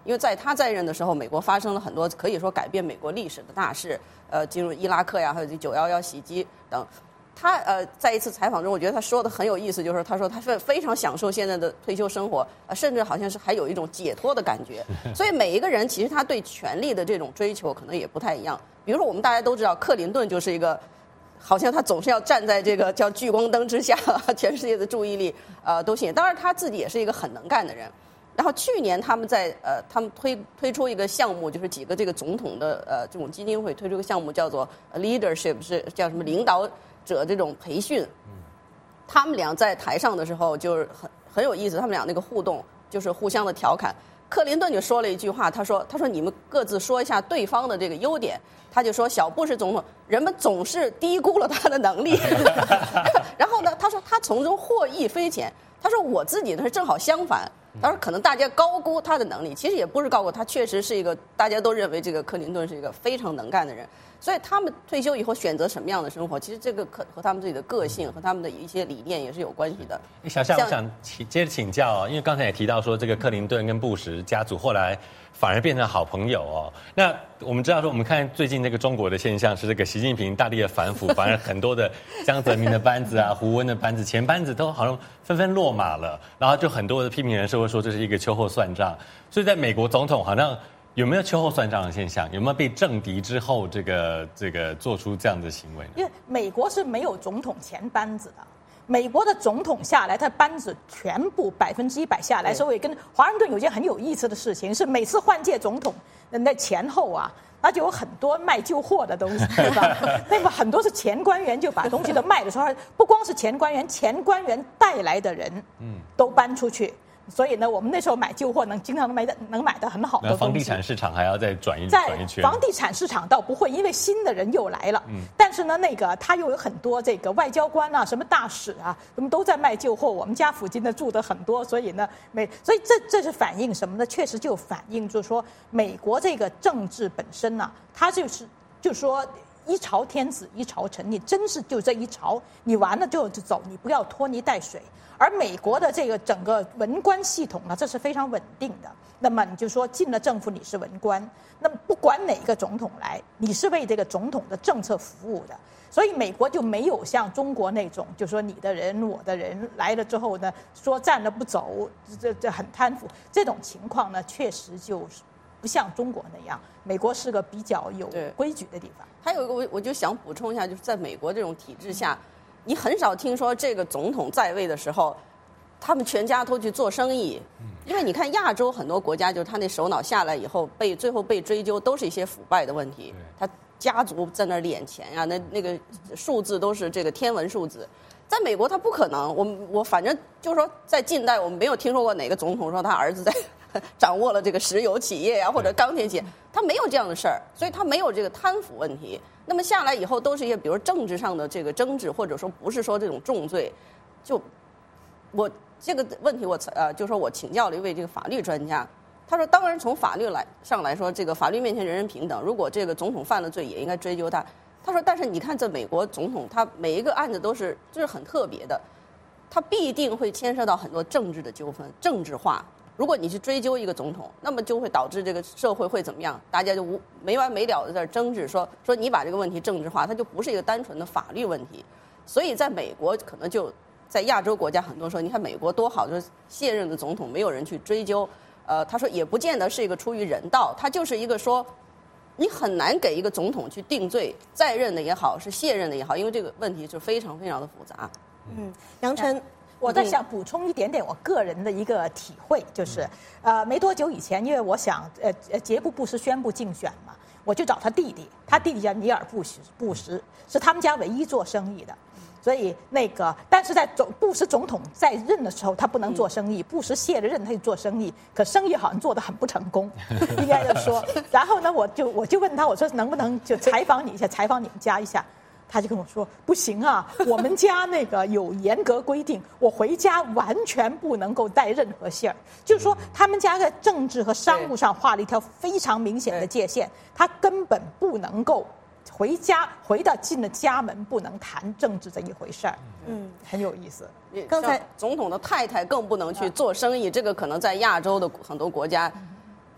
因为在他在任的时候，美国发生了很多可以说改变美国历史的大事，呃，进入伊拉克呀，还有这九幺幺袭击等。他呃在一次采访中，我觉得他说的很有意思，就是他说他是非常享受现在的退休生活，呃，甚至好像是还有一种解脱的感觉。所以每一个人其实他对权力的这种追求可能也不太一样。比如说我们大家都知道，克林顿就是一个，好像他总是要站在这个叫聚光灯之下，全世界的注意力呃都吸引。当然他自己也是一个很能干的人。然后去年他们在呃他们推推出一个项目，就是几个这个总统的呃这种基金会推出一个项目，叫做 leadership， 是叫什么领导者这种培训。他们俩在台上的时候就是很很有意思，他们俩那个互动就是互相的调侃。克林顿就说了一句话，他说他说你们各自说一下对方的这个优点。他就说小布什总统人们总是低估了他的能力。然后呢，他说他从中获益匪浅。他说我自己呢是正好相反。他说可能大家高估他的能力，其实也不是高估，他确实是一个大家都认为这个克林顿是一个非常能干的人。所以他们退休以后选择什么样的生活，其实这个可和他们自己的个性和他们的一些理念也是有关系的。 小夏，我想接着请教、哦，因为刚才也提到说这个克林顿跟布什家族后来反而变成好朋友哦。那我们知道说，我们看最近这个中国的现象是这个习近平大力的反腐，反而很多的江泽民的班子啊、胡温的班子、前班子都好像纷纷落马了，然后就很多的批评人士会说这是一个秋后算账。所以在美国总统好像有没有秋后算账的现象？有没有被政敌之后这个这个做出这样的行为呢？ 因为美国是没有总统前班子的。美国的总统下来，他班子全部百分之一百下来，所以跟华盛顿有件很有意思的事情是，每次换届总统那前后啊，那就有很多卖旧货的东西，对吧？那么很多是前官员就把东西都卖的时候，不光是前官员，前官员带来的人，嗯，都搬出去。所以呢，我们那时候买旧货能经常买的能买的很好的东西。 房地产市场还要再转一转一圈。 在房地产市场倒不会，因为新的人又来了。嗯。但是呢，那个他又有很多这个外交官啊，什么大使啊，他们都在卖旧货。我们家附近的住的很多，所以呢，美，所以这这是反映什么呢？确实就反映就是说，美国这个政治本身呢、啊，它就是就说。一朝天子一朝臣，你真是就这一朝，你完了就就走，你不要拖泥带水。而美国的这个整个文官系统呢，这是非常稳定的。那么你就说进了政府你是文官，那么不管哪个总统来，你是为这个总统的政策服务的。所以美国就没有像中国那种，就说你的人我的人来了之后呢，说站了不走，这这很贪腐这种情况呢，确实就是不像中国那样。美国是个比较有规矩的地方。 还有一个我我就想补充一下，就是在美国这种体制下，你很少听说这个总统在位的时候，他们全家都去做生意。因为你看亚洲很多国家，就是他那首脑下来以后被最后被追究，都是一些腐败的问题。他家族在那儿敛钱呀、啊，那那个数字都是这个天文数字。在美国他不可能，我我反正就是说，在近代我们没有听说过哪个总统说他儿子在掌握了这个石油企业呀、啊、或者钢铁企业，他没有这样的事儿，所以他没有这个贪腐问题。那么下来以后都是一些比如政治上的这个争执，或者说不是说这种重罪。就我这个问题我呃就说我请教了一位这个法律专家，他说当然从法律来上来说，这个法律面前人人平等，如果这个总统犯了罪也应该追究他。他说但是你看这美国总统他每一个案子都是就是很特别的，他必定会牵涉到很多政治的纠纷，政治化。如果你去追究一个总统，那么就会导致这个社会会怎么样？大家就无没完没了的在争执，说说你把这个问题政治化，它就不是一个单纯的法律问题。所以在美国可能就在亚洲国家很多时候，你看美国多好，就是卸任的总统没有人去追究。呃，他说也不见得是一个出于人道，他就是一个说你很难给一个总统去定罪，在任的也好，是卸任的也好，因为这个问题是非常非常的复杂。 嗯，杨晨。我在想补充一点点我个人的一个体会，就是，呃，没多久以前，因为我想，呃，呃，杰布·布什宣布竞选嘛，我就找他弟弟，他弟弟叫尼尔·布什，布什是他们家唯一做生意的，所以那个，但是在总布什总统在任的时候，他不能做生意，布什卸了任他就做生意，可生意好像做得很不成功，应该就说，然后呢，我就我就问他，我说能不能就采访你一下，采访你们家一下。他就跟我说不行啊，我们家那个有严格规定，我回家完全不能够带任何信儿。就是说，他们家在政治和商务上画了一条非常明显的界限，他根本不能够回家，回到进了家门不能谈政治这一回事儿。嗯，很有意思。 刚才总统的太太更不能去做生意，这个可能在亚洲的很多国家。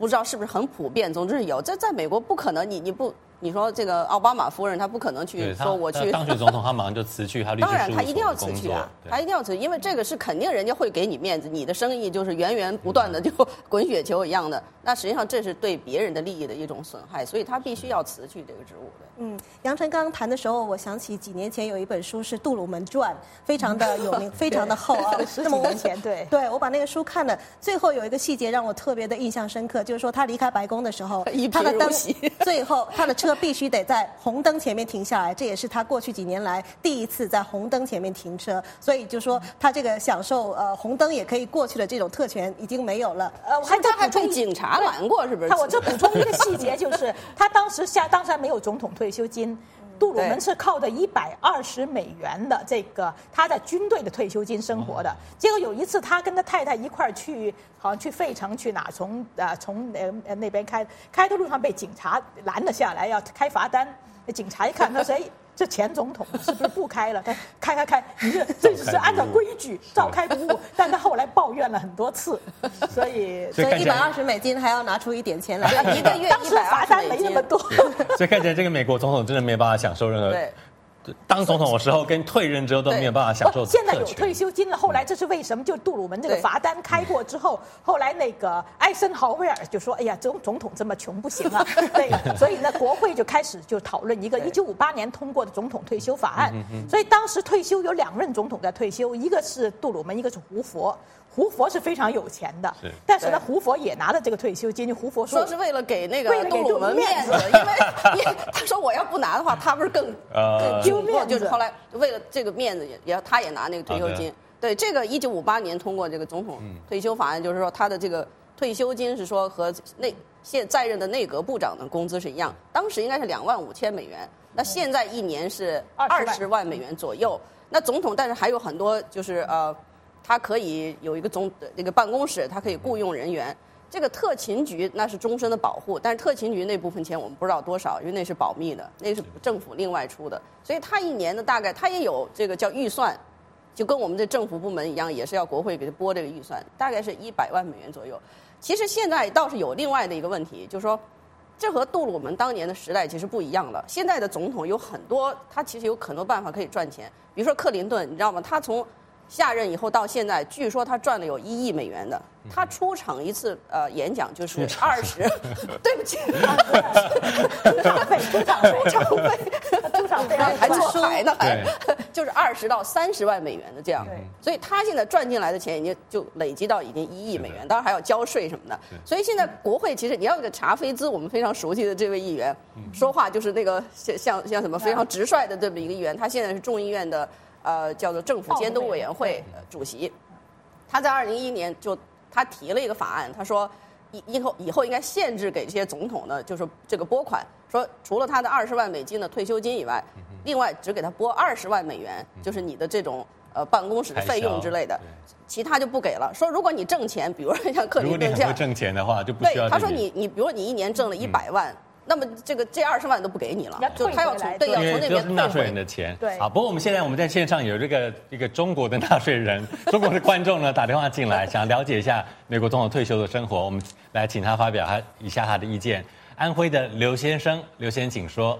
不知道是不是很普遍，总之是有。这在美国不可能，你你不。你说这个奥巴马夫人，她不可能去说我去当选总统，她马上就辞去她律师事务所的工作。当然，她一定要辞去啊，她一定要辞，因为这个是肯定人家会给你面子，你的生意就是源源不断的就滚雪球一样的。那实际上这是对别人的利益的一种损害，所以她必须要辞去这个职务的。 嗯，杨晨刚刚谈的时候，我想起几年前有一本书是《杜鲁门传》，非常的有名，非常的厚啊。 十几年前，对对，我把那个书看了，最后有一个细节让我特别的印象深刻，就是说他离开白宫的时候，他的灯最后他的车必须得在红灯前面停下来，这也是他过去几年来第一次在红灯前面停车，所以就说他这个享受呃红灯也可以过去的这种特权已经没有了。 呃，我还他还被警察拦过，是不是？ 他我这补充一个细节，就是他当时下当时还没有总统退休金。杜鲁门是靠着一百二十美元的这个他在军队的退休金生活的。结果有一次，他跟他太太一块儿去，好像去费城去哪，从呃从呃那边开开的路上被警察拦了下来，要开罚单。警察一看，他说：“哎，这前总统是不是不开了？他开开开，你这这是按照规矩照开不误。”但他后来抱怨了很多次，所以所以一百二十美金还要拿出一点钱来， 一个月当时罚单没那么多。 所以看起来这个美国总统真的没有办法享受任何。当总统的时候跟退任之后都没有办法享受。 现在有退休金了，后来这是为什么？就杜鲁门这个罚单开过之后，后来那个艾森豪威尔就说：“哎呀，总总统这么穷不行啊。”那个，所以呢，国会就开始就讨论一个一九五八年通过的总统退休法案。所以当时退休有两任总统在退休，一个是杜鲁门，一个是胡佛。胡佛是非常有钱的，但是呢，胡佛也拿了这个退休金。胡佛说说是为了给那个杜鲁门面子，因为因为他说我要不拿的话，他不是更更丢面子？就是后来为了这个面子，也也他也拿那个退休金。对，这个一九五八年通过这个总统退休法案，就是说他的这个退休金是说和内现在任的内阁部长的工资是一样，当时应该是两万五千美元，那现在一年是二十万美元左右。那总统，但是还有很多就是呃。他可以有一个总这个办公室，他可以雇佣人员。这个特勤局那是终身的保护，但是特勤局那部分钱我们不知道多少，因为那是保密的，那是政府另外出的。所以他一年的大概他也有这个叫预算，就跟我们这政府部门一样，也是要国会给他拨这个预算，大概是一百万美元左右。其实现在倒是有另外的一个问题，就是说，这和杜鲁门当年的时代其实不一样了。现在的总统有很多，他其实有很多办法可以赚钱，比如说克林顿，你知道吗？他从下任以后到现在，据说他赚了有一亿美元的。他出场一次呃演讲就是二十，对不起，出场费，出场费，出场费，出场费还坐海呢，还就是二十到三十万美元的这样。所以他现在赚进来的钱已经就累积到已经一亿美元，当然还要交税什么的。所以现在国会其实你要这个查菲兹，我们非常熟悉的这位议员，说话就是那个像像什么非常直率的这么一个议员，他现在是众议院的。呃，叫做政府监督委员会主席，他在二零一一年就他提了一个法案，他说以以后以后应该限制给这些总统的，就是这个拨款，说除了他的二十万美金的退休金以外，另外只给他拨二十万美元，就是你的这种呃办公室的费用之类的，其他就不给了。说如果你挣钱，比如说像克林顿这样挣钱的话，就不需要。 对，他说你你比如你一年挣了一百万。那么这个这二十万都不给你了，就他要从对要从那边退回。 因为都是纳税人的钱。 对。 好，不过我们现在我们在线上有这个一个中国的纳税人，中国的观众呢打电话进来，想了解一下美国总统退休的生活，我们来请他发表他以下他的意见。安徽的刘先生，刘先请说。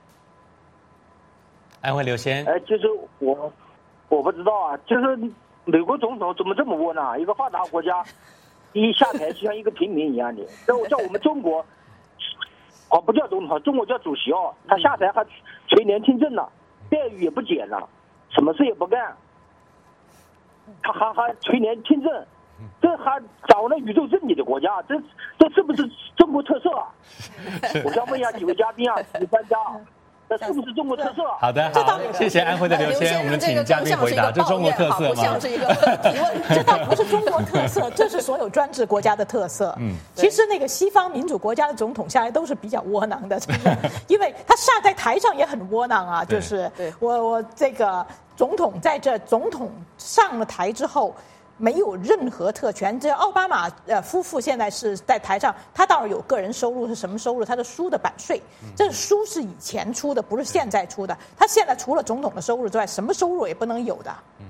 安徽刘先。 哎，就是我，我不知道啊，就是美国总统怎么这么窝囊？一个发达国家，一下台就像一个平民一样的，叫叫我们中国。哦，不叫总统，中国叫主席哦。他下台还垂帘听政了，待遇也不减了，什么事也不干，他还还垂帘听政，这还掌握了宇宙真理的国家，这这是不是中国特色啊？我想问一下几位嘉宾啊，几位专家，这是不是中国特色？ 好的，好，谢谢安徽的刘先，我们请嘉宾回答，这是中国特色吗？ 像是一个提问， 这倒不是中国特色，这是所有专制国家的特色。嗯，其实那个西方民主国家的总统下来都是比较窝囊的，真的，因为他上在台上也很窝囊啊，就是我我这个总统在这总统上了台之后。没有任何特权。这奥巴马呃夫妇现在是在台上，他倒是有个人收入，是什么收入？他的书的版税，这书是以前出的，不是现在出的。他现在除了总统的收入之外，什么收入也不能有的。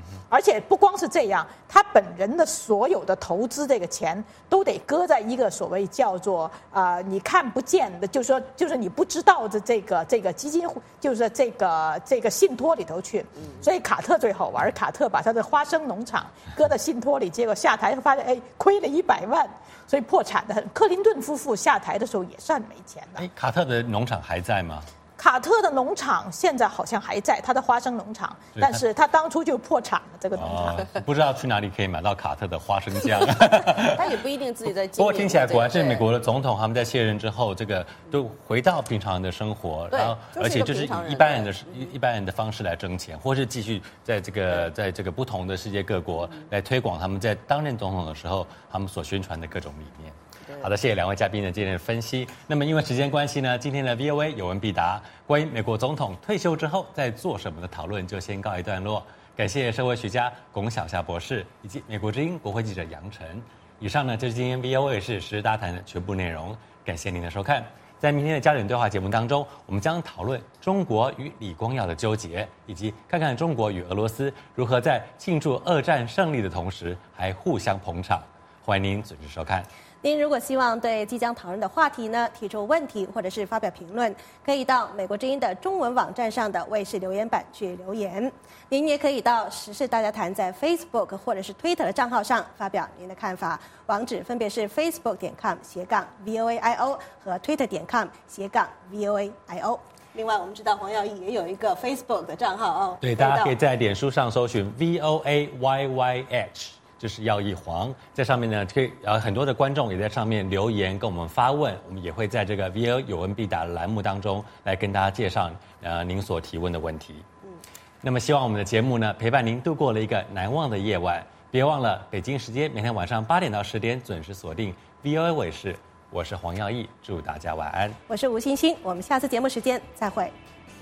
而且不光是这样，他本人的所有的投资这个钱都得搁在一个所谓叫做呃你看不见的，就是说就是你不知道的这个这个基金，就是这个这个信托里头去。所以卡特最好玩，卡特把他的花生农场搁在信托里，结果下台发现哎亏了一百万，所以破产的很。克林顿夫妇下台的时候也算没钱的。 哎，卡特的农场还在吗？ 卡特的农场现在好像还在，他的花生农场，但是他当初就破产了。这个农场、 哦、不知道去哪里可以买到卡特的花生酱。 他也不一定自己在经营。 不过听起来果然是美国的总统，他们在卸任之后，这个都回到平常人的生活，然后而且就是以一般人的一般人的方式来挣钱，或是继续在这个在这个不同的世界各国来推广他们在担任总统的时候他们所宣传的各种理念。好的，谢谢两位嘉宾的今天的分析。那么因为时间关系呢，今天的 V O A 有问必答关于美国总统退休之后在做什么的讨论就先告一段落。感谢社会学家龚晓夏博士以及美国之音国会记者杨晨。以上呢就是今天 V O A 是时事大谈的全部内容。感谢您的收看。在明天的焦点对话节目当中，我们将讨论中国与李光耀的纠结，以及看看中国与俄罗斯如何在庆祝二战胜利的同时还互相捧场。欢迎您准时收看。 您如果希望对即将讨论的话题呢提出问题或者是发表评论，可以到美国之音的中文网站上的卫视留言板去留言。您也可以到时事大家谈在 Facebook 或者是 Twitter 的账号上发表您的看法，网址分别是 facebook 点 com 斜杠 V O A I O 和 Twitter 点 com 斜杠 V O A I O。另外，我们知道黄耀义也有一个 Facebook 的账号哦。 对，大家可以在脸书上搜寻 V O A Y Y H。就是耀义黄，在上面呢，可以呃很多的观众也在上面留言跟我们发问，我们也会在这个 V O A 有问必答的栏目当中来跟大家介绍呃您所提问的问题。嗯，那么希望我们的节目呢陪伴您度过了一个难忘的夜晚，别忘了北京时间每天晚上八点到十点准时锁定 V O A 卫视，我是黄耀义，祝大家晚安。 我是吴欣欣，我们下次节目时间再会。